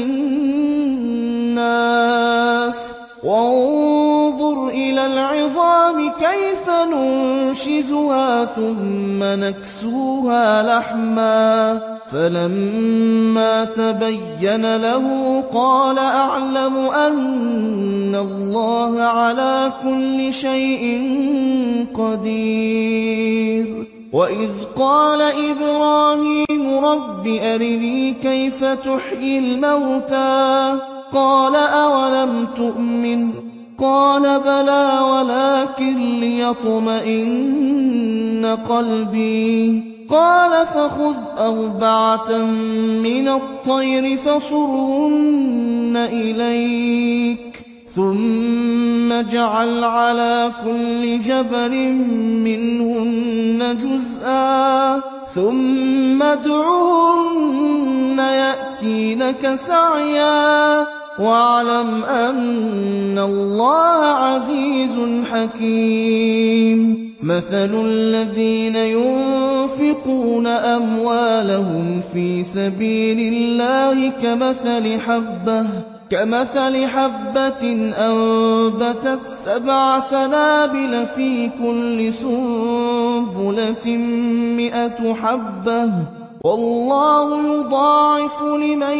لِّلنَّاسِ وَانظُرْ إِلَى الْعِظَامِ كَيْفَ نُنشِزُهَا ثُمَّ نَكْسُوهَا لَحْمًا ۚ فَلَمَّا تَبَيَّنَ لَهُ قَالَ أَعْلَمُ أَنَّ اللَّهَ عَلَىٰ كُلِّ شَيْءٍ قَدِيرٌ. وَإِذْ قَالَ إِبْرَاهِيمُ رَبِّ أَرِنِي كَيْفَ تُحْيِي الْمَوْتَىٰ ۖ قَالَ أَوَلَمْ تُؤْمِنْ ۖ قَالَ بَلَىٰ وَلَٰكِن لِّيَطْمَئِنَّ قَلْبِي ۖ قَالَ فَخُذْ أَرْبَعَةً مِّنَ الطَّيْرِ فَصُرْهُنَّ إِلَيْكَ ثُمَّ اجْعَلْ عَلَىٰ كُلِّ جَبَلٍ مِّنْهُنَّ جُزْءًا ثُمَّ ادْعُهُنَّ يَأْتِينَكَ سَعْيًا ۚ وَاعْلَمْ أَنَّ اللَّهَ عَزِيزٌ حَكِيمٌ. مَثَلُ الَّذِينَ يُنفِقُونَ أَمْوَالَهُمْ فِي سَبِيلِ اللَّهِ كَمَثَلِ حَبَّةٍ أَنبَتَتْ سَبْعَ سَنَابِلَ فِي كُلِّ سُنبُلَةٍ مِّائَةُ حَبَّةٍ ۗ وَاللَّهُ يُضَاعِفُ لِمَن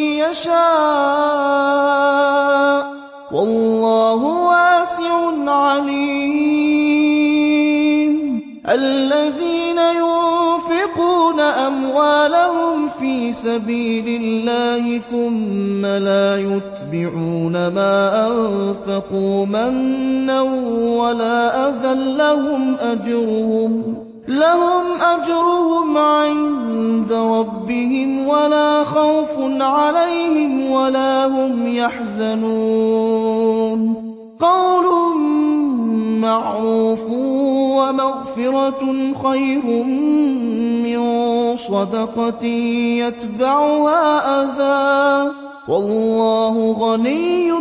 يَشَاءُ ۗ وَاللَّهُ وَاسِعٌ عَلِيمٌ. الَّذِينَ يُنفِقُونَ أَمْوَالَهُمْ فِي سَبِيلِ اللَّهِ ثُمَّ لَا يُتْبِعُونَ مَا أَنفَقُوا مَنًّا وَلَا أَذًى لَّهُمْ أَجْرُهُمْ عِندَ رَبِّهِمْ وَلَا خَوْفٌ عَلَيْهِمْ وَلَا هُمْ يَحْزَنُونَ. قَوْلٌ مَّعْرُوفٌ وَمَغْفِرَةٌ خَيْرٌ مِّن صَدَقَةٍ يَتْبَعُهَا أَذًى ۗ وَاللَّهُ غَنِيٌّ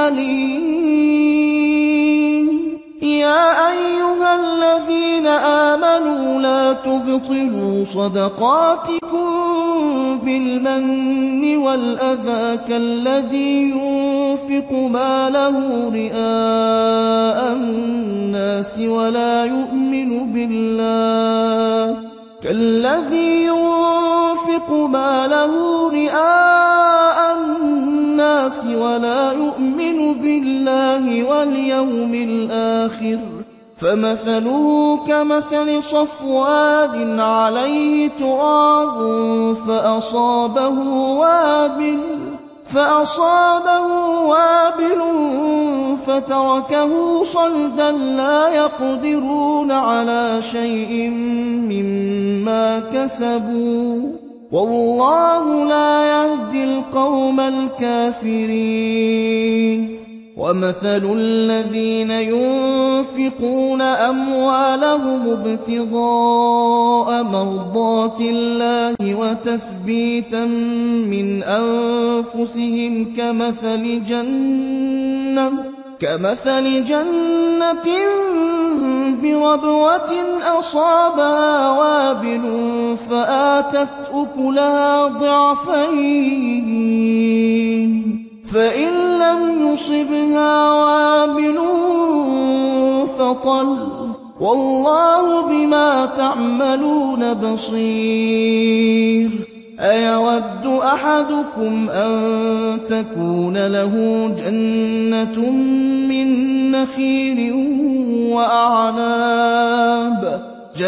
حَلِيمٌ. يَا أَيُّهَا الَّذِينَ آمَنُوا لَا تُبْطِلُوا صَدَقَاتِكُم بِالْمَنِّ وَالْأَذَىٰ كَالَّذِي يُنفِقُ مَالَهُ رِئَاءَ النَّاسِ وَلَا يُؤْمِنُ بِاللَّهِ وَالْيَوْمِ الْآخِرِ ۖ فَمَثَلُهُ كَمَثَلِ صَفْوَانٍ عَلَيْهِ تُرَابٌ فَأَصَابَهُ وَابِلٌ فَتَرَكَهُ صَلْدًا لَّا يَقْدِرُونَ عَلَىٰ شَيْءٍ مِّمَّا كَسَبُوا ۗ وَاللَّهُ لَا يَهْدِي الْقَوْمَ الْكَافِرِينَ. وَمَثَلُ الَّذِينَ يُنفِقُونَ أَمْوَالَهُمُ ابْتِغَاءَ مَرْضَاتِ اللَّهِ وَتَثْبِيتًا مِّنْ أَنفُسِهِمْ كَمَثَلِ جَنَّةٍ بِرَبْوَةٍ أَصَابَهَا وَابِلٌ فَآتَتْ أُكُلَهَا ضِعْفَيْنِ ۚ فَإِن لَّمْ يُصِبْهَا وَابِلٌ فَطَلٌّ ۗ وَاللَّهُ بِمَا تَعْمَلُونَ بَصِيرٌ. أَيَوَدُّ أَحَدُكُمْ أَن تَكُونَ لَهُ جَنَّةٌ مِّن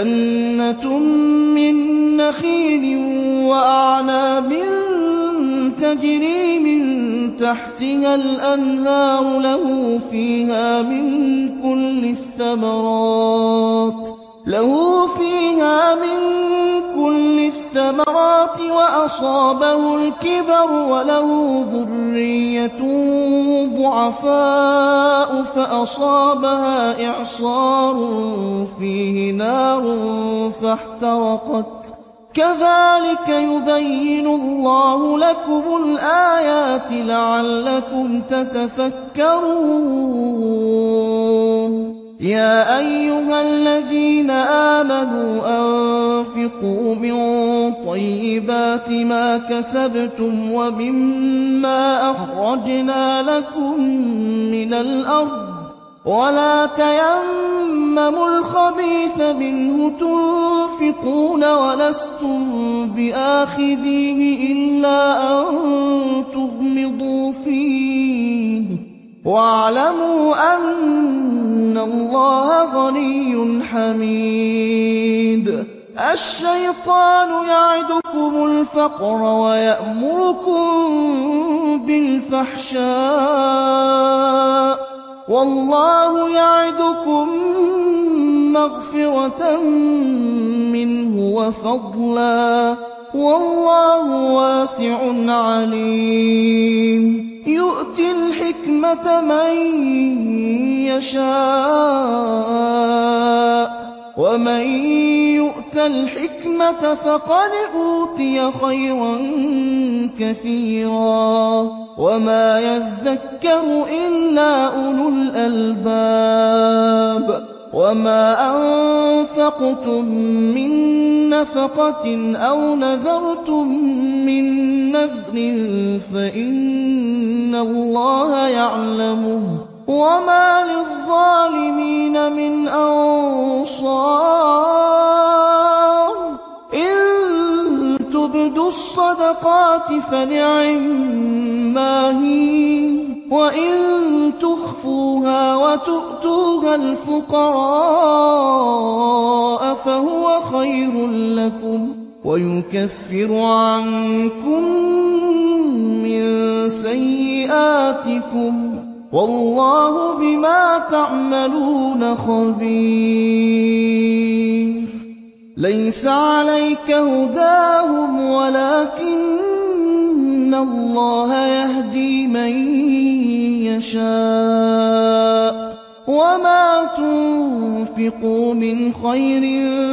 نَّخِيلٍ وَأَعْنَابٍ تَجْرِي مِن تَحْتِهَا الْأَنْهَارُ لَهُ فِيهَا مِن كُلِّ الثَّمَرَاتِ له فيها من كل الثمرات وأصابه الكبر وله ذرية ضعفاء فأصابها إعصار فيه نار فاحترقت كذلك يبين الله لكم الآيات لعلكم تتفكرون يا أيها الذين آمنوا أنفقوا من طيبات ما كسبتم ومما أخرجنا لكم من الأرض ولا تيمموا الخبيث منه تنفقون ولستم بآخذيه إلا أن تغمضوا فيه واعلموا أن الله غني حميد الشيطان يعدكم الفقر ويأمركم بالفحشاء والله يعدكم مغفرة منه وفضلا والله واسع عليم يؤتي الحكمة من يشاء ومن يؤت الحكمة فقد أوتي خيرا كثيرا وما يذكر إلا أولو الألباب وما أنفقتم من نفقة أو نذرتم من نذر فإن الله يعلمه وما للظالمين من أنصار إن تبدوا الصدقات فنعما هي وإن تخفوها وتؤتوها الفقراء فهو خير لكم ويكفر عنكم من سيئاتكم والله بما تعملون خبير ليس عليك هداهم ولكن الله يهدي من يشاء وما تنفقوا من خير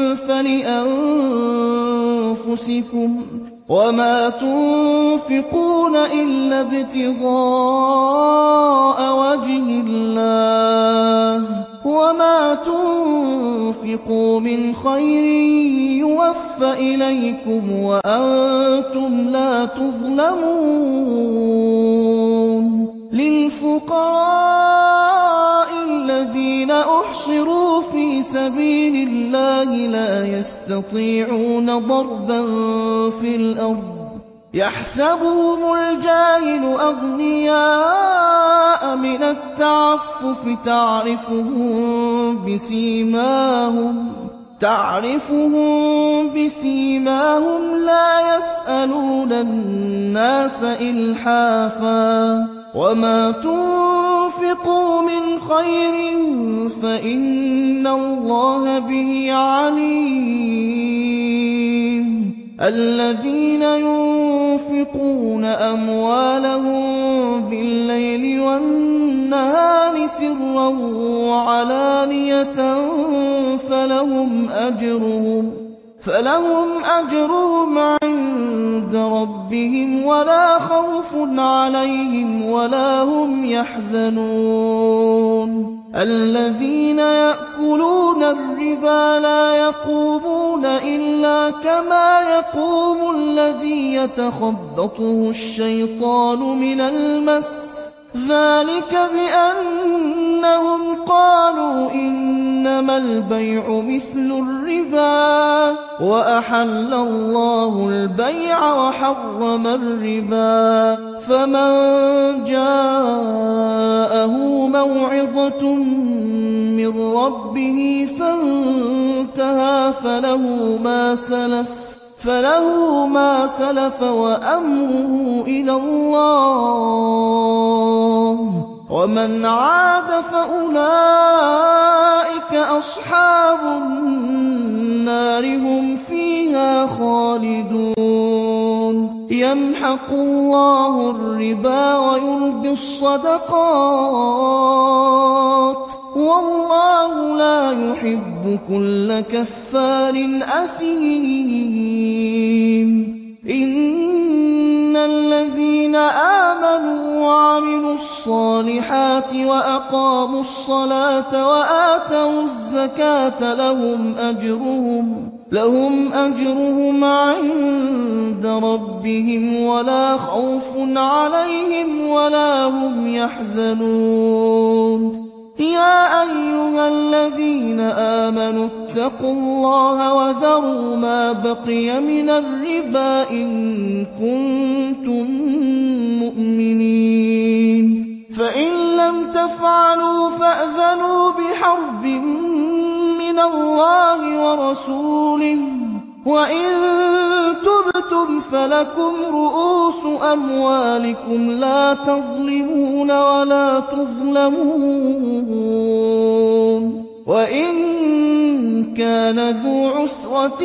فلأنفسكم وما تنفقون إلا ابتغاء وجه الله وما تنفقوا من خير يوفى إليكم وأنتم لا تظلمون للفقراء الذين أحصروا في سبيل الله لا يستطيعون ضربا في الأرض يحسبهم الجاهل أغنياء من التعفف تعرفهم بسيماهم تعرفهم بسيماهم لا يسألون الناس إلحافا وما تنفقوا من خير فإن الله به عليم الذين ينفقون أموالهم بالليل والنهار سرا وعلانية فلهم أجرهم فلهم أجرهم عند ربهم ولا خوف عليهم ولا هم يحزنون الذين يأكلون الربا لا يقومون إلا كما يقوم الذي يتخبطه الشيطان من المس ذلك بأنهم قالوا إنما البيع مثل الربا وأحل الله البيع وحرم الربا فمن جاءه موعظة من ربه فانتهى فله ما سلف فله ما سلف وأمره إلى الله، ومن عاد فأولئك أصحاب النار هم فيها خالدون. يمحق الله الربا ويربي الصدقات، والله لا يحب كل كفار أثيم. إن الذين آمنوا وعملوا الصالحات وأقاموا الصلاة وآتوا الزكاة لهم أجرهم لهم أجرهم عند ربهم ولا خوف عليهم ولا هم يحزنون. يا أيها الذين آمنوا اتقوا الله وذروا ما بقي من الربا إن كنتم مؤمنين، فإن لم تفعلوا فأذنوا بحرب من الله ورسوله، وإن تبتم فلكم رؤوس أموالكم لا تظلمون ولا تظلمون. وإن كان ذو عسرة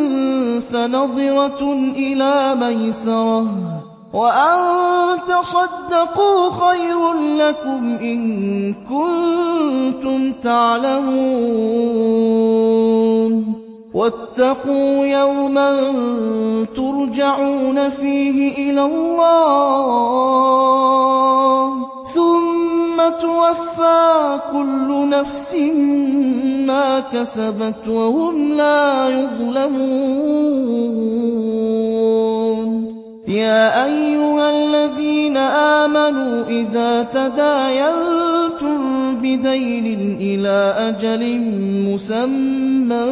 فنظرة إلى ميسرة، وأن تصدقوا خير لكم إن كنتم تعلمون. واتقوا يوما ترجعون فيه إلى الله ثم توفى كل نفس ما كسبت وهم لا يظلمون. يا أيها الذين آمنوا إذا تداينتم بدين إلى أجل مسمى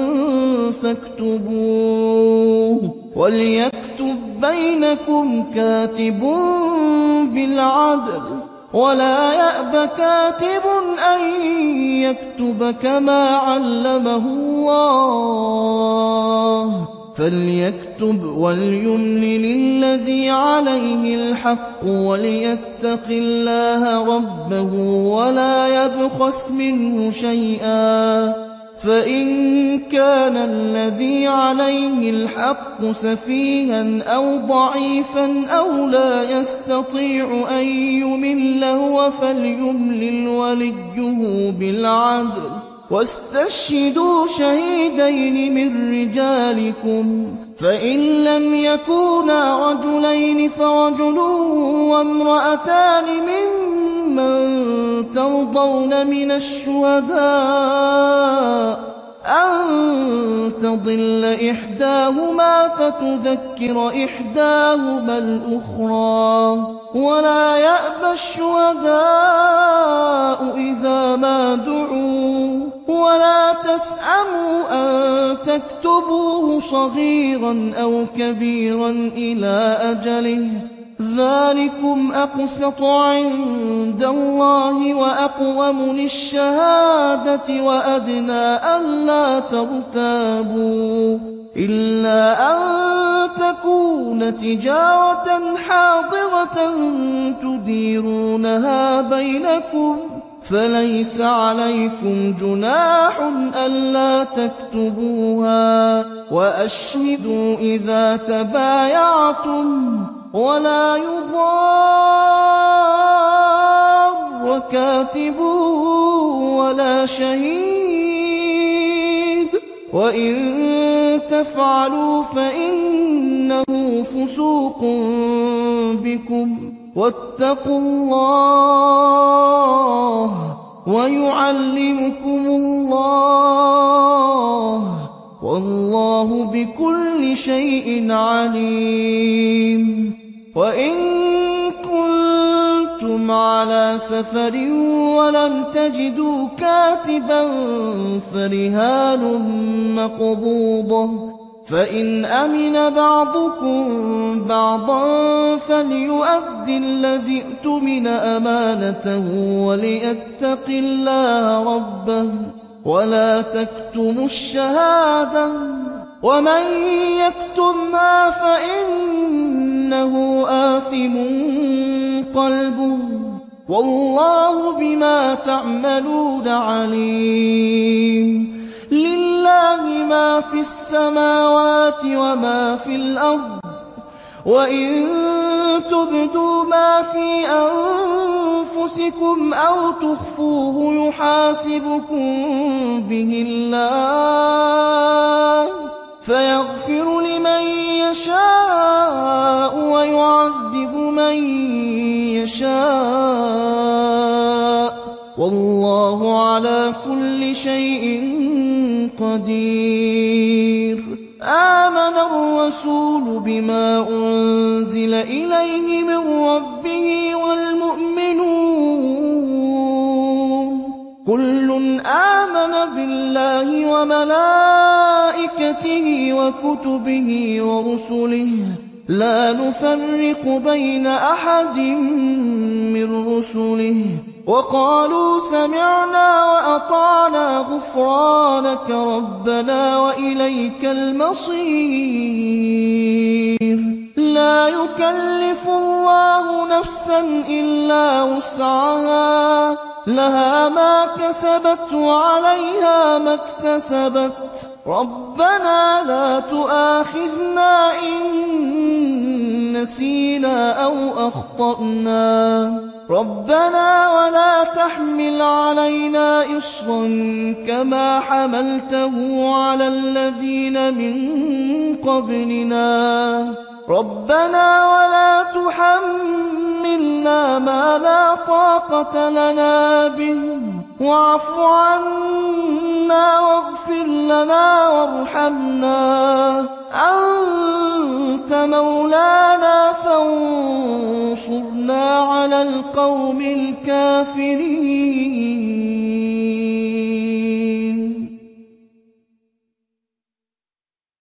فاكتبوه، وليكتب بينكم كاتب بالعدل، ولا يأب كاتب أن يكتب كما علمه الله، فليكتب وليملل الذي عليه الحق وليتق الله ربه ولا يبخس منه شيئا، فإن كان الذي عليه الحق سفيها أو ضعيفا أو لا يستطيع أن يمل هو فليملل وليه بالعدل، واستشهدوا شهيدين من رجالكم، فإن لم يكونا رجلين فرجل وامرأتان ممن ترضون من الشهداء أن تضل إحداهما فتذكر إحداهما الأخرى، ولا يأبى الشهداء إذا ما دعوا، ولا تسأموا أن تكتبوه صغيرا أو كبيرا إلى أجله، ذلكم أقسط عند الله وأقوم للشهادة وأدنى ألا ترتابوا، إلا أن تكون تجارة حاضرة تديرونها بينكم فليس عليكم جناح ألا تكتبوها، وأشهدوا إذا تبايعتم، ولا يضار كاتب ولا شهيد، وإن تفعلوا فإنه فسوق بكم، واتقوا الله ويعلمكم الله، والله بكل شيء عليم. وإن كنتم على سفر ولم تجدوا كاتبا فرهان مقبوضة، فإن أمن بعضكم بعضا فليؤد الذي اؤتمن أمانته وليتق الله ربه، ولا تكتموا الشهادة وَمَن يَكْتُمْهَا فَإِنَّهُ آثِمٌ قَلْبُهُ ۗ وَاللَّهُ بِمَا تَعْمَلُونَ عَلِيمٌ. لِّلَّهِ مَا فِي السَّمَاوَاتِ وَمَا فِي الْأَرْضِ ۚ وَإِن تُبْدُوا مَا فِي أَنفُسِكُمْ أَوْ تُخْفُوهُ يُحَاسِبْكُم بِهِ اللَّهُ فَيَغْفِرُ لِمَن يَشَاءُ وَيُعَذِّبُ مَن يَشَاءُ ۗ وَاللَّهُ عَلَىٰ كُلِّ شَيْءٍ قَدِيرٌ. آمَنَ الرَّسُولُ بِمَا أُنزِلَ إِلَيْهِ مِن رَّبِّهِ وَالْمُؤْمِنُونَ كُلٌّ آمَنَ بِاللَّهِ وَمَلَائِكَتِهِ وَكُتُبِهِ وَرُسُلِهِ لَا نُفَرِّقُ بَيْنَ أَحَدٍ مِّن رُّسُلِهِ وَقَالُوا سَمِعْنَا وَأَطَعْنَا غُفْرَانَكَ رَبَّنَا وَإِلَيْكَ الْمَصِيرُ. لَا يُكَلِّفُ اللَّهُ نَفْسًا إِلَّا وُسْعَهَا ۖ لَهَا مَا كَسَبَتْ وَعَلَيْهَا مَا اكْتَسَبَتْ. رَبَّنَا لَا تُؤَاخِذْنَا إِن نَّسِينَا أَوْ أَخْطَأْنَا. رَبَّنَا وَلَا تَحْمِلْ عَلَيْنَا إِصْرًا كَمَا حَمَلْتَهُ عَلَى الَّذِينَ مِن قَبْلِنَا. رَبَّنَا وَلَا تُحَمِّلْنَا مَا لَا طَاقَةَ لَنَا بِهِ وَاعْفُ عَنَّا وَاغْفِرْ لَنَا وَارْحَمْنَا ۚ أَنتَ مَوْلَانَا فَانصُرْنَا عَلَى الْقَوْمِ الْكَافِرِينَ.